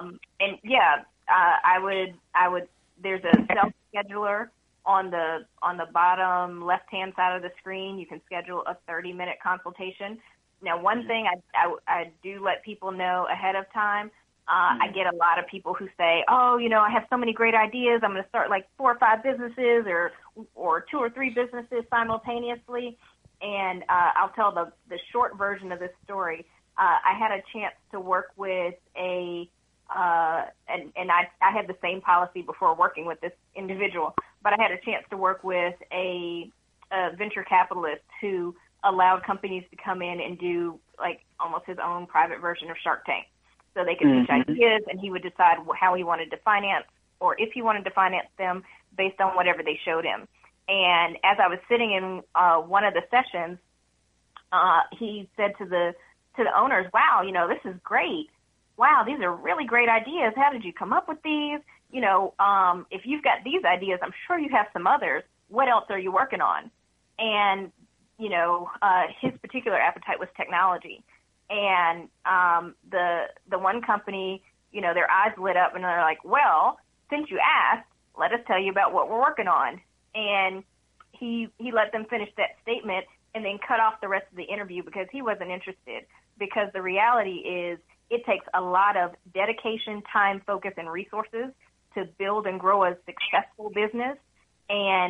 Speaker 12: I would. There's a self-scheduler on the bottom left-hand side of the screen. You can schedule a 30-minute consultation. Now, one thing I do let people know ahead of time. I get a lot of people who say, "Oh, I have so many great ideas. I'm going to start like 4 or 5 businesses, or 2 or 3 businesses simultaneously." And I'll tell the short version of this story. I had a chance to work with and I had the same policy before working with this individual, but I had a chance to work with a venture capitalist who allowed companies to come in and do like almost his own private version of Shark Tank. So they could pitch ideas, and he would decide how he wanted to finance, or if he wanted to finance them based on whatever they showed him. And as I was sitting in one of the sessions, he said to the owners, "Wow, this is great. Wow, these are really great ideas. How did you come up with these? If you've got these ideas, I'm sure you have some others. What else are you working on?" And, his particular appetite was technology. And the one company, their eyes lit up and they're like, "Well, since you asked, let us tell you about what we're working on." And he let them finish that statement and then cut off the rest of the interview because he wasn't interested. Because the reality is, it takes a lot of dedication, time, focus, and resources to build and grow a successful business. And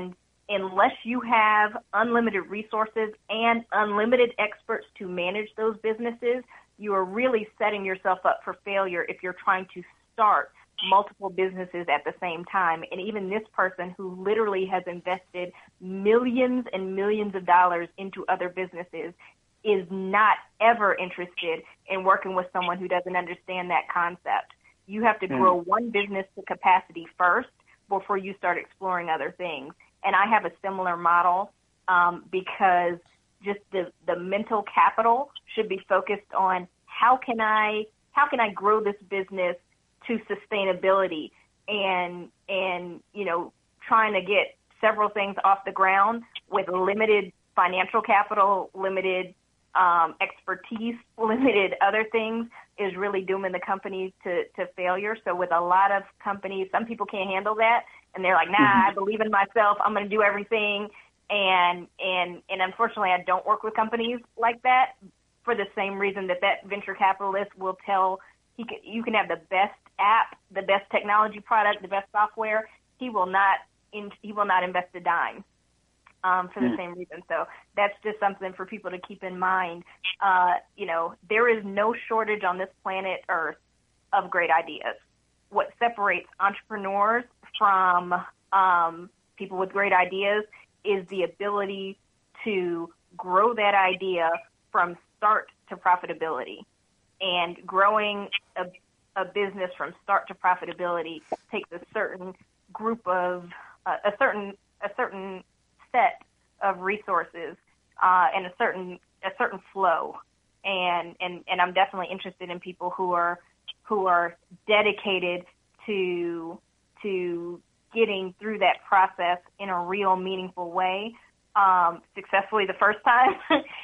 Speaker 12: unless you have unlimited resources and unlimited experts to manage those businesses, you are really setting yourself up for failure if you're trying to start multiple businesses at the same time. And even this person who literally has invested millions and millions of dollars into other businesses is not ever interested in working with someone who doesn't understand that concept. You have to grow one business to capacity first before you start exploring other things. And I have a similar model because just the mental capital should be focused on how can I grow this business to sustainability and trying to get several things off the ground with limited financial capital, limited expertise, limited other things is really dooming the company to failure. So with a lot of companies, some people can't handle that, and they're like, nah, I believe in myself, I'm going to do everything. And unfortunately, I don't work with companies like that for the same reason that venture capitalist will tell you can have the best app, the best technology product, the best software. He will not invest a dime. For the same reason. So that's just something for people to keep in mind. There is no shortage on this planet Earth of great ideas. What separates entrepreneurs from people with great ideas is the ability to grow that idea from start to profitability. And growing a business from start to profitability takes a certain group of a certain set of resources and a certain flow, and I'm definitely interested in people who are dedicated to getting through that process in a real meaningful way, successfully the first time,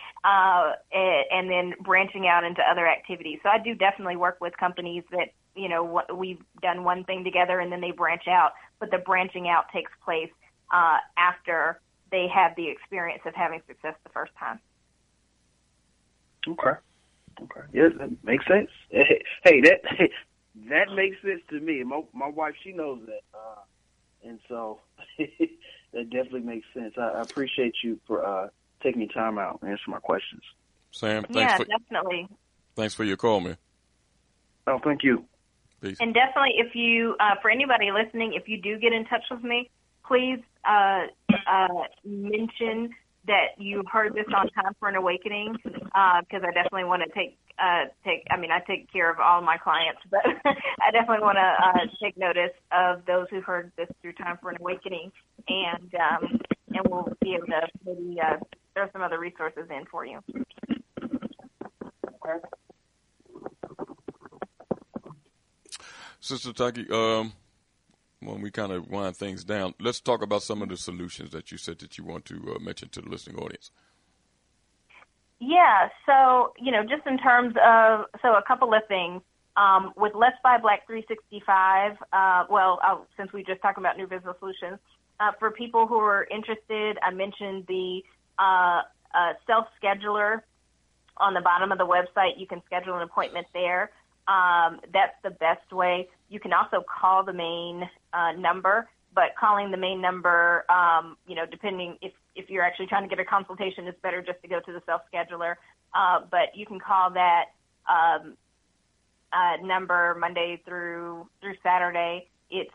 Speaker 12: and then branching out into other activities. So I do definitely work with companies that we've done one thing together and then they branch out, but the branching out takes place after they have the experience of having success the first time.
Speaker 16: Okay. Yeah, that makes sense. Hey, that makes sense to me. My wife, she knows that, and so that definitely makes sense. I appreciate you for taking your time out and answering my questions.
Speaker 3: Sam,
Speaker 12: definitely.
Speaker 3: Thanks for your call, man.
Speaker 16: Oh, thank you.
Speaker 3: Peace.
Speaker 12: And definitely, if you, for anybody listening, if you do get in touch with me, please mention that you heard this on Time for an Awakening, because I definitely want to I take care of all my clients, but I definitely want to take notice of those who heard this through Time for an Awakening, and we'll be able to maybe throw some other resources in for you. Okay.
Speaker 3: Sister Taki, when we kind of wind things down, let's talk about some of the solutions that you said that you want to mention to the listening audience.
Speaker 12: Yeah, so, just in terms of, a couple of things. With Let's Buy Black 365, since we just talked about new business solutions, for people who are interested, I mentioned the self-scheduler on the bottom of the website. You can schedule an appointment there. That's the best way. You can also call the main number, but calling the main number, depending if you're actually trying to get a consultation, it's better just to go to the self-scheduler. But you can call that number Monday through Saturday. It's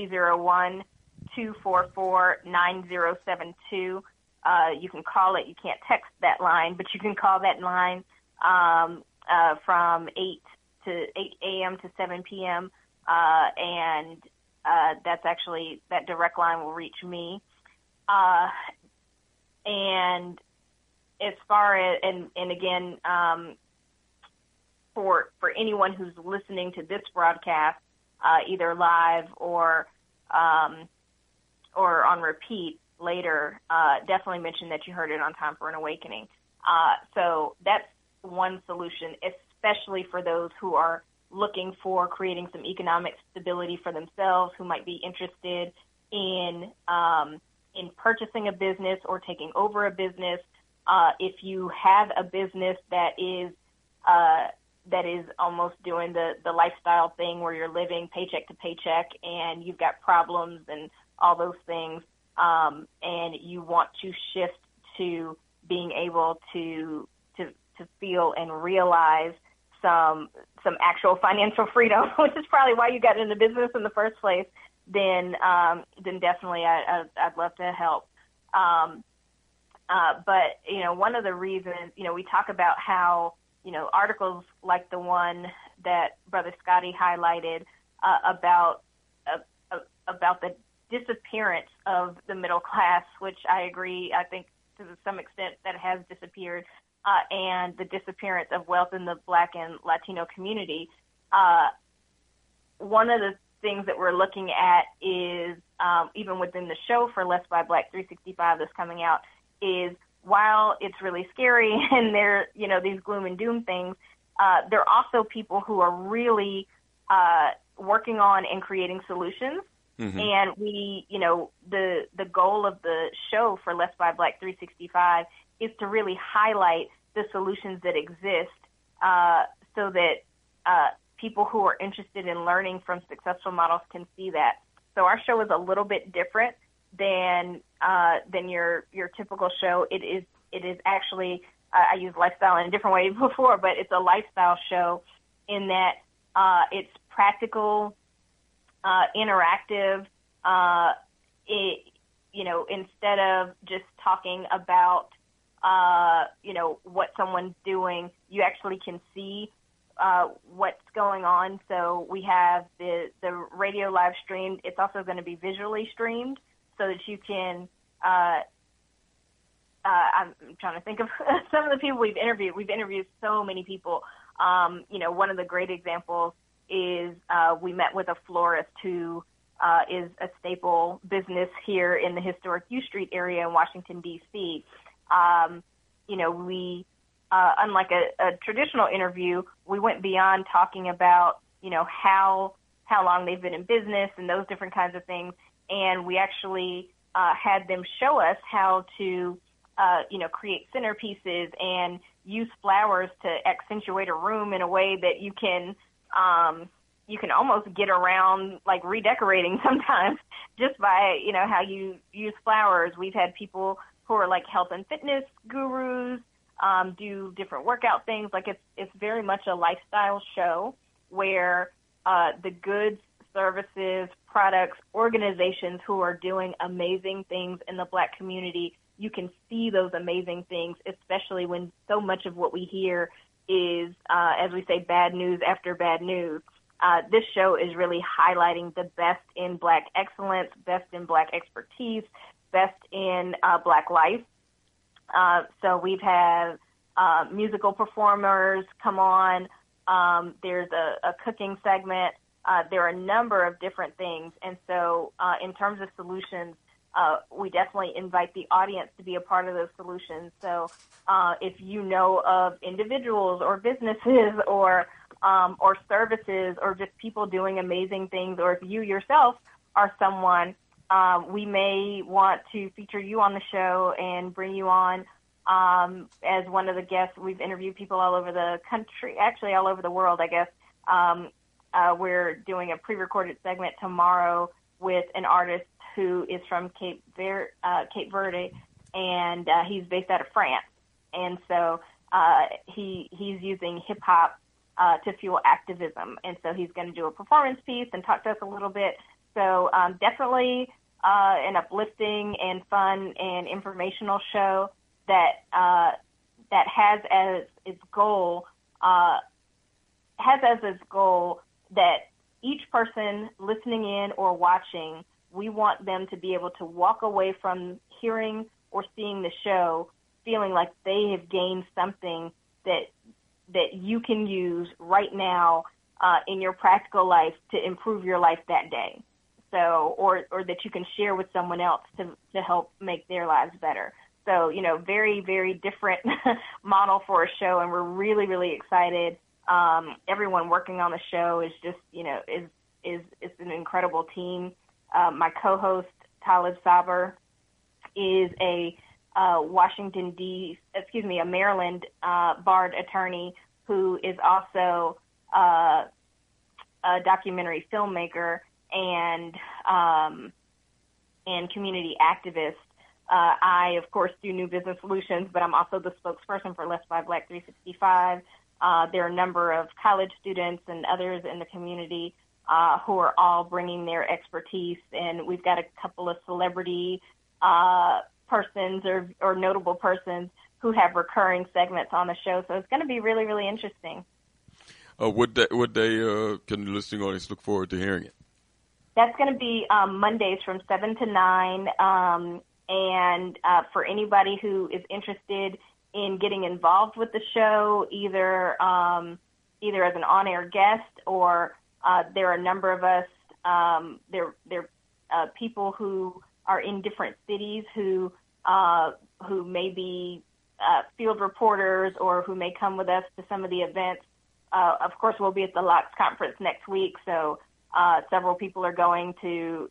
Speaker 12: 301-244-9072. You can call it. You can't text that line, but you can call that line from 8 a.m. to 7 p.m. And that's actually, that direct line will reach me. And as far as, and again, for anyone who's listening to this broadcast, either live or on repeat later, definitely mention that you heard it on Time for an Awakening. So that's one solution, especially for those who are looking for creating some economic stability for themselves, who might be interested in purchasing a business or taking over a business. If you have a business that is almost doing the lifestyle thing where you're living paycheck to paycheck and you've got problems and all those things, and you want to shift to being able to feel and realize some actual financial freedom, which is probably why you got into business in the first place, then definitely I'd love to help. But, one of the reasons, we talk about how, articles like the one that Brother Scotty highlighted about the disappearance of the middle class, which I agree, I think to some extent that has disappeared, and the disappearance of wealth in the Black and Latino community. One of the things that we're looking at is, even within the show for Less by Black 365 that's coming out, is while it's really scary and there, these gloom and doom things, there are also people who are really working on and creating solutions. Mm-hmm. And we, the goal of the show for Less by Black 365 is to really highlight the solutions that exist, so that people who are interested in learning from successful models can see that. So our show is a little bit different than your typical show. It is actually, I used lifestyle in a different way before, but it's a lifestyle show in that it's practical, interactive. Instead of just talking about what someone's doing, you actually can see what's going on. So we have the radio live streamed. It's also going to be visually streamed so that you can, I'm trying to think of some of the people we've interviewed. We've interviewed so many people. One of the great examples is we met with a florist who is a staple business here in the historic U Street area in Washington, D.C. We unlike a traditional interview, we went beyond talking about, how long they've been in business and those different kinds of things. And we actually had them show us how to, create centerpieces and use flowers to accentuate a room in a way that you can almost get around like redecorating sometimes just by, how you use flowers. We've had people who are like health and fitness gurus, do different workout things. Like it's very much a lifestyle show where the goods, services, products, organizations who are doing amazing things in the Black community, you can see those amazing things, especially when so much of what we hear is, as we say, bad news after bad news. This show is really highlighting the best in Black excellence, best in Black expertise, best in Black life. So we've had musical performers come on. There's a cooking segment. There are a number of different things. And so in terms of solutions, we definitely invite the audience to be a part of those solutions. So if you know of individuals or businesses or services or just people doing amazing things, or if you yourself are someone, we may want to feature you on the show and bring you on as one of the guests. We've interviewed people all over the country, actually all over the world, I guess. We're doing a pre-recorded segment tomorrow with an artist who is from Cape Verde, and he's based out of France. And so he's using hip-hop to fuel activism. And so he's going to do a performance piece and talk to us a little bit. So definitely an uplifting and fun and informational show that has as its goal that each person listening in or watching, we want them to be able to walk away from hearing or seeing the show feeling like they have gained something that you can use right now in your practical life to improve your life that day. So, or that you can share with someone else to help make their lives better. So, very, very different model for a show, and we're really, really excited. Everyone working on the show is just, is an incredible team. My co-host, Talib Saber, is a Maryland barred attorney who is also a documentary filmmaker and and community activist. I, of course, do New Business Solutions, but I'm also the spokesperson for Let's Buy Black 365. There are a number of college students and others in the community who are all bringing their expertise, and we've got a couple of celebrity persons or notable persons who have recurring segments on the show. So it's going to be really, really interesting.
Speaker 3: What day can the listening audience look forward to hearing it?
Speaker 12: That's going to be Mondays from 7 to 9. And for anybody who is interested in getting involved with the show, either as an on-air guest or there are a number of us, there are people who are in different cities who may be field reporters or who may come with us to some of the events. Of course, we'll be at the LOX conference next week, so several people are going to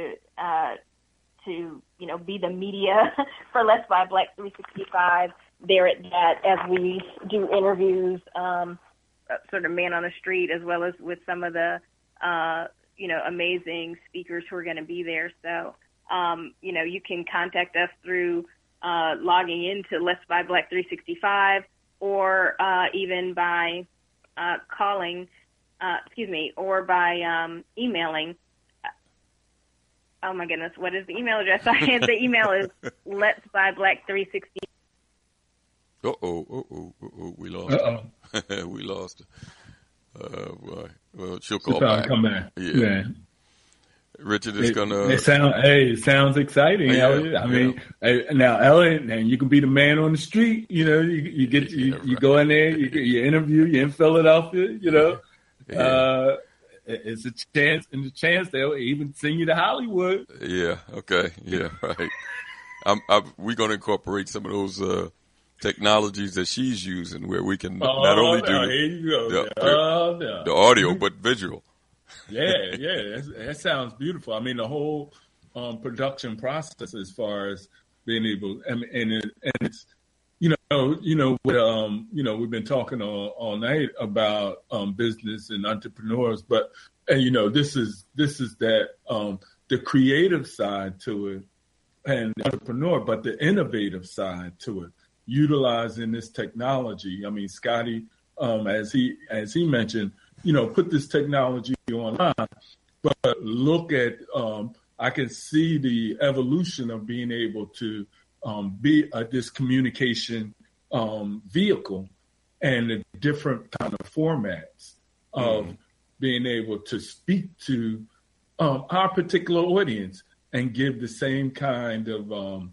Speaker 12: be the media for Let's Buy Black 365 there at that, as we do interviews, sort of man on the street, as well as with some of the, amazing speakers who are going to be there. So, you can contact us through logging into Let's Buy Black 365 or even by calling, or by emailing. Oh my goodness, what is the email address? The email is Let's Buy Black 360.
Speaker 3: We lost. We lost. Boy. Well, she'll call back.
Speaker 11: Come back.
Speaker 3: Yeah. Richard is gonna.
Speaker 11: It sounds exciting, Elliot. I mean, now Elliot, and you can be the man on the street. You go in there, you interview. You're in Philadelphia. Yeah. It's a chance they'll even send you to Hollywood.
Speaker 3: Yeah. Okay. Yeah. Right. We're going to incorporate some of those technologies that she's using, where we can not only do the audio but visual.
Speaker 11: Yeah. That sounds beautiful. I mean, the whole production process, as far as being able, and it's. We've been talking all night about business and entrepreneurs, but this is that the creative side to it, and the entrepreneur, but the innovative side to it, utilizing this technology. I mean, Scotty, as he mentioned, put this technology online, but look at I can see the evolution of being able to be this communication vehicle, and the different kind of formats of being able to speak to our particular audience and give the same kind of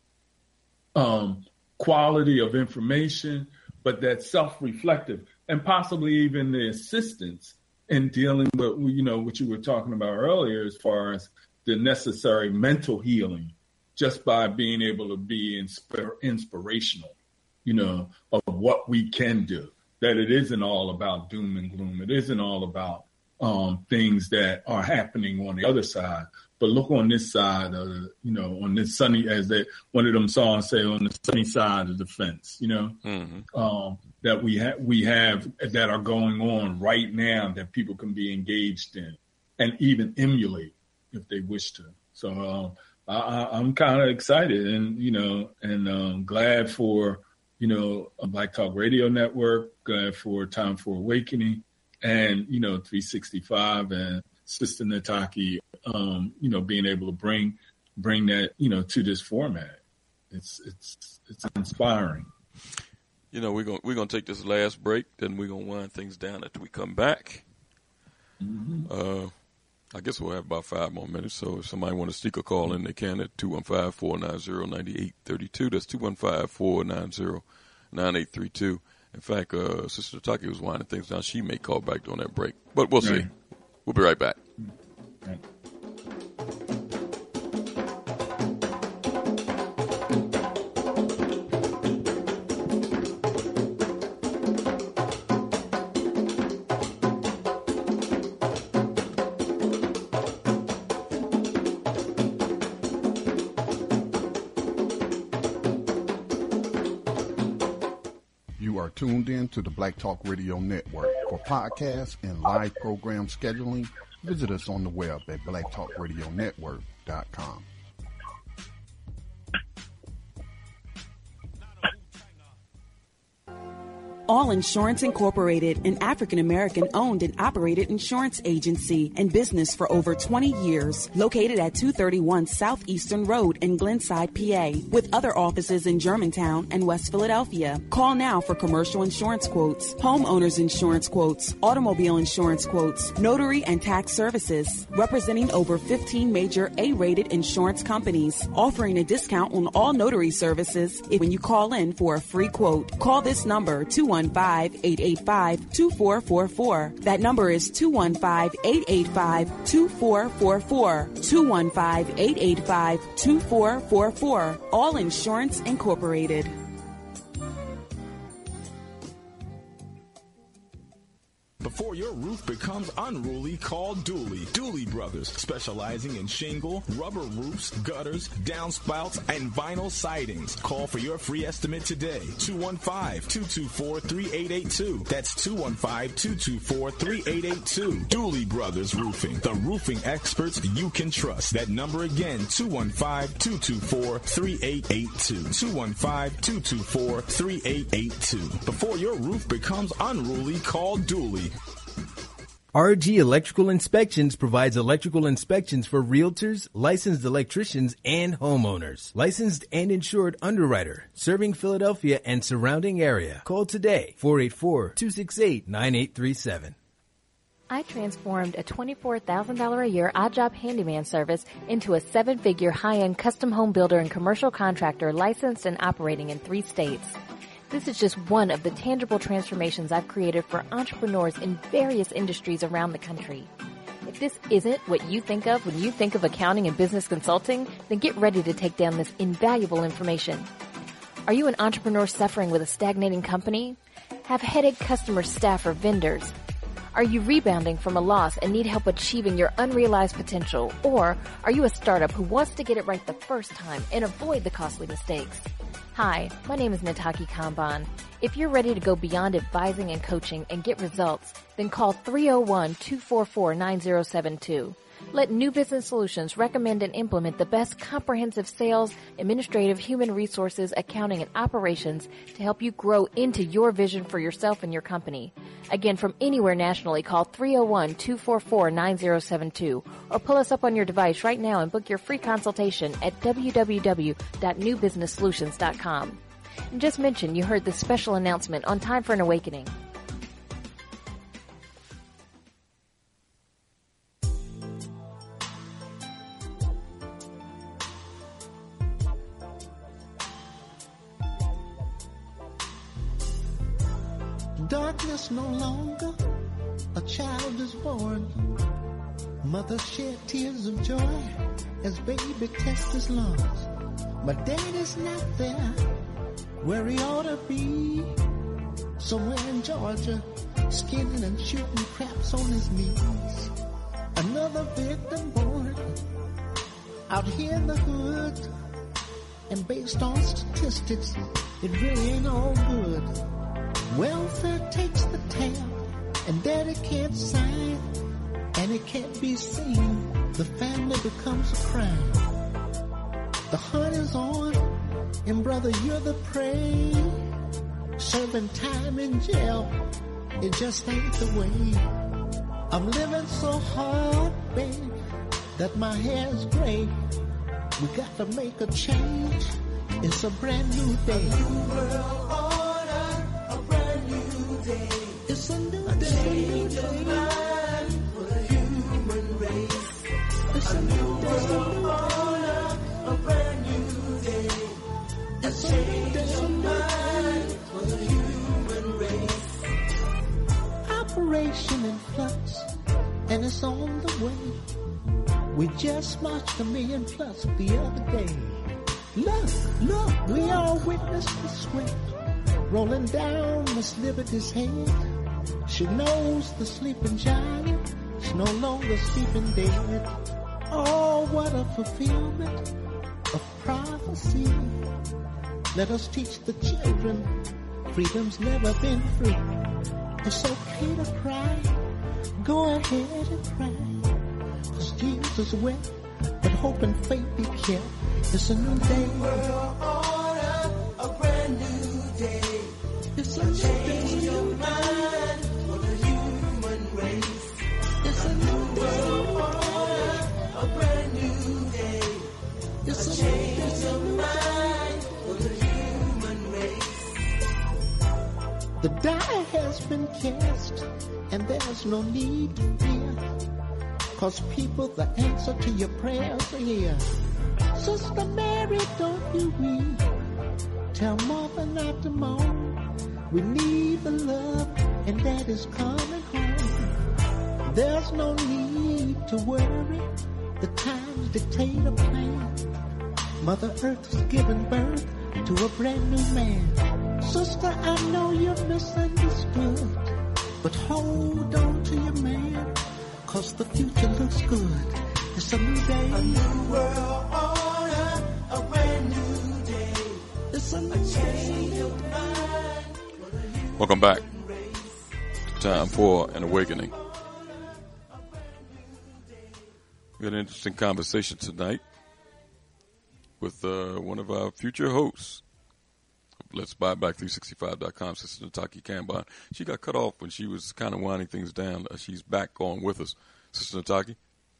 Speaker 11: quality of information, but that's self-reflective, and possibly even the assistance in dealing with, what you were talking about earlier, as far as the necessary mental healing, just by being able to be inspirational, of what we can do. That it isn't all about doom and gloom. It isn't all about things that are happening on the other side. But look on this side of, on this sunny, as one of them songs say, on the sunny side of the fence, that we have that are going on right now that people can be engaged in and even emulate if they wish to. So I'm kind of excited and glad for, Black Talk Radio Network, glad for Time for Awakening, and, 365 and Sister Nataki, being able to bring that, to this format. It's inspiring.
Speaker 3: We're gonna take this last break, then we're gonna wind things down after we come back. Mm-hmm. I guess we'll have about 5 more minutes. So if somebody want to stick a call in, they can at 215-490-9832. That's 215-490-9832. In fact, Sister Taki was winding things down. She may call back during that break, but we'll see. We'll be right back.
Speaker 11: Right.
Speaker 5: Tuned in to the Black Talk Radio Network. For podcasts and live program scheduling, visit us on the web at blacktalkradionetwork.com.
Speaker 6: All Insurance Incorporated, an African-American owned and operated insurance agency and business for over 20 years. Located at 231 Southeastern Road in Glenside, PA, with other offices in Germantown and West Philadelphia. Call now for commercial insurance quotes, homeowners insurance quotes, automobile insurance quotes, notary and tax services. Representing over 15 major A-rated insurance companies, offering a discount on all notary services when you call in for a free quote. Call this number, 215-885-2444. That number is 215-885-2444. 215-885-2444. All Insurance Incorporated.
Speaker 7: Before your roof becomes unruly, call Dooley. Dooley Brothers, specializing in shingle, rubber roofs, gutters, downspouts, and vinyl sidings. Call for your free estimate today. 215-224-3882. That's 215-224-3882. Dooley Brothers Roofing, the roofing experts you can trust. That number again, 215-224-3882. 215-224-3882. Before your roof becomes unruly, call Dooley.
Speaker 8: RG Electrical Inspections provides electrical inspections for realtors, licensed electricians, and homeowners. Licensed and insured underwriter, serving Philadelphia and surrounding area. Call today, 484-268-9837.
Speaker 9: I transformed a $24,000 a year odd job handyman service into a 7-figure high-end custom home builder and commercial contractor licensed and operating in 3 states. This is just one of the tangible transformations I've created for entrepreneurs in various industries around the country. If this isn't what you think of when you think of accounting and business consulting, then get ready to take down this invaluable information. Are you an entrepreneur suffering with a stagnating company? Have headache customers, staff, or vendors? Are you rebounding from a loss and need help achieving your unrealized potential? Or are you a startup who wants to get it right the first time and avoid the costly mistakes? Hi, my name is Nataki Kanban. If you're ready to go beyond advising and coaching and get results, then call 301-244-9072. Let New Business Solutions recommend and implement the best comprehensive sales, administrative, human resources, accounting, and operations to help you grow into your vision for yourself and your company. Again, from anywhere nationally, call 301-244-9072 or pull us up on your device right now and book your free consultation at www.newbusinesssolutions.com. And just mention you heard this special announcement on Time for an Awakening.
Speaker 17: Darkness no longer, a child is born. Mother shed tears of joy as baby tests his lungs. But daddy's not there where he ought to be. Somewhere in Georgia, skinning and shooting craps on his knees. Another victim born out here in the hood. And based on statistics, it really ain't all good. Welfare takes the tail, and daddy can't sign, and it can't be seen. The family becomes a crime. The hunt is on, and brother, you're the prey. Serving time in jail, it just ain't the way. I'm living so hard, babe, that my hair's gray. We got to make a change. It's a brand new day. A new world order, a brand new day. It's a new day. Change of mind for the human race. It's a new world order, a brand new day. A change of mind for the human race. Operation in flux, and it's on the way. We just marched 1 million plus the other day. Look, we all witnessed the sweat rolling down Miss Liberty's head. She knows the sleeping giant, she's no longer sleeping dead. Oh, what a fulfillment of prophecy. Let us teach the children, freedom's never been free. It's okay to cry, go ahead and cry. 'Cause Jesus wept, but hope and faith be kept. It's a new day. World order, a brand new day. It's a change of mind for the human race. It's a new world order, a brand new day. It's a change of mind for the human race. The die has been cast, and there's no need to fear. 'Cause people, the answer to your prayers are here. Sister Mary, don't you weep. Tell Martha not to moan. We need the love, and that is coming home. There's no need to worry. The times dictate a plan. Mother Earth has given birth to a brand new man. Sister, I know you're misunderstood, but hold on to your man, 'cause the future looks good. It's a new day, a new world order, a brand new day. It's a change of mind.
Speaker 3: Welcome back. Time for an awakening. We had an interesting conversation tonight with one of our future hosts. Let's Buy Black 365.com, Sister Nataki Kambon. She got cut off when she was kind of winding things down. She's back on with us. Sister Nataki?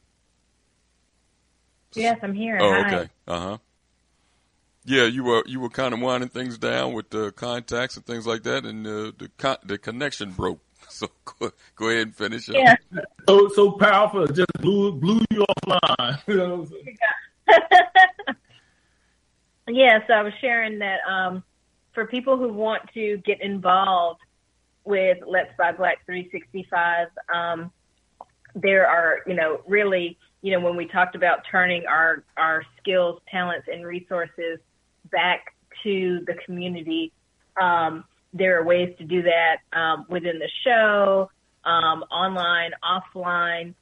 Speaker 12: Yes, I'm here.
Speaker 3: Oh,
Speaker 12: Hi.
Speaker 3: okay. Uh-huh. Yeah, you were kind of winding things down with the contacts and things like that, and the connection broke. So go ahead and finish up.
Speaker 12: Yeah.
Speaker 11: So powerful, it just blew you offline. You know what I'm saying?
Speaker 12: Yeah, so I was sharing that for people who want to get involved with Let's Buy Black 365, there are, really, when we talked about turning our skills, talents, and resources back to the community, there are ways to do that within the show, online, offline,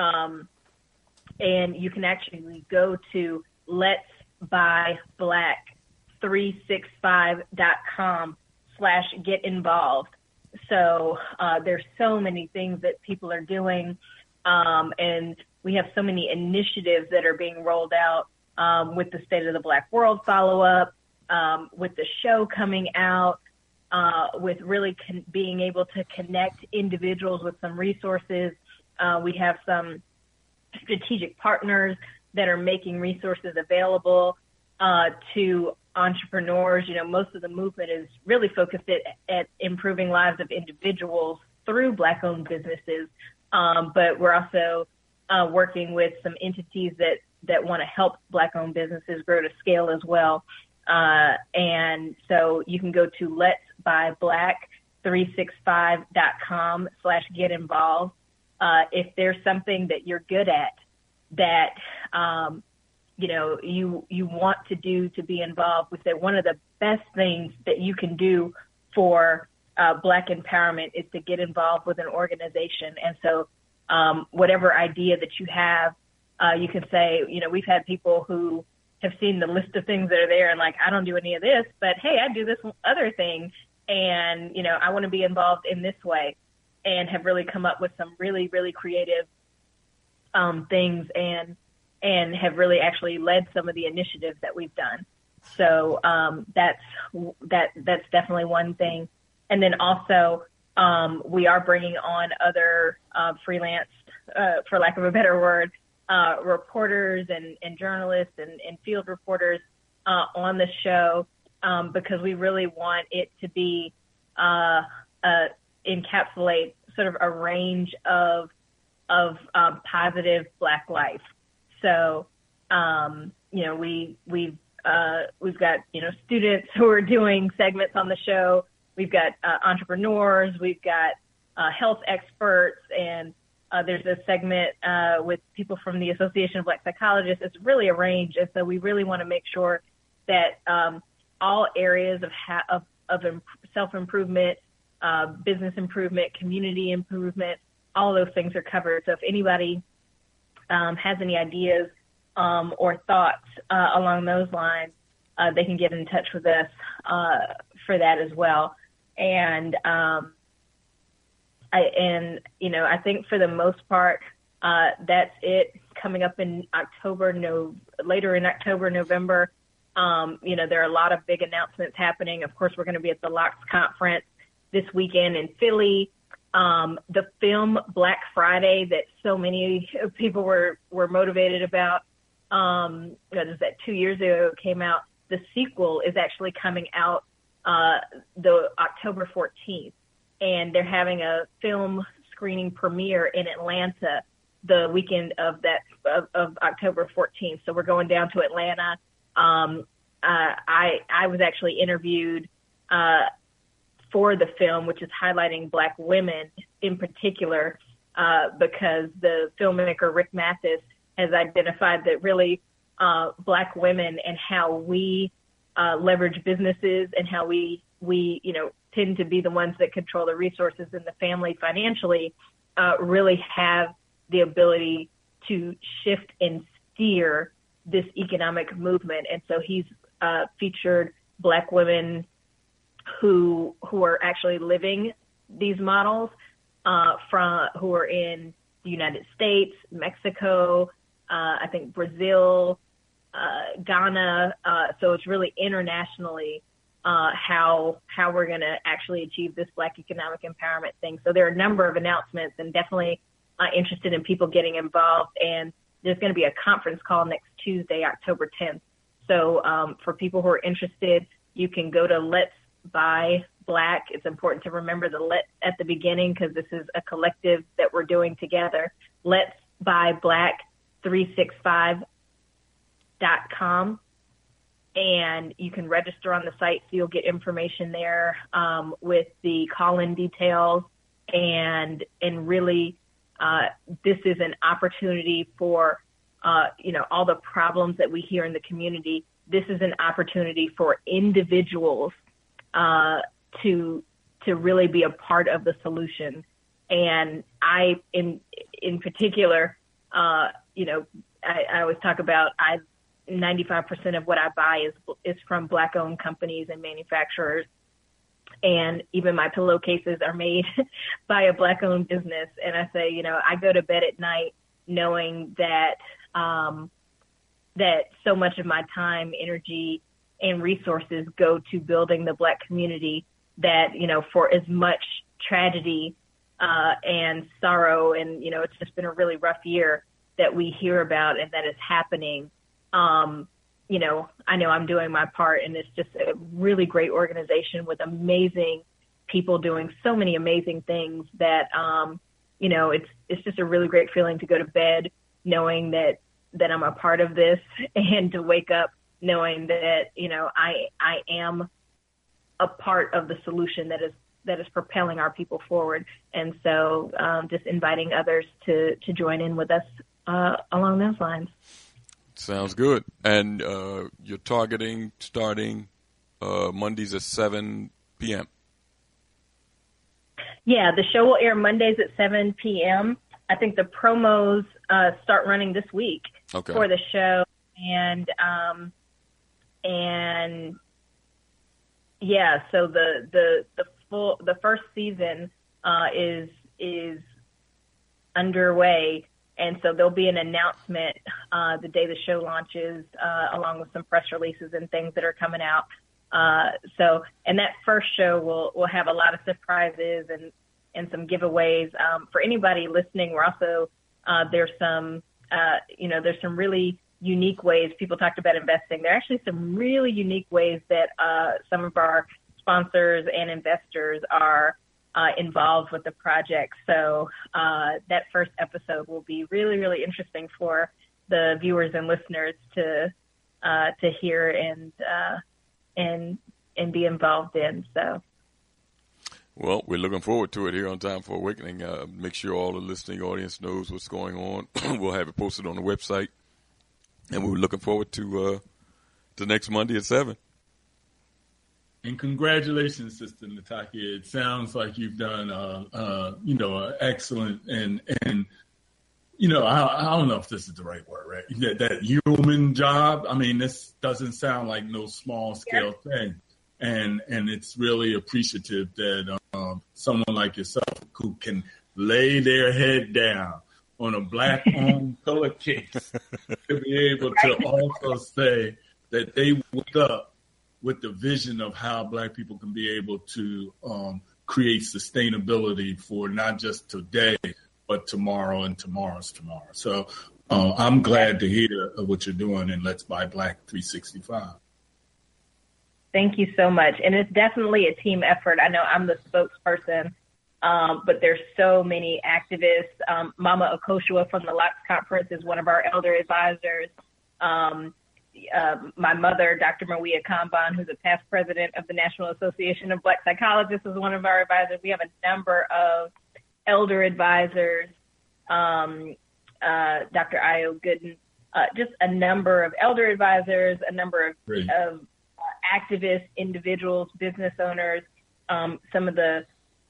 Speaker 12: and you can actually go to letsbuyblack365.com/get involved. So there's so many things that people are doing, and we have so many initiatives that are being rolled out with the State of the Black World follow-up, with the show coming out, with really being able to connect individuals with some resources. We have some strategic partners that are making resources available to entrepreneurs. Most of the movement is really focused at improving lives of individuals through Black-owned businesses, but we're also working with some entities that want to help Black-owned businesses grow to scale as well. And so you can go to letsbuyblack365.com/get involved. If there's something that you're good at that, you want to do to be involved, we say one of the best things that you can do for Black empowerment is to get involved with an organization. And so whatever idea that you have, you can say, we've had people who have seen the list of things that are there and like, I don't do any of this, but hey, I do this other thing. And, I want to be involved in this way, and have really come up with some really, really creative things and have really actually led some of the initiatives that we've done. So that's definitely one thing. And then also we are bringing on other freelance, for lack of a better word, reporters and journalists and field reporters on the show, because we really want it to be encapsulate sort of a range of positive Black life. So we've got students who are doing segments on the show. We've got entrepreneurs. We've got health experts, and there's a segment with people from the Association of Black Psychologists. It's really a range, and so we really want to make sure that all areas of self-improvement, business improvement, community improvement, all those things are covered. So if anybody has any ideas or thoughts along those lines, they can get in touch with us for that as well. And I think for the most part, that's it. Coming up in later in October, November, there are a lot of big announcements happening. Of course, we're going to be at the LOX conference this weekend in Philly. The film Black Friday that so many people were motivated about, that 2 years ago came out. The sequel is actually coming out the October 14th, and they're having a film screening premiere in Atlanta the weekend of October 14th. So we're going down to Atlanta. I was actually interviewed for the film, which is highlighting Black women in particular, because the filmmaker Rick Mathis has identified that really Black women and how we leverage businesses and how we tend to be the ones that control the resources in the family financially, really have the ability to shift and steer this economic movement. And so he's featured Black women who are actually living these models, who are in the United States, Mexico, I think Brazil, Ghana. So it's really internationally how we're going to actually achieve this Black economic empowerment thing. So there are a number of announcements, and definitely interested in people getting involved. And there's going to be a conference call next Tuesday, October 10th. So for people who are interested, you can go to Let's Buy Black. It's important to remember the let at the beginning, because this is a collective that we're doing together. Let's Buy Black 365.com. And you can register on the site, so you'll get information there with the call-in details. And really, this is an opportunity for, all the problems that we hear in the community. This is an opportunity for individuals to really be a part of the solution. And I, in particular, I always talk about 95% of what I buy is from Black-owned companies and manufacturers. And even my pillowcases are made by a Black-owned business. And I say, I go to bed at night knowing that that so much of my time, energy, and resources go to building the Black community, that, for as much tragedy and sorrow, and, it's just been a really rough year that we hear about and that is happening. I know I'm doing my part, and it's just a really great organization with amazing people doing so many amazing things that, it's just a really great feeling to go to bed knowing that I'm a part of this, and to wake up knowing that, I am a part of the solution that is propelling our people forward. And so just inviting others to join in with us along those lines.
Speaker 3: Sounds good. And you're targeting starting Mondays at 7 p.m.
Speaker 12: Yeah, the show will air Mondays at 7 p.m. I think the promos start running this week for the show. And yeah, so the first season is underway. And so there'll be an announcement the day the show launches, along with some press releases and things that are coming out. And that first show will have a lot of surprises and some giveaways. For anybody listening, we're also, there's some really unique ways. People talked about investing. There are actually some really unique ways that some of our sponsors and investors are involved with the project. So that first episode will be really, really interesting for the viewers and listeners to hear and be involved in. So.
Speaker 3: Well, we're looking forward to it here on Time for Awakening. Make sure all the listening audience knows what's going on. We'll have it posted on the website, and we're looking forward to next Monday at 7.
Speaker 11: And congratulations, Sister Natakya. It sounds like you've done, excellent and I don't know if this is the right word, right? That human job. I mean, this doesn't sound like no small scale thing, and it's really appreciative that someone like yourself who can lay their head down on a Black-owned pillowcase to be able to also say that they wake up with the vision of how Black people can be able to create sustainability for not just today, but tomorrow and tomorrow's tomorrow. So I'm glad to hear what you're doing in Let's Buy Black 365.
Speaker 12: Thank you so much. And it's definitely a team effort. I know I'm the spokesperson, but there's so many activists. Mama Okoshua from the Locks Conference is one of our elder advisors. My mother, Dr. Maria Kanban, who's a past president of the National Association of Black Psychologists, is one of our advisors. We have a number of elder advisors, Dr. Io Gooden, just a number of elder advisors, a number of activists, individuals, business owners, some of the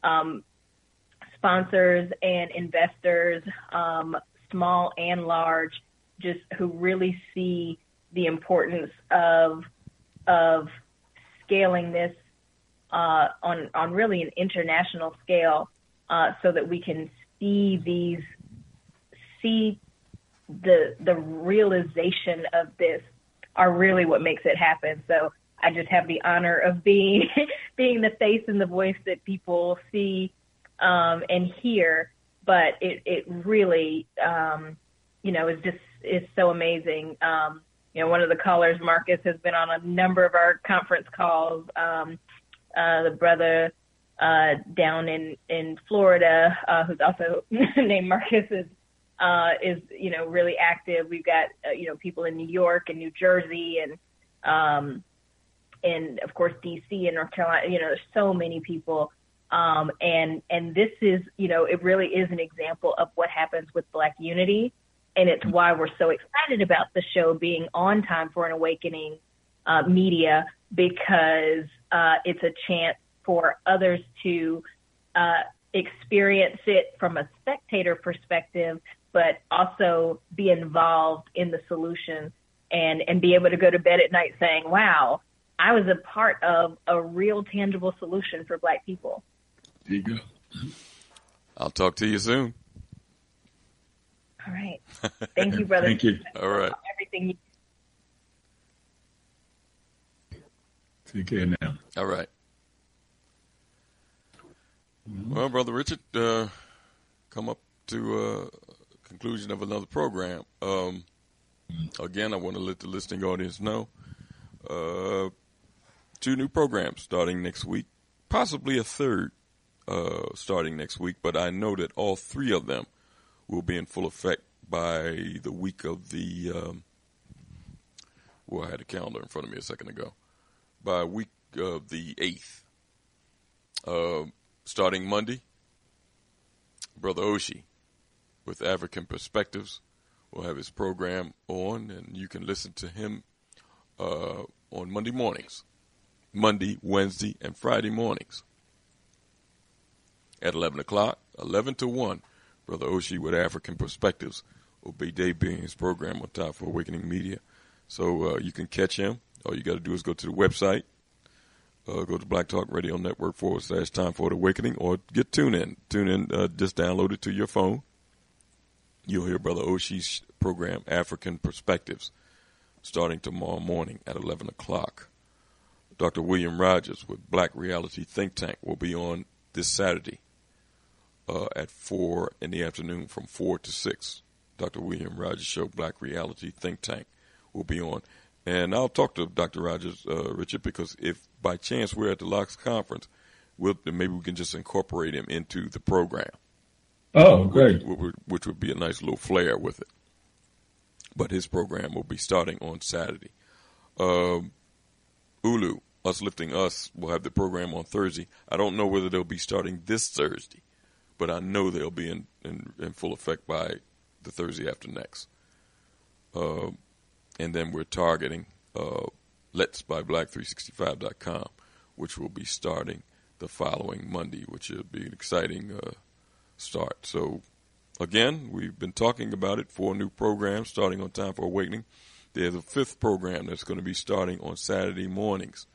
Speaker 12: sponsors and investors, small and large, just who really see the importance of scaling this on really an international scale, so that we can see the realization of this are really what makes it happen. So I just have the honor of being the face and the voice that people see and hear. But it really is so amazing. One of the callers, Marcus, has been on a number of our conference calls. The brother down in Florida, who's also named Marcus, is really active. We've got people in New York and New Jersey and of course DC and North Carolina. There's so many people, and this is it really is an example of what happens with Black unity. And it's why we're so excited about the show being on Time for an Awakening media, because it's a chance for others to experience it from a spectator perspective, but also be involved in the solution and be able to go to bed at night saying, wow, I was a part of a real tangible solution for Black people.
Speaker 11: There you go.
Speaker 3: I'll talk to you soon.
Speaker 12: All right. Thank you, brother.
Speaker 11: Thank you.
Speaker 3: All right.
Speaker 12: Everything you
Speaker 11: Take care now.
Speaker 3: All right. Well, Brother Richard, come up to conclusion of another program. Again, I want to let the listening audience know 2 new programs starting next week, possibly a third starting next week, but I know that all 3 of them will be in full effect by the week of the, I had a calendar in front of me a second ago, by week of the 8th. Starting Monday, Brother Oshie with African Perspectives will have his program on, and you can listen to him on Monday mornings, Monday, Wednesday, and Friday mornings at 11 o'clock, 11 to 1. Brother Oshie with African Perspectives will be debuting his program on Time for Awakening Media. So you can catch him. All you got to do is go to the website, go to Black Talk Radio Network / Time for Awakening, or get TuneIn. TuneIn, just download it to your phone. You'll hear Brother Oshie's program, African Perspectives, starting tomorrow morning at 11 o'clock. Dr. William Rogers with Black Reality Think Tank will be on this Saturday at 4 in the afternoon from 4 to 6. Dr. William Rogers Show, Black Reality Think Tank will be on. And I'll talk to Dr. Rogers, Richard, because if by chance we're at the Locks Conference, maybe we can just incorporate him into the program.
Speaker 11: Oh, great.
Speaker 3: Which would be a nice little flair with it. But his program will be starting on Saturday. Ulu, Us Lifting Us, will have the program on Thursday. I don't know whether they'll be starting this Thursday, but I know they'll be in full effect by the Thursday after next. And then we're targeting Let's Buy Black 365.com, which will be starting the following Monday, which will be an exciting start. So, again, we've been talking about it, 4 new programs starting on Time for Awakening. There's a 5th program that's going to be starting on Saturday mornings,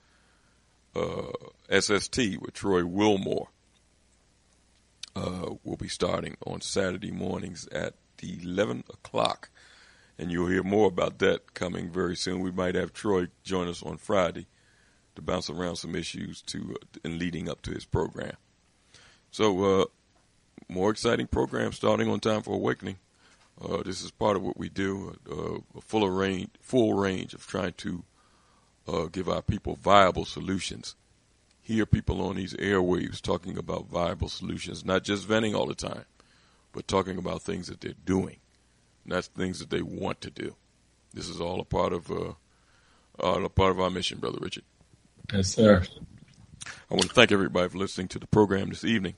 Speaker 3: SST with Troy Wilmore. Will be starting on Saturday mornings at 11 o'clock. And you'll hear more about that coming very soon. We might have Troy join us on Friday to bounce around some issues and leading up to his program. So, more exciting programs starting on Time for Awakening. This is part of what we do, a full range of trying to give our people viable solutions. Hear people on these airwaves talking about viable solutions, not just venting all the time, but talking about things that they're doing, not things that they want to do. This is all a part of our mission, Brother Richard.
Speaker 11: Yes, sir.
Speaker 3: I want to thank everybody for listening to the program this evening.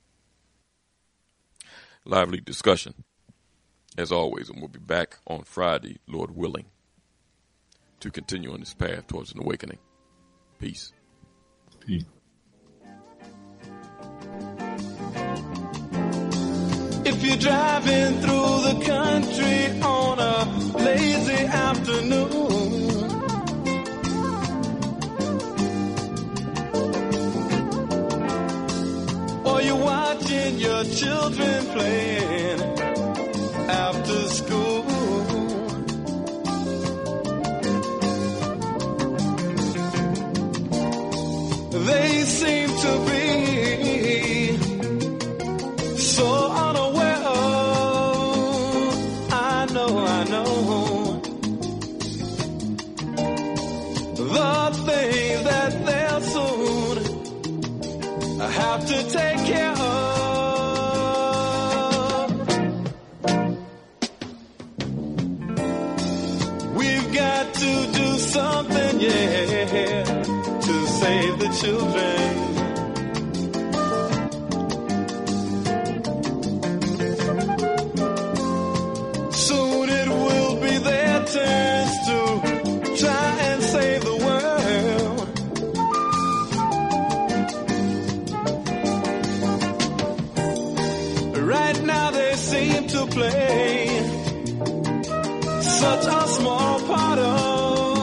Speaker 3: Lively discussion, as always, and we'll be back on Friday, Lord willing, to continue on this path towards an awakening. Peace.
Speaker 11: Peace.
Speaker 2: If you're driving through the country on a lazy afternoon, or you're watching your children playing after school, they seem to be so unaware of, I know, the things that they'll soon have to take care of. We've got to do something, yeah, to save the children. Soon it will be their turns to try and save the world. Right now they seem to play such a small part of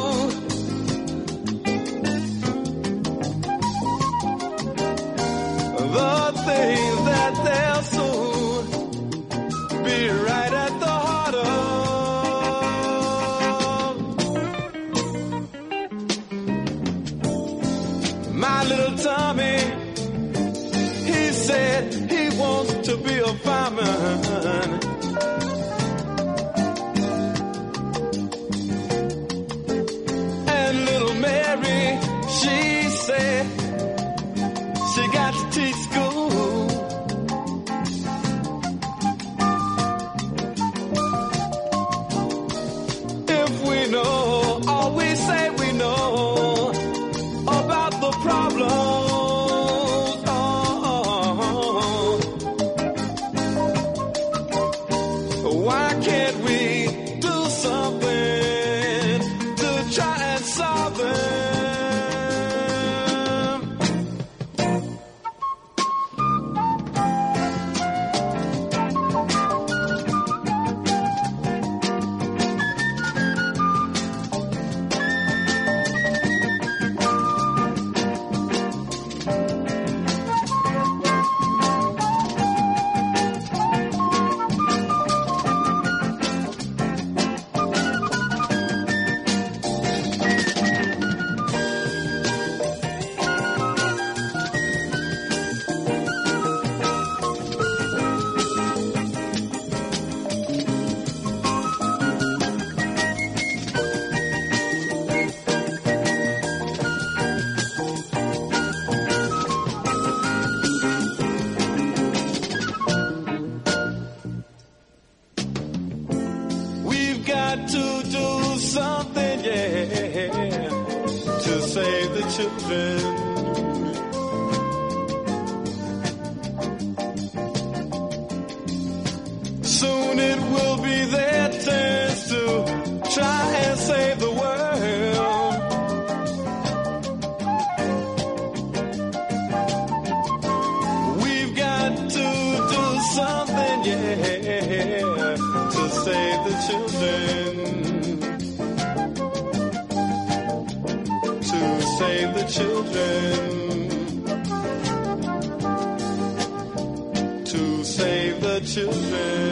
Speaker 2: the things that they'll soon be right at the heart of. My little Tommy, he said he wants to be a fireman. And little Mary, she said she got to teach school. If we know, all we say we know about the problems, why can't we do something to try and solve them? We've got to do something, yeah, to save the children. Soon it will be their turns to try and save the world. We've got to do something, yeah, to save the children. To save the children. To save the children.